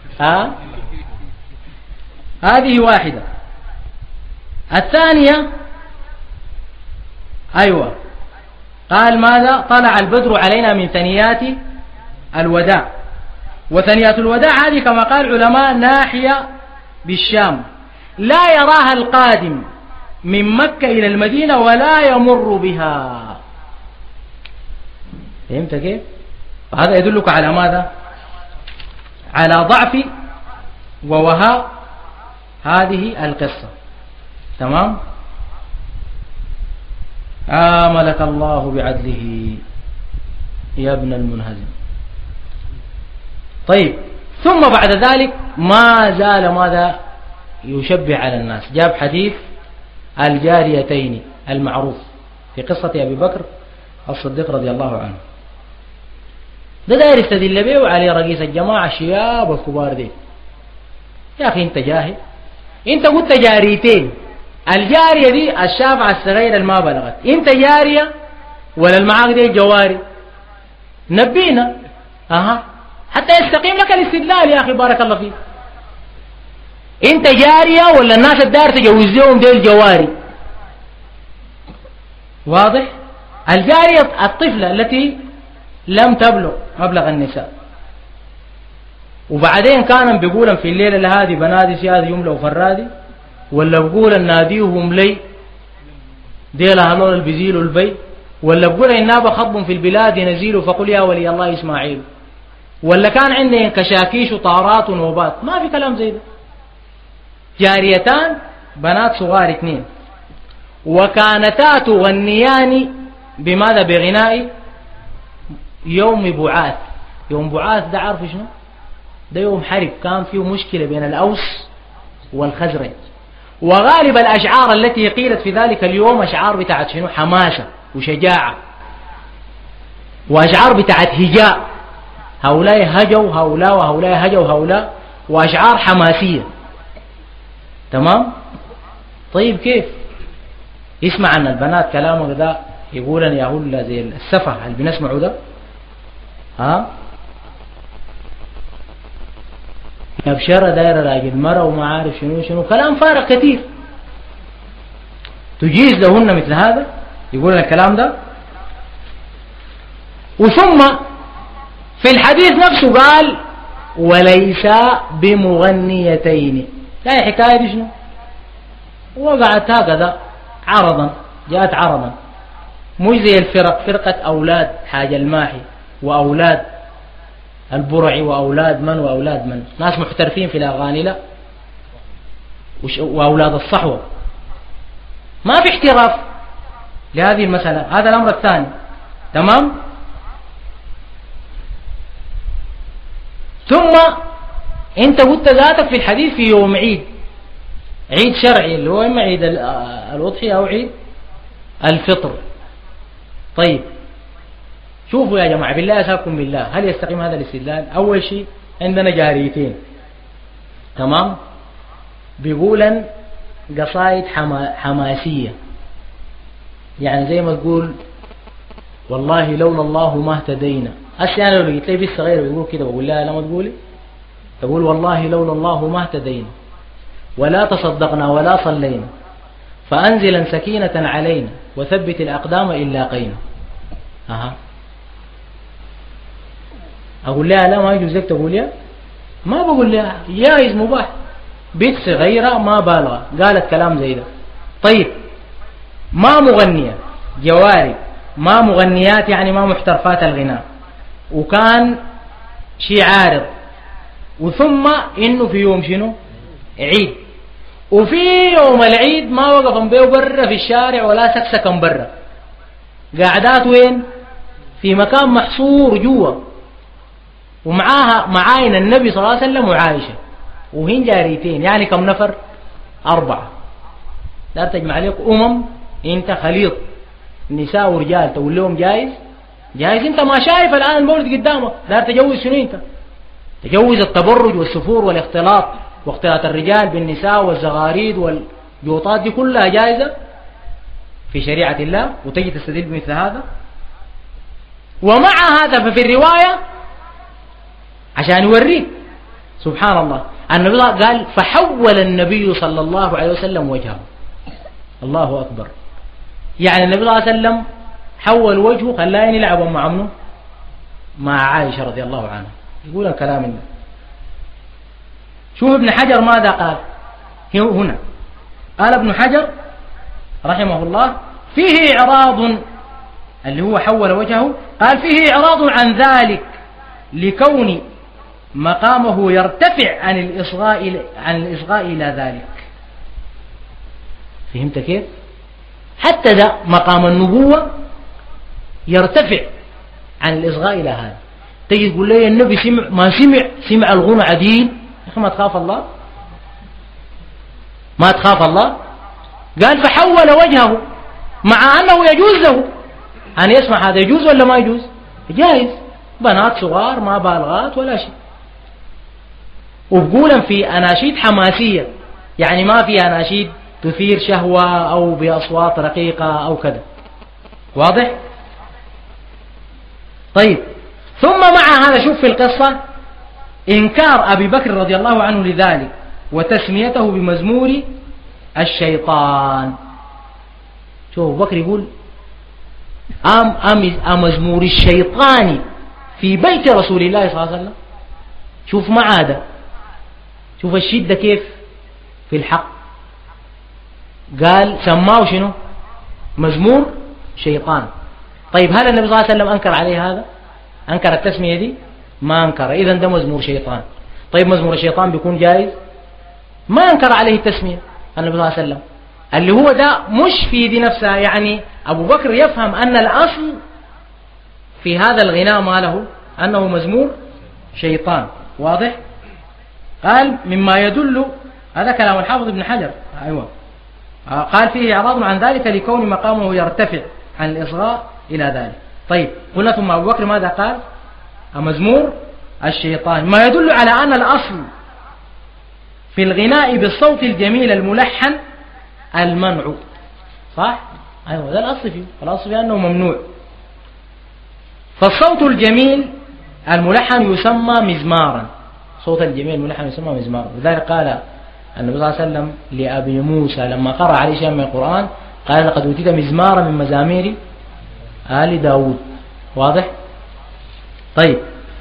هذه واحدة. الثانية أيوة، قال ماذا؟ طلع البدر علينا من ثنيات الوداع، وثنيات الوداع هذه كما قال العلماء ناحية بالشام، لا يراها القادم من مكة إلى المدينة ولا يمر بها. فهمت كيف؟ فهذا يدلك على ماذا؟ على ضعف ووهاء هذه القصة. تمام؟ آملك الله بعدله يا ابن المنهزم. طيب، ثم بعد ذلك ما زال ماذا يشبه على الناس؟ جاب حديث الجاريتين المعروف في قصة أبي بكر الصديق رضي الله عنه. ده داير يستدل به وعليه رئيس الجماعة الشياب الكبار دي. يا أخي أنت جاهل، أنت قلت جاريتين، الجارية دي الشافعة الصغيرة الما بلغت، أنت جارية ولا المعاق دي جواري؟ نبينا حتى يستقيم لك الاستدلال. يا أخي بارك الله فيك، أنت جارية ولا الناس الدار تجوزهم دي الجواري؟ واضح؟ الجارية الطفلة التي لم تبلغ مبلغ النساء. وبعدين كان بيقولا في الليلة هذه بنادي هذه يملأ وفرادي، ولا بقول ناديهم لي ديلا هلول البزيل البي، ولا بقول إنها خطب في البلاد نزيل فقل يا ولي الله إسماعيل، ولا كان عندي كشاكيش وطارات ونوبات. ما في كلام زي ده. جاريتان بنات صغار 2، وكانتا تغنيان بماذا؟ بغناء يوم بعاث. يوم بعاث ده عارف شنو؟ ده يوم حرب كان فيه مشكلة بين الأوس والخزرج، وغالب الأشعار التي قيلت في ذلك اليوم أشعار بتاعت شنو؟ حماسة وشجاعة، وأشعار بتاعت هجاء، هؤلاء هجوا هؤلاء وهؤلاء هجوا هؤلاء، وأشعار حماسية. تمام؟ طيب كيف يسمع عن البنات كلامه ده يقول أن يقول زي السفه اللي بنسمعه ده؟ أبشرة دايرة راجل مرة وما عارف شنو كلام فارغ كثير. تجيز لهن مثل هذا؟ يقول الكلام ده. وثم في الحديث نفسه قال وليس بمغنيتين. لا حكاية دي شنو؟ وقعت هكذا عرضا، جاءت عرضا، مش زي الفرق، فرقة أولاد حاج الماحي وأولاد البرعي وأولاد من وأولاد من، ناس محترفين في الأغاني، لا، وأولاد الصحوة. ما في احتراف لهذه المسألة. هذا الأمر الثاني. تمام؟ ثم انت قلت ذاتك في الحديث في يوم عيد، عيد شرعي اللي هو إما عيد الأضحية أو عيد الفطر. طيب شوفوا يا جماعة بالله أساكم بالله، هل يستقيم هذا الاستدلال؟ أول شيء عندنا جاريتين، تمام، بيقولا قصائد حماسية، يعني زي ما تقول والله لولا الله ما اهتدينا. أنا لو لقيت لي بنت صغيرة بيقول كده بقول لها لا ما تقولي، تقول والله لولا الله ما اهتدينا ولا تصدقنا ولا صلينا فأنزلا سكينة علينا وثبت الأقدام إن لاقينا. أقول لها لا ما يجوز لك تقول يا، ما بقول لها جائز مباح، بنت صغيرة ما بالغة قالت كلام زي ده. طيب ما مغنية جواري، ما مغنيات يعني ما محترفات الغناء، وكان شيء عارض، وثم إنه في يوم شنو؟ عيد، وفي يوم العيد ما وقفن بيه برا في الشارع ولا سكسكن برا، قاعدات وين؟ في مكان محصور جوا، ومعاها معاين النبي صلى الله عليه وسلم وعائشة وهن جاريتين، يعني كم نفر؟ 4. لا تجمع عليك انت خليط نساء ورجال تقول لهم جائز؟ انت ما شايف الآن المولد قدامك، لا تجوز شنو انت؟ تجوز التبرج والسفور والاختلاط واختلاط الرجال بالنساء والزغاريد والجوطات دي كلها جائزة في شريعة الله، وتجي تستدل بمثل هذا. ومع هذا ففي الرواية عشان يوريك سبحان الله النبي قال فحول النبي صلى الله عليه وسلم وجهه. الله أكبر. يعني النبي صلى الله عليه وسلم حول وجهه خلاه يلعب مع منه، مع عائشة رضي الله عنها. يقول الكلام ده. شوف ابن حجر ماذا قال هنا. قال ابن حجر رحمه الله فيه إعراض، اللي هو حول وجهه، قال فيه إعراض عن ذلك لكون مقامه يرتفع عن الإصغاء إلى ذلك. فهمت كيف؟ حتى ده مقام النبوة يرتفع عن الإصغاء إلى هذا. تجي تقول لي النبي سمع الغنى عديل، يا أخي ما تخاف الله، ما تخاف الله. قال فحول وجهه، مع أنه يجوز له أن يسمع هذا. يجوز ولا ما يجوز؟ جائز، بنات صغار ما بالغات ولا شيء. وبقولا في أناشيد حماسية، يعني ما في أناشيد تثير شهوة أو بأصوات رقيقة أو كذا. واضح؟ طيب، ثم مع هذا شوف في القصة إنكار أبي بكر رضي الله عنه لذلك وتسميته بمزمور الشيطان. شوف أبو بكر يقول مزمور الشيطان في بيت رسول الله صلى الله عليه وسلم. شوف ما عاد، شوف الشدة كيف في الحق. قال سماه شنو؟ مزمور شيطان. طيب هل النبي صلى الله عليه وسلم أنكر عليه هذا؟ أنكر التسمية دي؟ ما أنكر. إذن ده مزمور شيطان. طيب مزمور الشيطان بيكون جائز؟ ما أنكر عليه التسمية النبي صلى الله عليه وسلم. اللي هو ده مش في دي نفسها. يعني أبو بكر يفهم أن الأصل في هذا الغناء ما له أنه مزمور شيطان. واضح؟ قال مما يدل، هذا كلام الحافظ ابن حجر. أيوة. قال فيه إعراض عن ذلك لكون مقامه يرتفع عن الإصغاء إلى ذلك. طيب قلنا ثم أبو بكر ماذا قال؟ مزمور الشيطان. ما يدل على أن الأصل في الغناء بالصوت الجميل الملحن المنع. صح؟ أيوة، ده الأصل فيه. الأصل فيه أنه ممنوع. فالصوت الجميل الملحن يسمى مزمارا. صوت الجميل الملحن يسمى مزمارا. لذلك قال النبي صلى الله عليه وسلم لأبي موسى لما قرأ عليه شيئا من القرآن قال لقد أوتيت مزمارا من مزامير آل داود. واضح؟ طيب،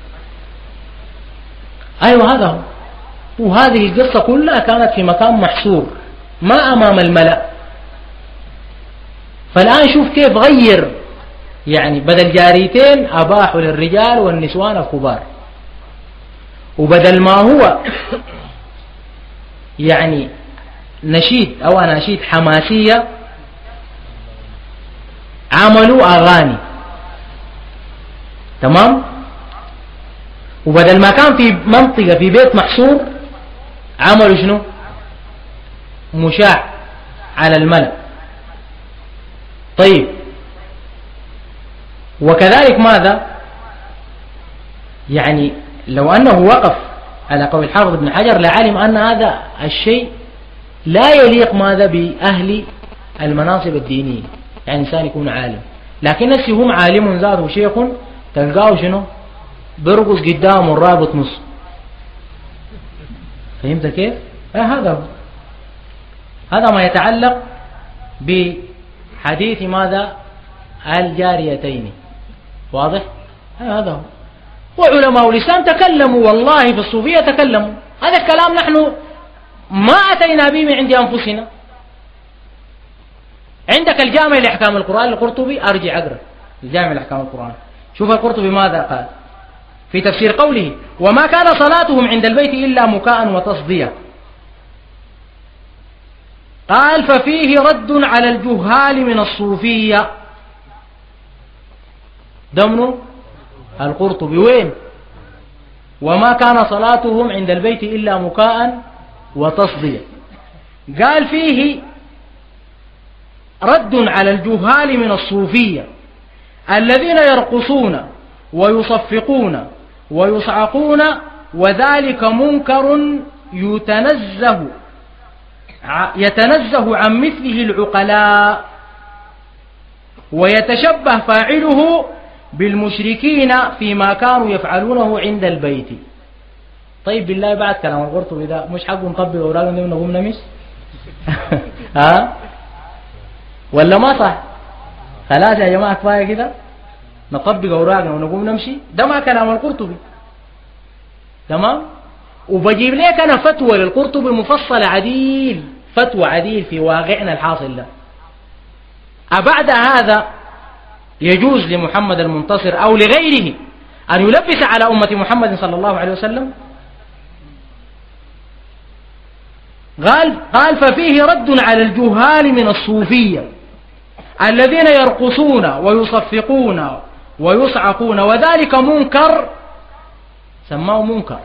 أيوة هذا هو. وهذه القصة كلها كانت في مكان محصور ما أمام الملأ. فالآن شوف كيف غير، يعني بدل جاريتين أباحوا للرجال والنسوان الكبار، وبدل ما هو يعني نشيد أو أناشيد حماسية عملوا أغاني. تمام؟ وبدل ما كان في منطقة في بيت محصور عملوا شنو؟ مشاع على الملأ. طيب، وكذلك ماذا؟ يعني لو أنه وقف على قول الحافظ ابن حجر لعلم أن هذا الشيء لا يليق ماذا بأهل المناصب الدينية. يعني إنسان يكون عالم، لكن نفسه هم عالم ذاته شيخ تلقاه شنو؟ برقص قدامه الرابط نص. فهمت كيف؟ هذا هو. هذا ما يتعلق بحديث ماذا؟ الجاريتين. واضح؟ هذا هو. وعلماء الإسلام تكلموا والله في الصوفية تكلموا. هذا الكلام نحن ما أتينا به من عند أنفسنا. عندك الجامع لأحكام القرآن القرطبي، أرجع أقرأ الجامع لأحكام القرآن. شوف القرطبي ماذا قال في تفسير قوله وما كان صلاتهم عند البيت إلا مكاء وتصدية. قال ففيه رد على الجهال من الصوفية دمن القرطبي. وين؟ وما كان صلاتهم عند البيت إلا مكاء وتصدية. قال فيه رد على الجهال من الصوفية الذين يرقصون ويصفقون ويصعقون، وذلك منكر يتنزه عن مثله العقلاء، ويتشبه فاعله بالمشركين فيما كانوا يفعلونه عند البيت. طيب بالله بعد كلام القرطبي ده مش حقه نطبق أوراقنا دي ونقوم نمش؟ ها؟ ولا ما صح؟ خلاص يا جماعة كفاية كده نطبق أوراقنا ونقوم نمشي؟ ده ما كلام القرطبي. تمام؟ وبجيب لك أنا فتوى للقرطبي مفصلة عديل، فتوى عديل في واقعنا الحاصل ده. أبعد هذا يجوز لمحمد المنتصر أو لغيره أن يلبس على أمة محمد صلى الله عليه وسلم؟ قال ففيه رد على الجهال من الصوفية الذين يرقصون ويصفقون ويصعقون، وذلك منكر، سماه منكر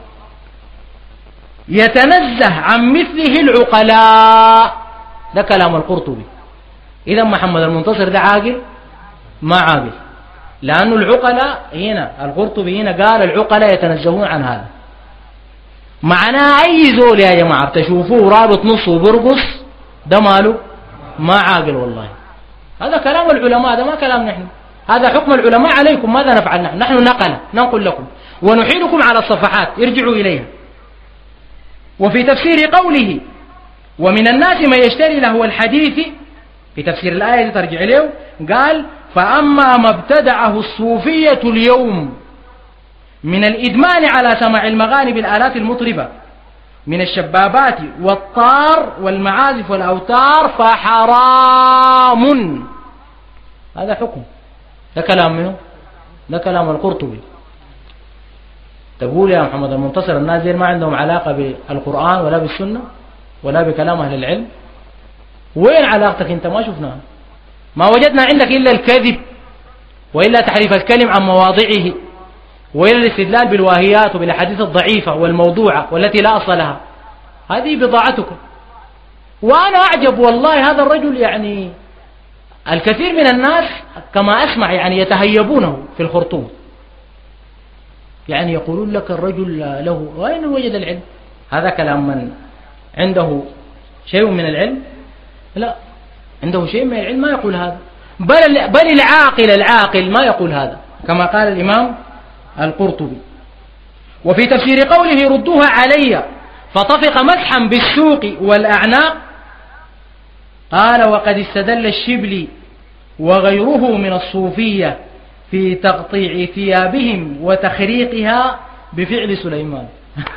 يتنزه عن مثله العقلاء. ده كلام القرطبي. إذا محمد المنتصر ده عاقل؟ ما عاقل، لأنه العقلاء هنا القرطبي هنا قال العقلاء يتنزهون عن هذا. معناه أي زول يا جماعة بتشوفوه رابط نصه وبرقص ده ماله؟ ما عاقل والله. هذا كلام العلماء، ده ما كلام نحن. هذا حكم العلماء عليكم. ماذا نفعل نحن؟ نحن ننقل لكم ونحيلكم على الصفحات، ارجعوا إليها. وفي تفسير قوله ومن الناس من يشتري لهو الحديث، في تفسير الآية ترجع له، قال فأما ما ابتدعه الصوفية اليوم من الإدمان على سماع المغاني بالآلات المطربة من الشبابات والطار والمعازف والأوتار فحرام. هذا حكم. ده كلام منه؟ ده كلام القرطبي. تقول يا محمد المنتصر الناس دي ما عندهم علاقة بالقرآن ولا بالسنة ولا بكلام أهل العلم؟ وين علاقتك انت؟ ما شفناها، ما وجدنا عندك إلا الكذب وإلا تحريف الكلم عن مواضعه وإلا الاستدلال بالواهيات وبالأحاديث الضعيفة والموضوعة والتي لا أصل لها. هذه بضاعتك. وأنا أعجب والله هذا الرجل، يعني الكثير من الناس كما أسمع يعني يتهيبونه في الخرطوم، يعني يقولون لك الرجل له وين وجد العلم؟ هذا كلام من عنده شيء من العلم؟ لا، عنده شيء من العلم ما يقول هذا. بل العاقل ما يقول هذا، كما قال الإمام القرطبي. وفي تفسير قوله ردوها علي فطفق مسحا بالسوق والأعناق، قال وقد استدل الشبلي وغيره من الصوفية في تقطيع ثيابهم وتخريقها بفعل سليمان.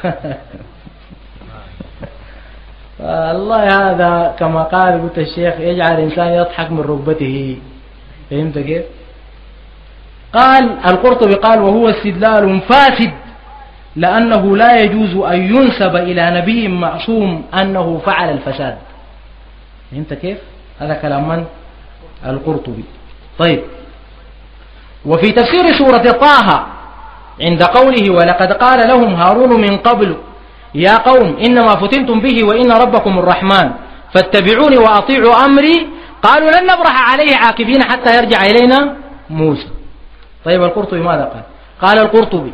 الله هذا كما قال قلت الشيخ يجعل الإنسان يضحك من ركبته. فهمت كيف؟ قال القرطبي قال وهو استدلال فاسد، لأنه لا يجوز أن ينسب إلى نبي معصوم أنه فعل الفساد. فهمت كيف؟ هذا كلام من؟ القرطبي. طيب، وفي تفسير سورة طه عند قوله ولقد قال لهم هارون من قبل يا قوم إنما فتنتم به وإن ربكم الرحمن فاتبعوني وأطيعوا أمري، قالوا لن نبرح عليه عاكفين حتى يرجع إلينا موسى. طيب القرطبي ماذا قال؟ قال القرطبي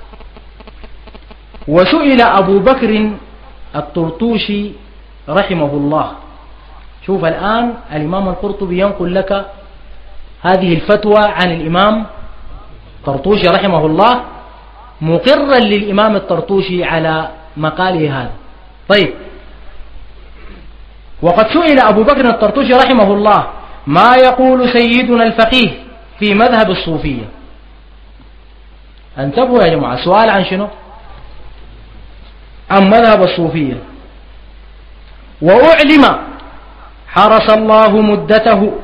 وسئل أبو بكر الطرطوشي رحمه الله. شوف الآن الإمام القرطبي ينقل لك هذه الفتوى عن الإمام الطرطوشي رحمه الله، مقرا للإمام الطرطوشي على مقاله هذا. طيب، وقد سئل أبو بكر الطرطوشي رحمه الله ما يقول سيدنا الفقيه في مذهب الصوفية. انتبهوا يا جماعة، سؤال عن شنو؟ عن مذهب الصوفية. وأعلم حرس الله مدته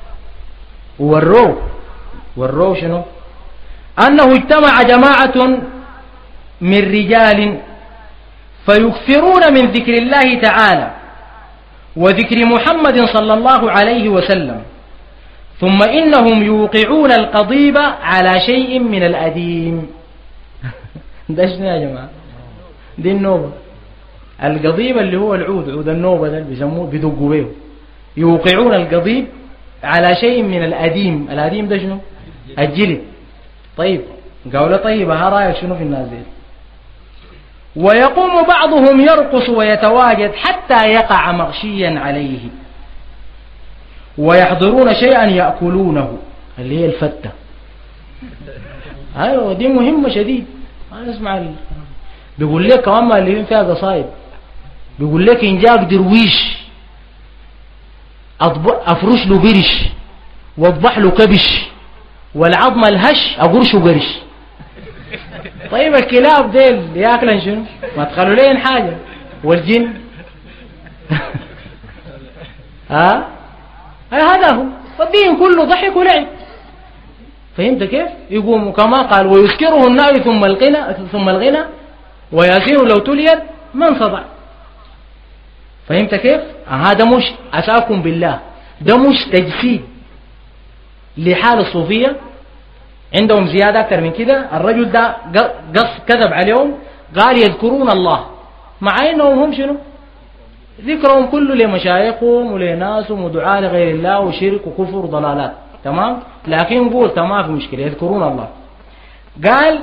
والروح شنو؟ أنه اجتمع جماعة من رجال فيكثرون من ذكر الله تعالى وذكر محمد صلى الله عليه وسلم، ثم إنهم يوقعون القضيب على شيء من الأديم. ده شنو يا جماعة؟ دي النوبة. القضيب اللي هو العود، عود النوبة ده بيسموه بدقوا بيه. يوقعون القضيب على شيء من الأديم. الأديم ده شنو؟ الجلد. طيب قولة طيبة، ها رأيك شنو في الناس دي؟ ويقوم بعضهم يرقص ويتواجد حتى يقع مغشيا عليه، ويحضرون شيئا يأكلونه اللي هي الفتة. ايوه دي مهمة شديد. ما اسمع بيقول لك كمان اللي فيها قصايد، بيقول لك إن جاك درويش أفرش له برش واضبح له كبش والعظم الهش أقرش قرش. طيب الكلاب ديل ياكلن شنو؟ ما تخلوا لين حاجة. والجن هذا هو الدين كله ضحك ولعب. فهمت كيف؟ يقوم كما قال ويسكره النار ثم الغنى وياسين لو تليت من صدع. فهمت كيف؟ هذا مش أساكم بالله، ده مش تجسيد لحال الصوفية. عندهم زيادة أكثر من كده. الرجل ده كذب عليهم، قال يذكرون الله، مع إنهم هم شنو؟ ذكرهم كله لمشايخهم ولناسهم ودعاء لغير الله وشرك وكفر وضلالات. تمام؟ لكن قول تمام في مشكلة، يذكرون الله. قال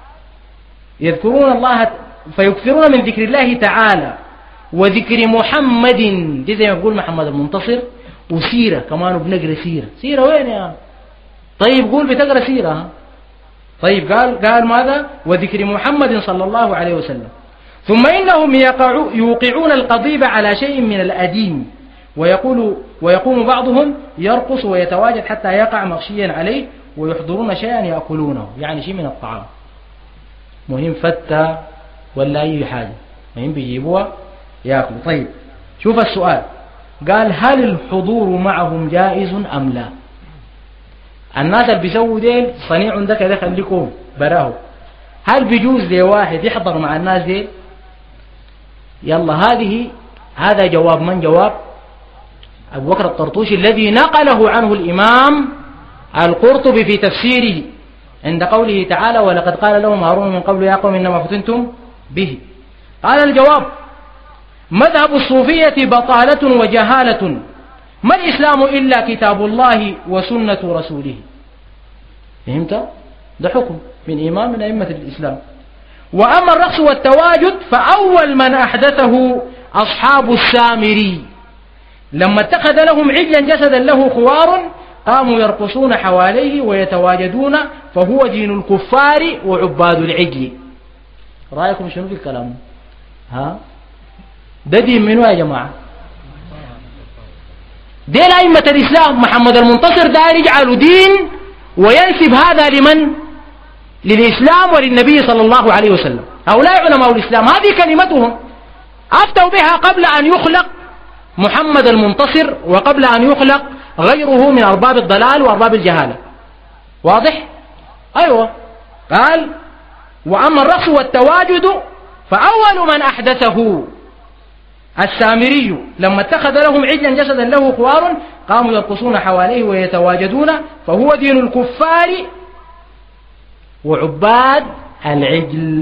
يذكرون الله فيكثرون من ذكر الله تعالى وذكر محمد، دي زي ما يقول محمد المنتصر، وسيرة كمان بنقرأ سيرة وين يا؟ طيب قول بتقرأ سيرة. طيب قال ماذا؟ وذكر محمد صلى الله عليه وسلم. ثم إنهم يوقعون القضيب على شيء من الأديم، ويقوم بعضهم يرقص ويتواجد حتى يقع مغشيا عليه، ويحضرون شيئا يأكلونه، يعني شيء من الطعام مهم، فتة ولا أي حاجة مهم بيجيبوها يأكلوا. طيب شوف السؤال، قال هل الحضور معهم جائز أم لا؟ الناس اللي بيسووا ديل صنيع عندك ده خليكم براه، هل بيجوز لواحد يحضر مع الناس ديل؟ يلا هذا جواب من جواب أبو بكر الطرطوشي الذي نقله عنه الإمام القرطبي في تفسيره عند قوله تعالى ولقد قال لهم هارون من قبل يا قوم إنما فتنتم به. قال الجواب مذهب الصوفية بطالة وجهالة، ما الإسلام إلا كتاب الله وسنة رسوله. فهمت؟ ده حكم من إمام من أئمة الإسلام. وأما الرقص والتواجد فأول من أحدثه أصحاب السامري، لما اتخذ لهم عجلا جسدا له خوار قاموا يرقصون حواليه ويتواجدون، فهو دين الكفار وعباد العجل. رأيكم شنو في الكلام؟ ده دين منو يا جماعة؟ دين أئمة الإسلام. محمد المنتصر داير يجعل دين وينسب هذا لمن؟ للإسلام وللنبي صلى الله عليه وسلم. هؤلاء علماء الإسلام، هذه كلمتهم أفتوا بها قبل أن يخلق محمد المنتصر وقبل أن يخلق غيره من أرباب الضلال وأرباب الجهالة. واضح؟ أيوة. قال وأما الرقص والتواجد فأول من أحدثه السامري، لما اتخذ لهم عجلا جسدا له خوار قاموا يرقصون حواليه ويتواجدون، فهو دين الكفار وعباد العجل.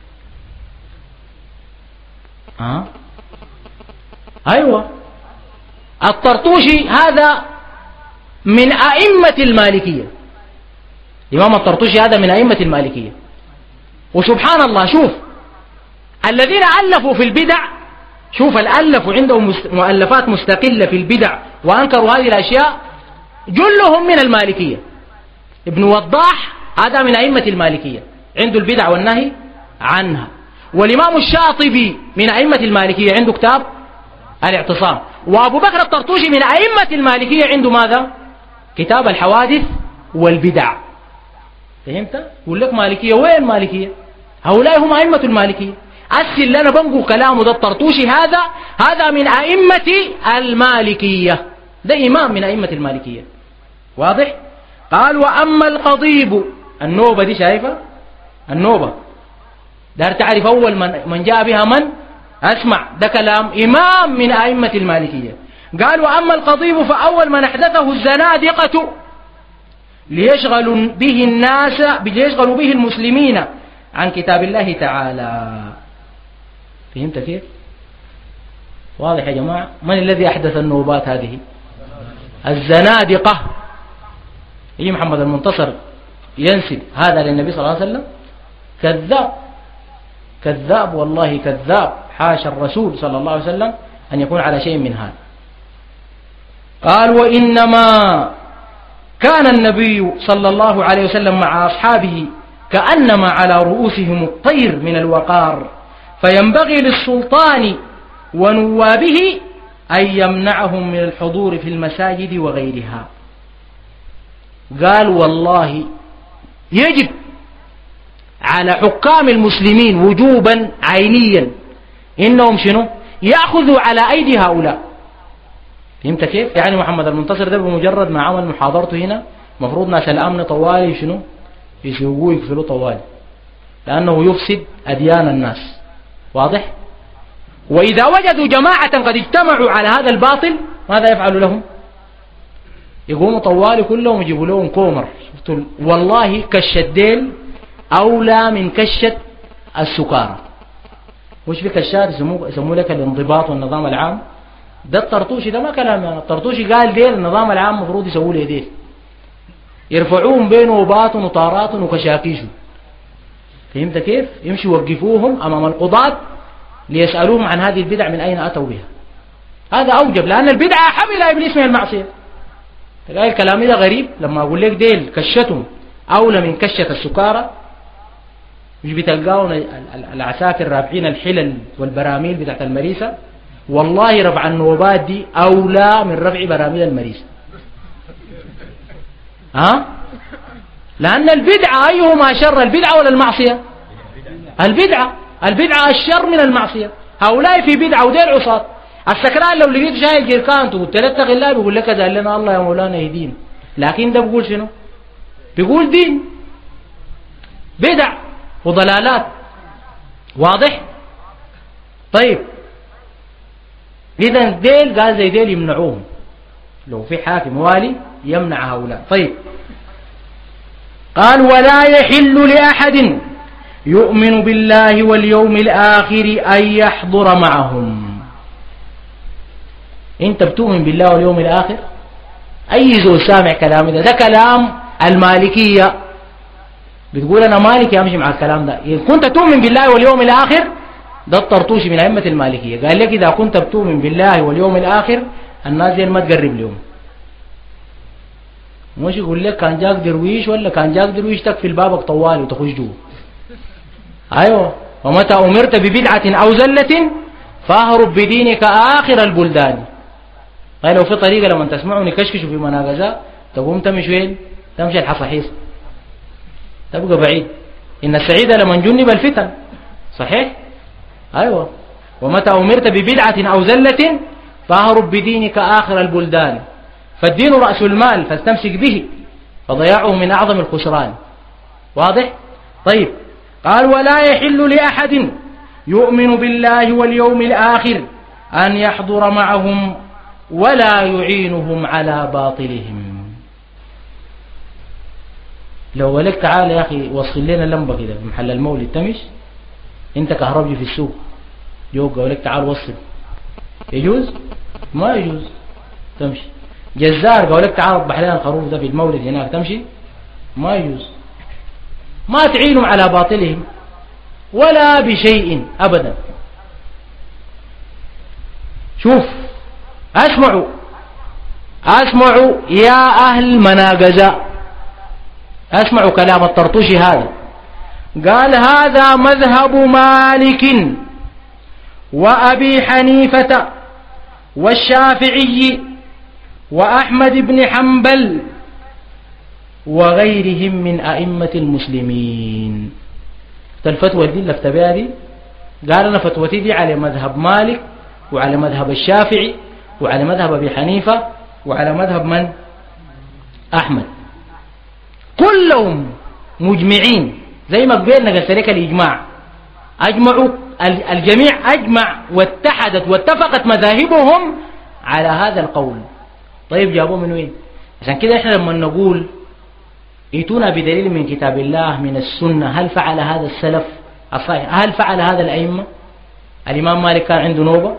أيوة. الطرطوشي هذا من أئمة المالكية، الإمام الطرطوشي هذا من أئمة المالكية. وسبحان الله، شوف الذين ألفوا في البدع، شوف الألفوا عندهم مؤلفات مستقلة في البدع وأنكروا هذه الأشياء جلهم من المالكية. ابن وضاح هذا من أئمة المالكية، عنده البدع والنهي عنها. والإمام الشاطبي من أئمة المالكية، عنده كتاب الاعتصام. وأبو بكر الطرطوشي من أئمة المالكية، عنده ماذا؟ كتاب الحوادث والبدع. فهمت؟ يقول لك مالكية، وين مالكية؟ هؤلاء هم أئمة المالكية. أسل لنا بنقول كلامه ده الطرطوشي هذا من أئمة المالكية، ده إمام من أئمة المالكية. واضح؟ قال وأما القضيب، النوبة دي شايفة؟ النوبة دار تعرف أول من جاء بها من؟ أسمع، ده كلام إمام من أئمة المالكية. قال وأما القضيب فأول من أحدثه الزنادقة ليشغلوا به المسلمين عن كتاب الله تعالى. فهمت كيف؟ واضح يا جماعة؟ من الذي أحدث النوبات هذه؟ الزنادقة. يجي محمد المنتصر ينسب هذا للنبي صلى الله عليه وسلم، كذاب كذاب والله كذاب، حاشا الرسول صلى الله عليه وسلم أن يكون على شيء من هذا. قال وإنما كان النبي صلى الله عليه وسلم مع أصحابه كأنما على رؤوسهم الطير من الوقار، فينبغي للسلطان ونوابه أن يمنعهم من الحضور في المساجد وغيرها. قال والله يجب على حكام المسلمين وجوبا عينيا إنهم شنو يأخذوا على أيدي هؤلاء. فهمت كيف؟ يعني محمد المنتصر ده بمجرد ما عمل محاضرته هنا مفروض ناس الأمن طوالي شنو يسوقوه يقفلوا طوالي، لأنه يفسد أديان الناس. واضح؟ وإذا وجدوا جماعة قد اجتمعوا على هذا الباطل ماذا يفعلوا لهم؟ يقوموا طوالي كلهم يجيبوا لهم كومر. والله كشة ديل أولى من كشة السكارى. وش في كشات يسموه لك الانضباط والنظام العام. ده الطرطوشي ده ما كلام يعني. الطرطوشي قال ديل النظام العام مفروض يسووا له ديل، يرفعوهم بين وباط وطارات وكشاكيش. فهمت كيف؟ يمشوا يوقفوهم أمام القضاة ليسألوهم عن هذه البدع من أين أتوا بها. هذا أوجب، لأن البدعة حمل إبليس من المعصية. تلاقي الكلام ده غريب لما أقول لك ديل كشتهم أولى من كشة السكارى. مش بتلقاون العساكر رافعين الحلل والبراميل بتاعت المريسة؟ والله رفع النوبات دي أولى من رفع براميل المريسة. ها؟ لأن البدعة أيهما شر، البدعة ولا المعصية؟ البدعة الشر من المعصية. هؤلاء في بدعة وديل عصاة. السكران لو لقيت شايل جركانته قلت له اتق الله بيقول لك قال لنا الله يا مولانا يهدين، لكن ده بيقول شنو؟ بيقول دين، بدع وضلالات. واضح؟ طيب إذا ديل قال زي ديل يمنعوهم، لو في حاكم والي يمنع هؤلاء. طيب قال ولا يحل لأحد يؤمن بالله واليوم الآخر أن يحضر معهم. انت بتؤمن بالله واليوم الآخر؟ أي زول سامع كلام ده كلام المالكية، بتقول أنا مالكي أمشي مع الكلام ده. إن كنت تؤمن بالله واليوم الآخر، ده الطرطوشي من أئمة المالكية قال لك إذا كنت بتؤمن بالله واليوم الآخر الناس دي ما تقرب لهم. مش يقول لك كان جاك درويش ولا كان جاك درويش تكفي بابك طوالي وتخش جوه. أيوة. ومتى أمرت ببدعة أو زلة فاهرب بدينك آخر البلدان. طيب لو في طريقة لما تسمعوا نكشكشوا في مناقزة تقوم تمشي وين؟ تمشي الحصحيص، تبقى بعيد. إن السعيد لمن جنب الفتن. صحيح؟ أيوة. ومتى أمرت ببدعة أو زلة فاهرب بدينك آخر البلدان، فالدين رأس المال فاستمسك به، فضياعه من أعظم الخسران. واضح؟ طيب قال ولا يحل لأحد يؤمن بالله واليوم الآخر أن يحضر معهم ولا يعينهم على باطلهم. لو قالك تعال يا أخي وصل لنا لمبة كده في محل المولد تمش، انت كهربجي في السوق يوقع قالك تعال وصل، يجوز؟ ما يجوز تمشي. جزار قالك تعال اطبح لنا الخروف ده في المولد هناك تمشي، ما يجوز. ما تعينوا على باطلهم ولا بشيء أبدا. شوف اسمعوا يا أهل مناقزة، اسمعوا كلام الطرطوشي هذا. قال هذا مذهب مالك وأبي حنيفة والشافعي وأحمد بن حنبل وغيرهم من أئمة المسلمين. الفتوى دي اللي اكتبها دي قال أنا فتوتي دي على مذهب مالك وعلى مذهب الشافعي وعلى مذهب أبي حنيفة وعلى مذهب من؟ أحمد. كلهم مجمعين زي ما قبلنا قلت لك الإجماع، أجمعوا الجميع أجمع واتحدت واتفقت مذاهبهم على هذا القول. طيب جابوه من وين؟ عشان كده احنا لما نقول ائتونا بدليل من كتاب الله من السنة، هل فعل هذا السلف الصالح؟ هل فعل هذا الأئمة؟ الإمام مالك كان عنده نوبة؟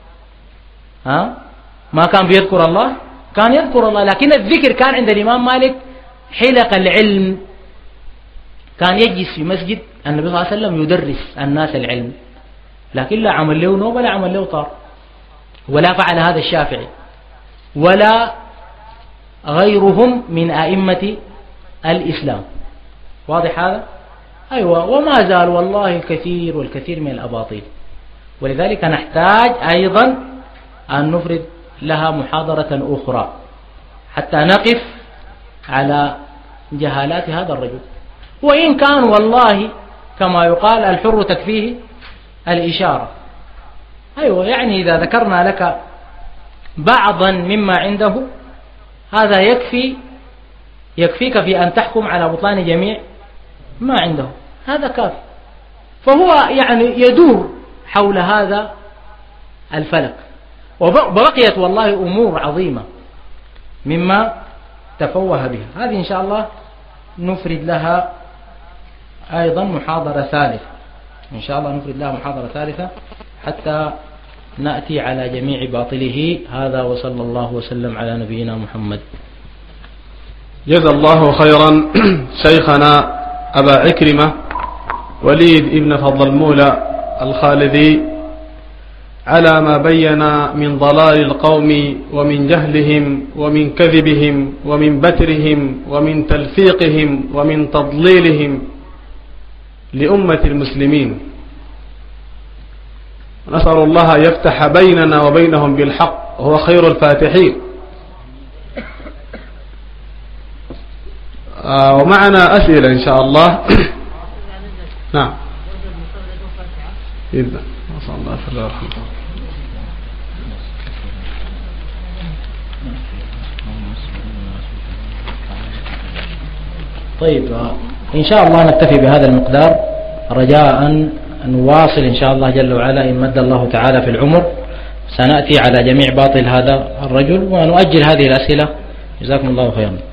ما كان بيذكر الله؟ كان يذكر الله، لكن الذكر كان عند الإمام مالك حلق العلم، كان يجلس في مسجد النبي صلى الله عليه وسلم يدرس الناس العلم، لكن لا عمل له نوبة لا عمل له طار. ولا فعل هذا الشافعي ولا غيرهم من أئمة الإسلام. واضح هذا؟ أيوة. وما زال والله الكثير والكثير من الأباطيل، ولذلك نحتاج أيضا أن نفرد لها محاضرة أخرى حتى نقف على جهالات هذا الرجل. وإن كان والله كما يقال الحر تكفيه الإشارة. أيوة، يعني إذا ذكرنا لك بعضا مما عنده هذا يكفيك في أن تحكم على بطلان جميع ما عنده، هذا كافي. فهو يعني يدور حول هذا الفلك. وبقيت والله أمور عظيمة مما تفوه بها، هذه إن شاء الله نفرد لها أيضا محاضرة ثالثة، إن شاء الله نفرد لها محاضرة ثالثة حتى نأتي على جميع باطله. هذا وصلى الله وسلم على نبينا محمد. جزا الله خيرا شيخنا أبا عكرمة وليد ابن فضل المولى الخالدي على ما بين من ضلال القوم ومن جهلهم ومن كذبهم ومن بترهم ومن تلفيقهم ومن تضليلهم لأمة المسلمين. نسأل الله يفتح بيننا وبينهم بالحق وهو خير الفاتحين. ومعنا أسئلة إن شاء الله. نعم إذن صلى الله عليه وسلم. طيب إن شاء الله نكتفي بهذا المقدار، رجاء أن نواصل إن شاء الله جل وعلا إن مد الله تعالى في العمر. سنأتي على جميع باطل هذا الرجل ونؤجل هذه الأسئلة. جزاكم الله خيرا.